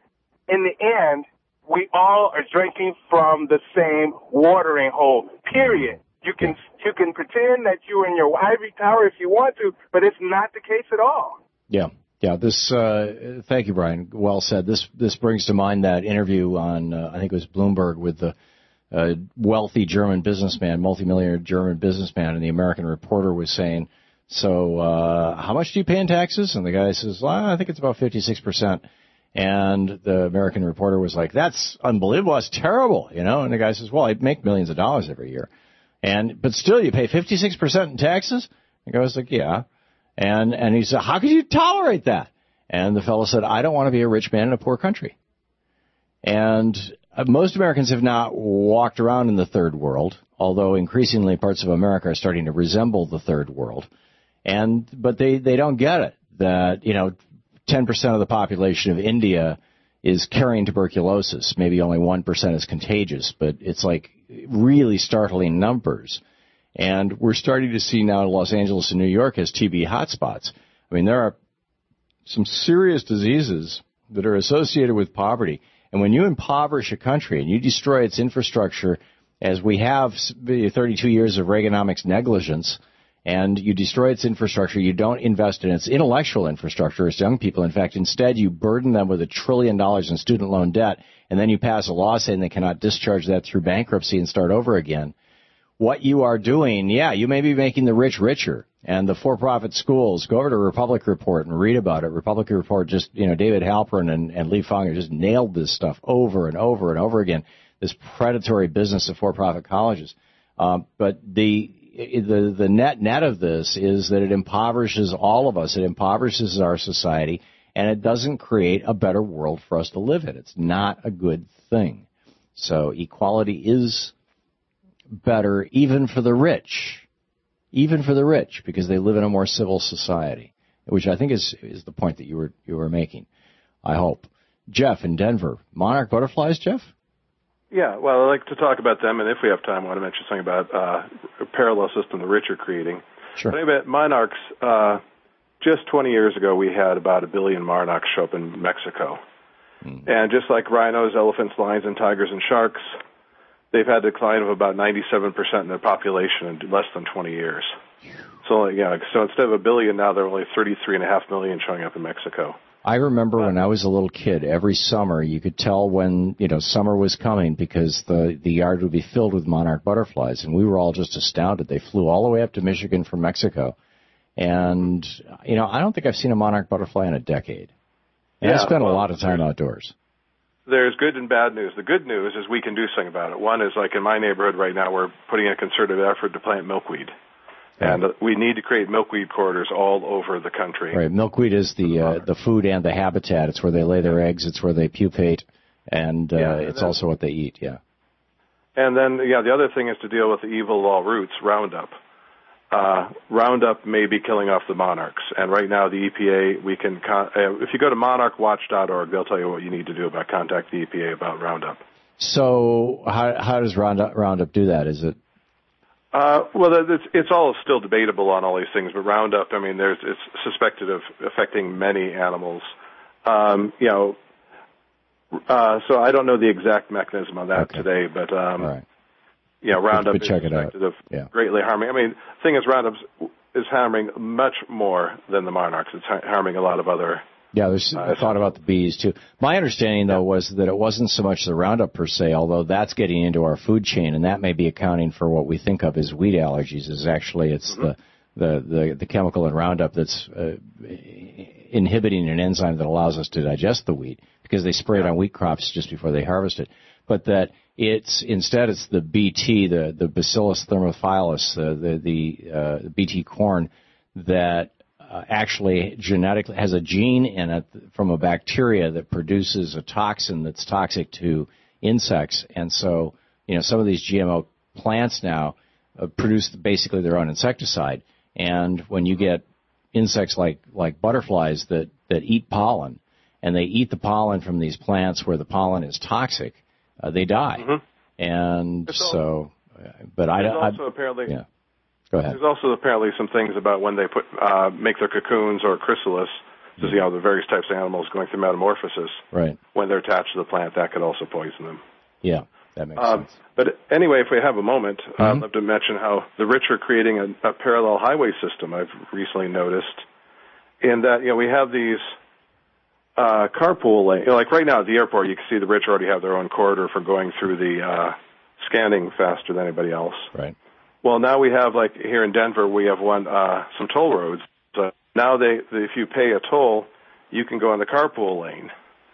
in the end, we all are drinking from the same watering hole, period. You can you can pretend that you're in your ivory tower if you want to, but it's not the case at all. Yeah, yeah. This. Uh, thank you, Brian. Well said. This this brings to mind that interview on uh, I think it was Bloomberg with the uh, wealthy German businessman, multimillionaire German businessman, and the American reporter was saying, "So, uh, how much do you pay in taxes?" And the guy says, well, "I think it's about fifty-six percent." And the American reporter was like, "That's unbelievable. That's terrible, you know." And the guy says, "Well, I make millions of dollars every year." And, but still you pay fifty-six percent in taxes? The guy was like, yeah. And, and he said, how could you tolerate that? And the fellow said, I don't want to be a rich man in a poor country. And uh, most Americans have not walked around in the third world, although increasingly parts of America are starting to resemble the third world. And, but they, they don't get it that, you know, ten percent of the population of India is carrying tuberculosis. Maybe only one percent is contagious, but it's like really startling numbers. And we're starting to see now Los Angeles and New York as T B hotspots. I mean, there are some serious diseases that are associated with poverty. And when you impoverish a country and you destroy its infrastructure, as we have thirty-two years of Reaganomics negligence, and you destroy its infrastructure, you don't invest in its intellectual infrastructure as young people. In fact, instead, you burden them with a trillion dollars in student loan debt, and then you pass a law saying they cannot discharge that through bankruptcy and start over again. What you are doing, yeah, you may be making the rich richer. And the for-profit schools, go over to Republic Report and read about it. Republic Report just, you know, David Halpern and, and Lee Fonger just nailed this stuff over and over and over again, this predatory business of for-profit colleges. Um, but the... The, the net net of this is that it impoverishes all of us. It impoverishes our society, and it doesn't create a better world for us to live in. It's not a good thing. So equality is better even for the rich, even for the rich, because they live in a more civil society, which I think is is the point that you were you were making, I hope. Jeff in Denver. Monarch butterflies, Jeff? Yeah, well, I'd like to talk about them, and if we have time, I want to mention something about uh, a parallel system the rich are creating. Sure. But anyway, monarchs, uh, just twenty years ago, we had about a billion monarchs show up in Mexico. Mm. And just like rhinos, elephants, lions, and tigers and sharks, they've had a decline of about ninety-seven percent in their population in less than twenty years. So, yeah, so instead of a billion now, there are only thirty-three and a half million showing up in Mexico. I remember when I was a little kid, every summer you could tell when, you know, summer was coming because the, the yard would be filled with monarch butterflies, and we were all just astounded. They flew all the way up to Michigan from Mexico. And, you know, I don't think I've seen a monarch butterfly in a decade. And yeah, I spent well, a lot of time outdoors. There's good and bad news. The good news is we can do something about it. One is, like in my neighborhood right now, we're putting in a concerted effort to plant milkweed. And we need to create milkweed corridors all over the country. Right. Milkweed is the uh, the food and the habitat. It's where they lay their eggs. It's where they pupate. And uh, yeah, and it's then, also what they eat, yeah. And then, yeah, the other thing is to deal with the evil of all roots, Roundup. Uh, Roundup may be killing off the monarchs. And right now the E P A, we can, con- uh, if you go to monarch watch dot org, they'll tell you what you need to do about contact the E P A about Roundup. So how, how does Roundup, Roundup do that? Is it? Uh, well, it's, it's all still debatable on all these things, but Roundup, I mean, there's, it's suspected of affecting many animals. Um, you know, uh, so I don't know the exact mechanism on that okay. today, but, um, right. you know, Roundup is check suspected of yeah. greatly harming. I mean, the thing is, Roundup is harming much more than the monarchs. It's harming a lot of other. Yeah, there's uh, thought about the bees, too. My understanding, though, was that it wasn't so much the Roundup per se, although that's getting into our food chain, and that may be accounting for what we think of as wheat allergies, is actually it's mm-hmm. the, the, the, the chemical in Roundup that's uh, inhibiting an enzyme that allows us to digest the wheat, because they spray it on wheat crops just before they harvest it. But that it's, instead it's the B T, the, the Bacillus thermophilus, uh, the, the uh, B T corn, that Uh, actually genetically has a gene in it from a bacteria that produces a toxin that's toxic to insects. And so, you know, some of these G M O plants now uh, produce basically their own insecticide. And when you get insects like, like butterflies that, that eat pollen, and they eat the pollen from these plants where the pollen is toxic, uh, they die. Mm-hmm. And There's so, uh, but I don't. I, also apparently. Yeah. Go ahead. There's also apparently some things about when they put uh, make their cocoons or chrysalis to see how the various types of animals going through metamorphosis. Right. When they're attached to the plant, that could also poison them. Yeah, that makes um, sense. But anyway, if we have a moment, Mm-hmm. I'd love to mention how the rich are creating a, a parallel highway system. I've recently noticed, in that you know we have these uh, carpool lanes. You know, like right now at the airport, you can see the rich already have their own corridor for going through the uh, scanning faster than anybody else. Right. Well, now we have, like here in Denver, we have one uh, some toll roads. So now they, if you pay a toll, you can go on the carpool lane.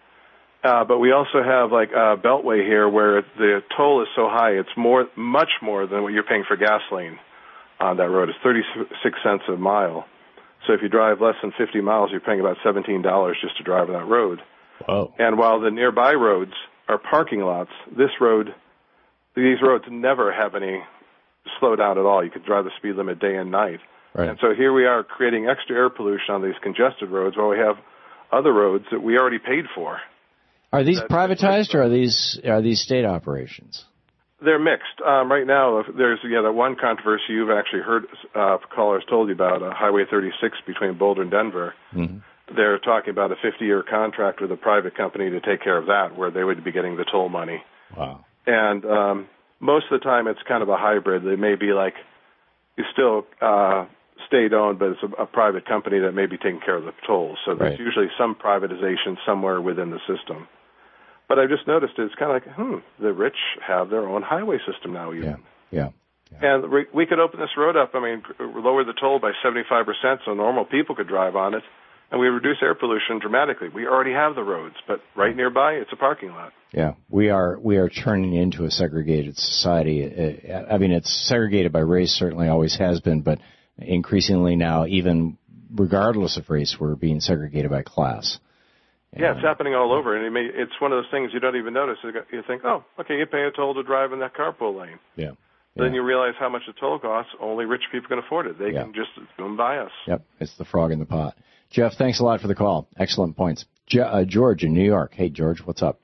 Uh, but we also have like a beltway here where the toll is so high, it's more, much more than what you're paying for gasoline on that road. It's thirty-six cents a mile. So if you drive less than fifty miles, you're paying about seventeen dollars just to drive on that road. Oh. And while the nearby roads are parking lots, this road, these roads never have any slowdown at all. You could drive the speed limit day and night. Right. And so here we are creating extra air pollution on these congested roads while we have other roads that we already paid for. Are these That- privatized or are these are these state operations? They're mixed. Um, right now, there's yeah, that one controversy you've actually heard uh, callers told you about, uh, Highway thirty-six between Boulder and Denver. Mm-hmm. They're talking about a fifty-year contract with a private company to take care of that, where they would be getting the toll money. Wow. And um, most of the time, it's kind of a hybrid. They may be like, it's still uh, state-owned, but it's a, a private company that may be taking care of the tolls. So there's Right. usually some privatization somewhere within the system. But I've just noticed it's kind of like, hmm, the rich have their own highway system now even. Yeah. And we, we could open this road up, I mean, lower the toll by seventy-five percent so normal people could drive on it, and we reduce air pollution dramatically. We already have the roads, but right nearby, it's a parking lot. Yeah, we are we are turning into a segregated society. Uh, I mean, it's segregated by race, certainly always has been, but increasingly now, even regardless of race, we're being segregated by class. Yeah, it's happening all over, and it may, it's one of those things you don't even notice. You think, oh, okay, you pay a toll to drive in that carpool lane. Yeah. Then you realize how much the toll costs. Only rich people can afford it. They Yeah. can just come by us. Yep, it's the frog in the pot. Jeff, thanks a lot for the call. Excellent points. Je- uh, George in New York. Hey, George, what's up?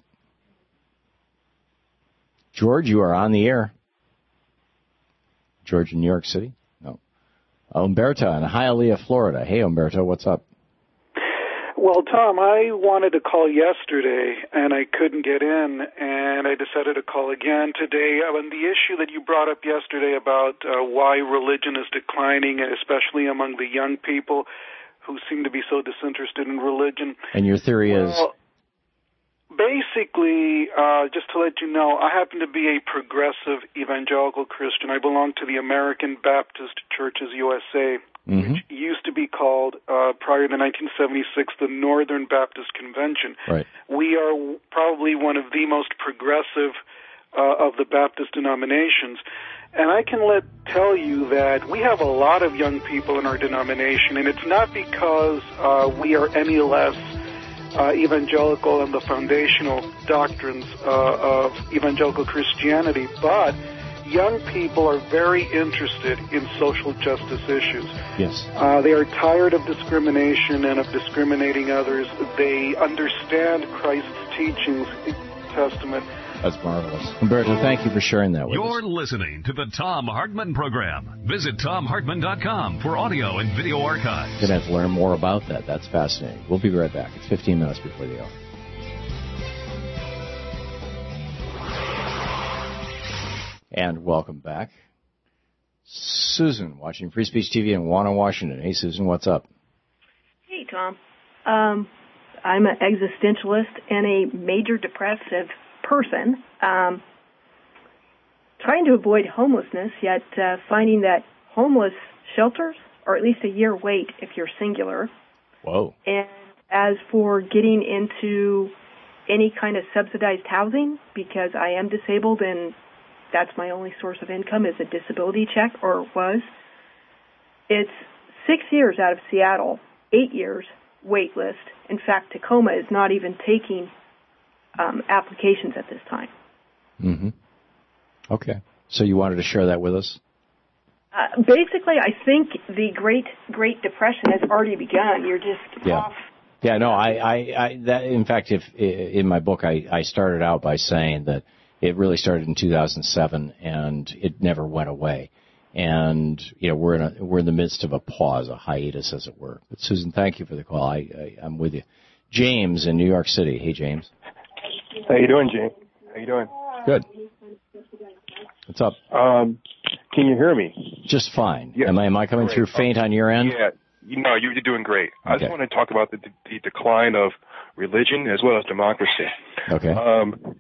George, you are on the air. George in New York City? No. Umberto in Hialeah, Florida. Hey, Umberto, what's up? Well, Tom, I wanted to call yesterday, and I couldn't get in, and I decided to call again today. On the issue that you brought up yesterday about uh, why religion is declining, especially among the young people who seem to be so disinterested in religion. And your theory is? Well, basically, uh, just to let you know, I happen to be a progressive evangelical Christian. I belong to the American Baptist Churches U S A. Mm-hmm. Which used to be called, uh, prior to nineteen seventy-six, the Northern Baptist Convention. Right. We are probably one of the most progressive uh, of the Baptist denominations. And I can let tell you that we have a lot of young people in our denomination, and it's not because uh, we are any less uh, evangelical in the foundational doctrines uh, of evangelical Christianity, but young people are very interested in social justice issues. Yes. Uh, they are tired of discrimination and of discriminating others. They understand Christ's teachings, Testament. That's marvelous. Umberto, thank you for sharing that with You're us. listening to the Tom Hartman Program. Visit tom hartman dot com for audio and video archives. You're going to have to learn more about that. That's fascinating. We'll be right back. It's fifteen minutes before the hour. And welcome back. Susan, watching Free Speech T V in Wanna, Washington. Hey, Susan, what's up? Hey, Tom. Um, I'm an existentialist and a major depressive person. Um, trying to avoid homelessness, yet uh, finding that homeless shelters are at least a year wait if you're singular. Whoa. And as for getting into any kind of subsidized housing, because I am disabled and that's my only source of income is a disability check, or was. It's six years out of Seattle, eight years wait list. In fact, Tacoma is not even taking um, applications at this time. Mm-hmm. Okay. So you wanted to share that with us? Uh, basically, I think the Great Great Depression has already begun. You're just Yeah. off. Yeah, no, I, I, I that, in fact, if, in my book, I, I started out by saying that it really started in two thousand seven and it never went away. And, you know, we're in a, we're in the midst of a pause, a hiatus, as it were. But, Susan, thank you for the call. I, I, I'm with you. James in New York City. Hey, James. How you doing, James? How you doing? Good. What's up? Um, can you hear me? Just fine. Yeah. Am I, am I coming Great. through faint on your end? Yeah. You know, you're doing great. I Okay. just want to talk about the, the decline of religion as well as democracy. Okay. Um,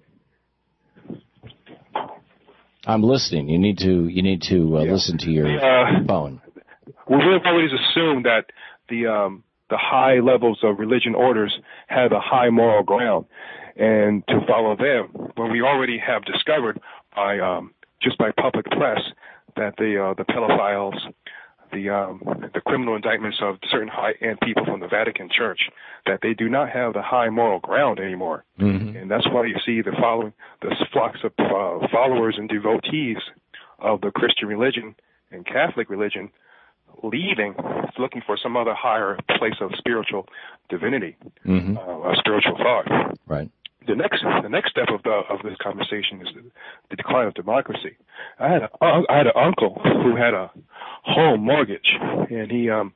I'm listening. You need to you need to uh, Yeah. listen to your Uh, phone. we have always assumed that the um, the high levels of religion orders have a high moral ground, and to follow them, when we already have discovered by um, just by public press that the uh, the pedophiles, the um, the criminal indictments of certain high-end people from the Vatican Church, that they do not have the high moral ground anymore. Mm-hmm. And that's why you see the following, the flocks of uh, followers and devotees of the Christian religion and Catholic religion leaving, looking for some other higher place of spiritual divinity, Mm-hmm. uh, a spiritual thought. Right. The next, the next step of the of this conversation is the, the decline of democracy. I had a, I had an uncle who had a home mortgage, and he um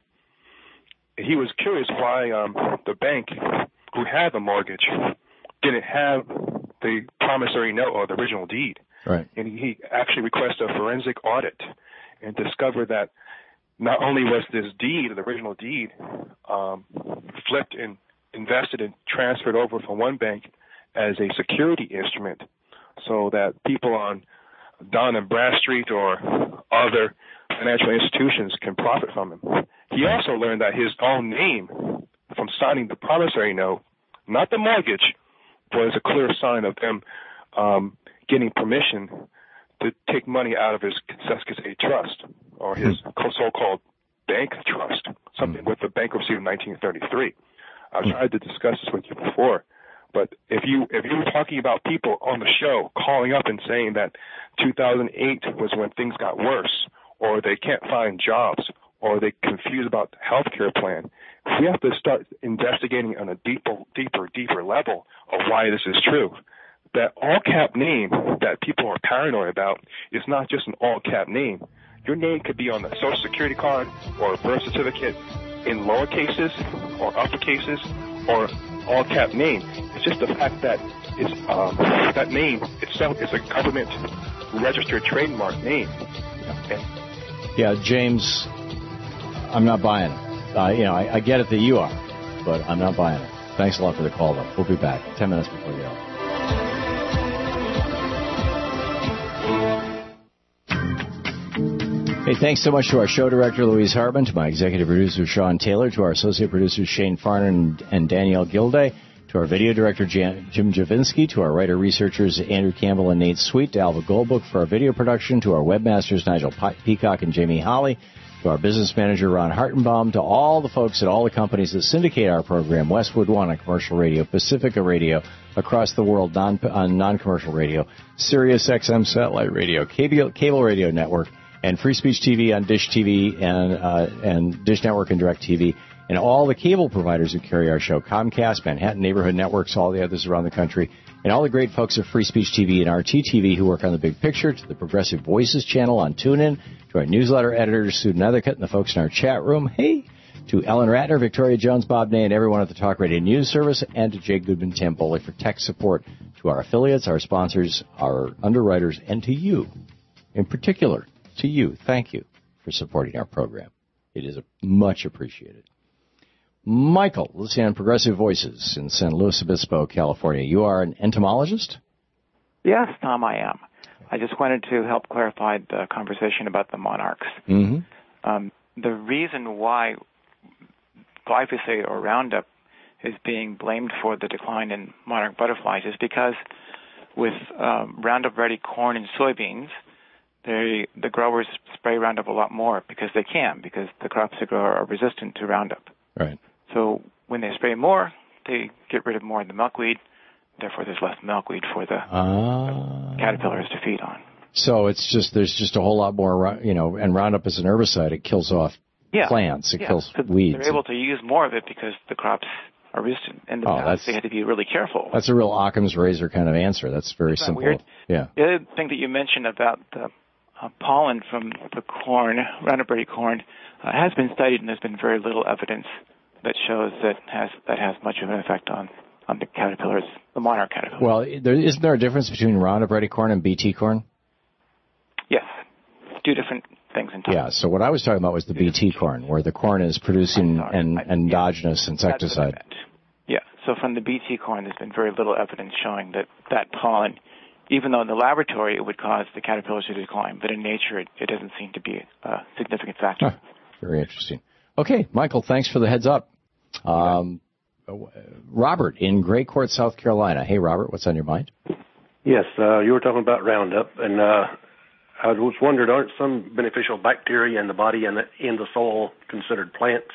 he was curious why um the bank who had the mortgage didn't have the promissory note or the original deed. Right. And he, he actually requested a forensic audit and discovered that not only was this deed, the original deed, um, flipped and invested and transferred over from one bank as a security instrument so that people on Don and Bradstreet or other financial institutions can profit from him. He also learned that his own name from signing the promissory note, not the mortgage, was a clear sign of them um, getting permission to take money out of his Cescase trust or his so-called bank trust, something with the bankruptcy of nineteen thirty-three. I've tried to discuss this with you before. But if you if you were talking about people on the show calling up and saying that two thousand eight was when things got worse, or they can't find jobs, or they're confused about the health care plan, we have to start investigating on a deeper, deeper, deeper level of why this is true. That all-cap name that people are paranoid about is not just an all-cap name. Your name could be on a Social Security card or a birth certificate in lower cases or upper cases or all-cap name. It's just the fact that it's, um, that name itself is a government-registered trademark name. And Yeah, James, I'm not buying it. Uh, you know, I, I get it that you are, but I'm not buying it. Thanks a lot for the call, though. We'll be back ten minutes before the hour. Hey, thanks so much to our show director, Louise Hartman, to my executive producer, Sean Taylor, to our associate producers, Shane Farner and, and Danielle Gilday, to our video director, Jan, Jim Javinsky, to our writer-researchers, Andrew Campbell and Nate Sweet, to Alva Goldbook for our video production, to our webmasters, Nigel Peacock and Jamie Holly, to our business manager, Ron Hartenbaum, to all the folks at all the companies that syndicate our program, Westwood One on commercial radio, Pacifica Radio, across the world non, on non-commercial radio, Sirius X M satellite radio, cable, cable radio network, and Free Speech T V on Dish T V and uh, and Dish Network and Direct T V, and all the cable providers who carry our show, Comcast, Manhattan Neighborhood Networks, all the others around the country, and all the great folks at Free Speech T V and R T T V who work on the big picture, to the Progressive Voices channel on TuneIn, to our newsletter editors, Sue Nethercutt, and the folks in our chat room, hey, to Ellen Ratner, Victoria Jones, Bob Ney, and everyone at the Talk Radio News Service, and to Jay Goodman Tamboli for tech support, to our affiliates, our sponsors, our underwriters, and to you in particular. To you, thank you for supporting our program. It is much appreciated. Michael, listening on Progressive Voices in San Luis Obispo, California. You are an entomologist? Yes, Tom, I am. I just wanted to help clarify the conversation about the monarchs. Mm-hmm. Um, the reason why glyphosate or Roundup is being blamed for the decline in monarch butterflies is because with um, Roundup-ready corn and soybeans, They, the growers spray Roundup a lot more because they can, because the crops they grow are resistant to Roundup. Right. So when they spray more, they get rid of more of the milkweed. Therefore, there's less milkweed for the Ah. caterpillars to feed on. So it's just there's just a whole lot more, you know, and Roundup is an herbicide. It kills off Yeah. plants. It yeah. kills so weeds. They're able to use more of it because the crops are resistant. In the Oh, past, that's- they had to be really careful. That's a real Occam's razor kind of answer. That's very Isn't that simple. weird? Yeah. The other thing that you mentioned about the uh, pollen from the corn, Roundup Ready corn, uh, has been studied, and there's been very little evidence that shows that has that has much of an effect on, on the caterpillars, the monarch caterpillars. Well, there, isn't there a difference between Roundup Ready corn and B T corn? Yes, two different things in time. Yeah, so what I was talking about was the B T corn, where the corn is producing an endogenous insecticide. Yeah, so from the B T corn, there's been very little evidence showing that that pollen, even though in the laboratory it would cause the caterpillars to decline, but in nature it, it doesn't seem to be a significant factor. Huh, very interesting. Okay, Michael, thanks for the heads up. Um, Robert in Gray Court, South Carolina. Hey, Robert, what's on your mind? Yes, uh, you were talking about Roundup, and uh, I was wondering, aren't some beneficial bacteria in the body and the, in the soil considered plants?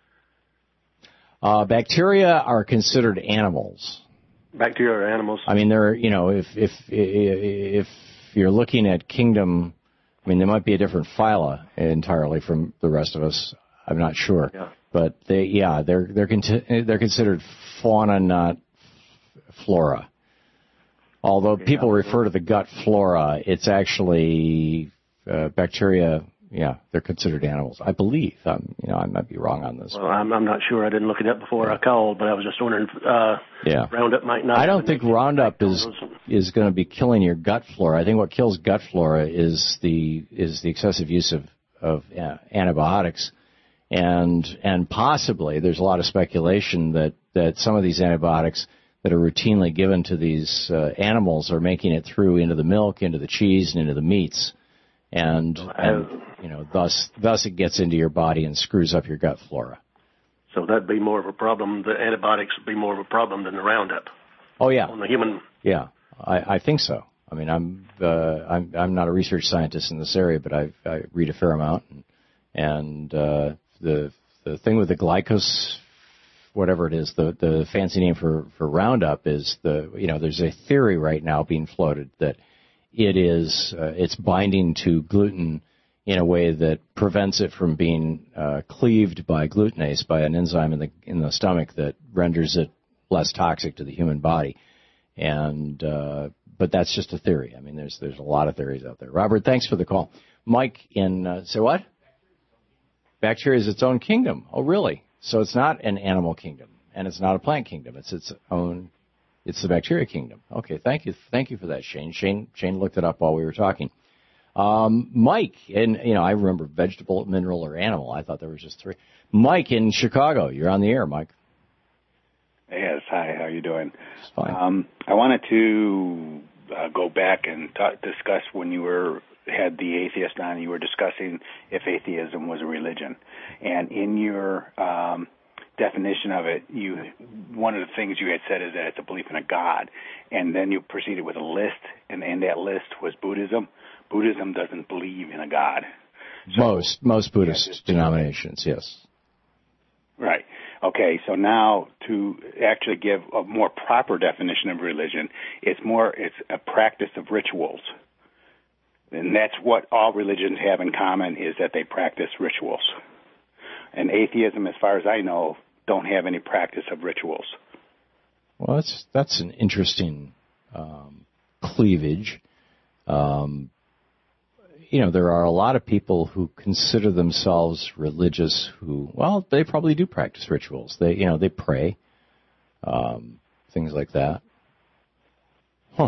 Uh, bacteria are considered animals. Bacteria are animals. I mean, they're, you know, if if if you're looking at kingdom, I mean, they might be a different phyla entirely from the rest of us. I'm not sure, yeah. but they, yeah, they're they're con- they're considered fauna, not flora. Although okay, people refer to the gut flora, it's actually uh, bacteria. Yeah, they're considered animals, I believe. Um, you know, I might be wrong on this. Well, I'm, I'm not sure. I didn't look it up before I called, but I was just wondering if uh, yeah. Roundup might not. I don't think Roundup is is going to be killing your gut flora. I think what kills gut flora is the is the excessive use of of uh, antibiotics, and and possibly there's a lot of speculation that that some of these antibiotics that are routinely given to these uh, animals are making it through into the milk, into the cheese, and into the meats. And, and you know, thus thus it gets into your body and screws up your gut flora. So that'd be more of a problem. The antibiotics would be more of a problem than the Roundup. Oh yeah, on the human. Yeah, I, I think so. I mean, I'm uh, I'm I'm not a research scientist in this area, but I I read a fair amount, and, and uh, the the thing with the glycos, whatever it is, the the fancy name for for Roundup is the you know there's a theory right now being floated that it is uh, it's binding to gluten in a way that prevents it from being uh, cleaved by glutenase, by an enzyme in the in the stomach that renders it less toxic to the human body. And uh, but that's just a theory. I mean, there's there's a lot of theories out there. Robert, thanks for the call. Mike in uh, say what? Bacteria is its own kingdom. Oh, really? So it's not an animal kingdom, and it's not a plant kingdom. It's its own. It's the bacteria kingdom. Okay, thank you, thank you for that, Shane. Shane, Shane looked it up while we were talking. Um, Mike, and you know, I remember vegetable, mineral, or animal. I thought there was just three. Mike in Chicago, you're on the air, Mike. Yes, hi. How are you doing? Fine. Um, I wanted to uh, go back and talk, discuss when you were had the atheist on. You were discussing if atheism was a religion, and in your um, definition of it, you one of the things you had said is that it's a belief in a God, and then you proceeded with a list, and, and that list was Buddhism. Buddhism doesn't believe in a God. So, most most Buddhist yeah, denominations, yes. Right. Okay. So now to actually give a more proper definition of religion, it's more it's a practice of rituals, and that's what all religions have in common is that they practice rituals. And atheism, as far as I know, don't have any practice of rituals. Well, that's that's an interesting um, cleavage. Um, you know, there are a lot of people who consider themselves religious who, well, they probably do practice rituals. They, you know, they pray, um, things like that. Huh.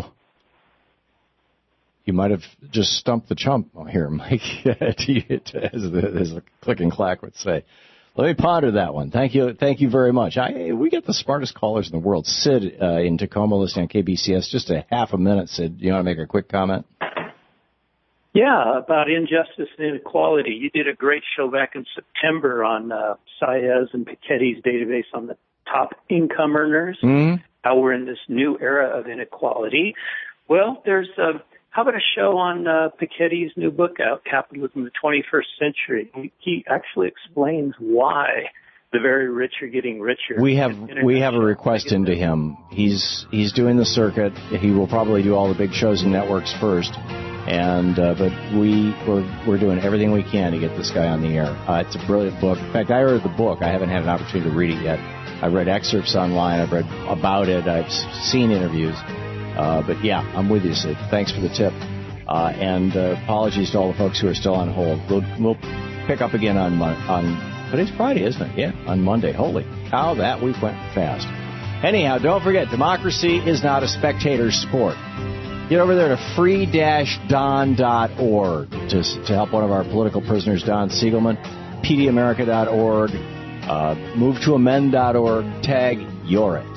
You might have just stumped the chump here, Mike, as the, as the click and clack would say. Let me ponder that one. Thank you, thank you very much. I, we get the smartest callers in the world. Sid uh, in Tacoma, listening on K B C S. Just a half a minute, Sid. Do you want to make a quick comment? Yeah, about injustice and inequality. You did a great show back in September on uh, Saez and Piketty's database on the top income earners, mm-hmm. how we're in this new era of inequality. Well, there's uh, how about a show on uh, Piketty's new book out, Capitalism in the twenty-first century? He, he actually explains why the very rich are getting richer. We have we have a request into him. He's he's doing the circuit. He will probably do all the big shows and networks first. And uh, but we we're we're doing everything we can to get this guy on the air. Uh, it's a brilliant book. In fact, I read the book. I haven't had an opportunity to read it yet. I've read excerpts online. I've read about it. I've seen interviews. Uh, but yeah, I'm with you, Sid. Thanks for the tip. Uh, and uh, apologies to all the folks who are still on hold. We'll, we'll pick up again on on today's Friday, isn't it? Yeah, on Monday. Holy cow, that week went fast. Anyhow, don't forget, democracy is not a spectator sport. Get over there to free dash don dot org to, to help one of our political prisoners, Don Siegelman, p d america dot org, uh, move to amend dot org, tag You're It.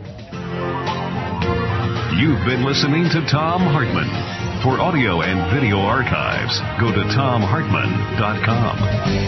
You've been listening to Thom Hartmann. For audio and video archives, go to thom hartmann dot com.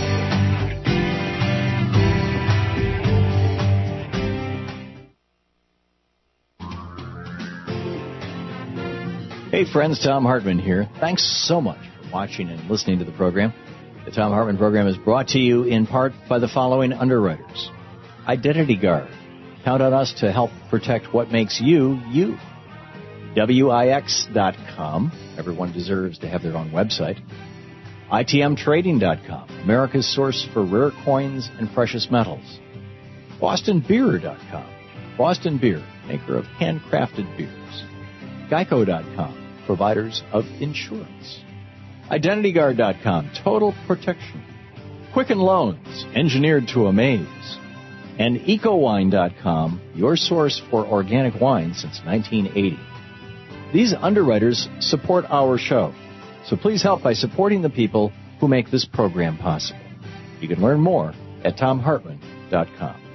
Hey friends, Thom Hartmann here. Thanks so much for watching and listening to the program. The Thom Hartmann program is brought to you in part by the following underwriters. Identity Guard. Count on us to help protect what makes you, you. W I X dot com. Everyone deserves to have their own website. I T M trading dot com. America's source for rare coins and precious metals. Boston Beer dot com. Boston Beer, maker of handcrafted beers. Geico dot com. Providers of insurance. Identity Guard dot com. Total protection. Quicken Loans, engineered to amaze. And Eco Wine dot com, your source for organic wine since nineteen eighty. These underwriters support our show, so please help by supporting the people who make this program possible. You can learn more at thom hartmann dot com.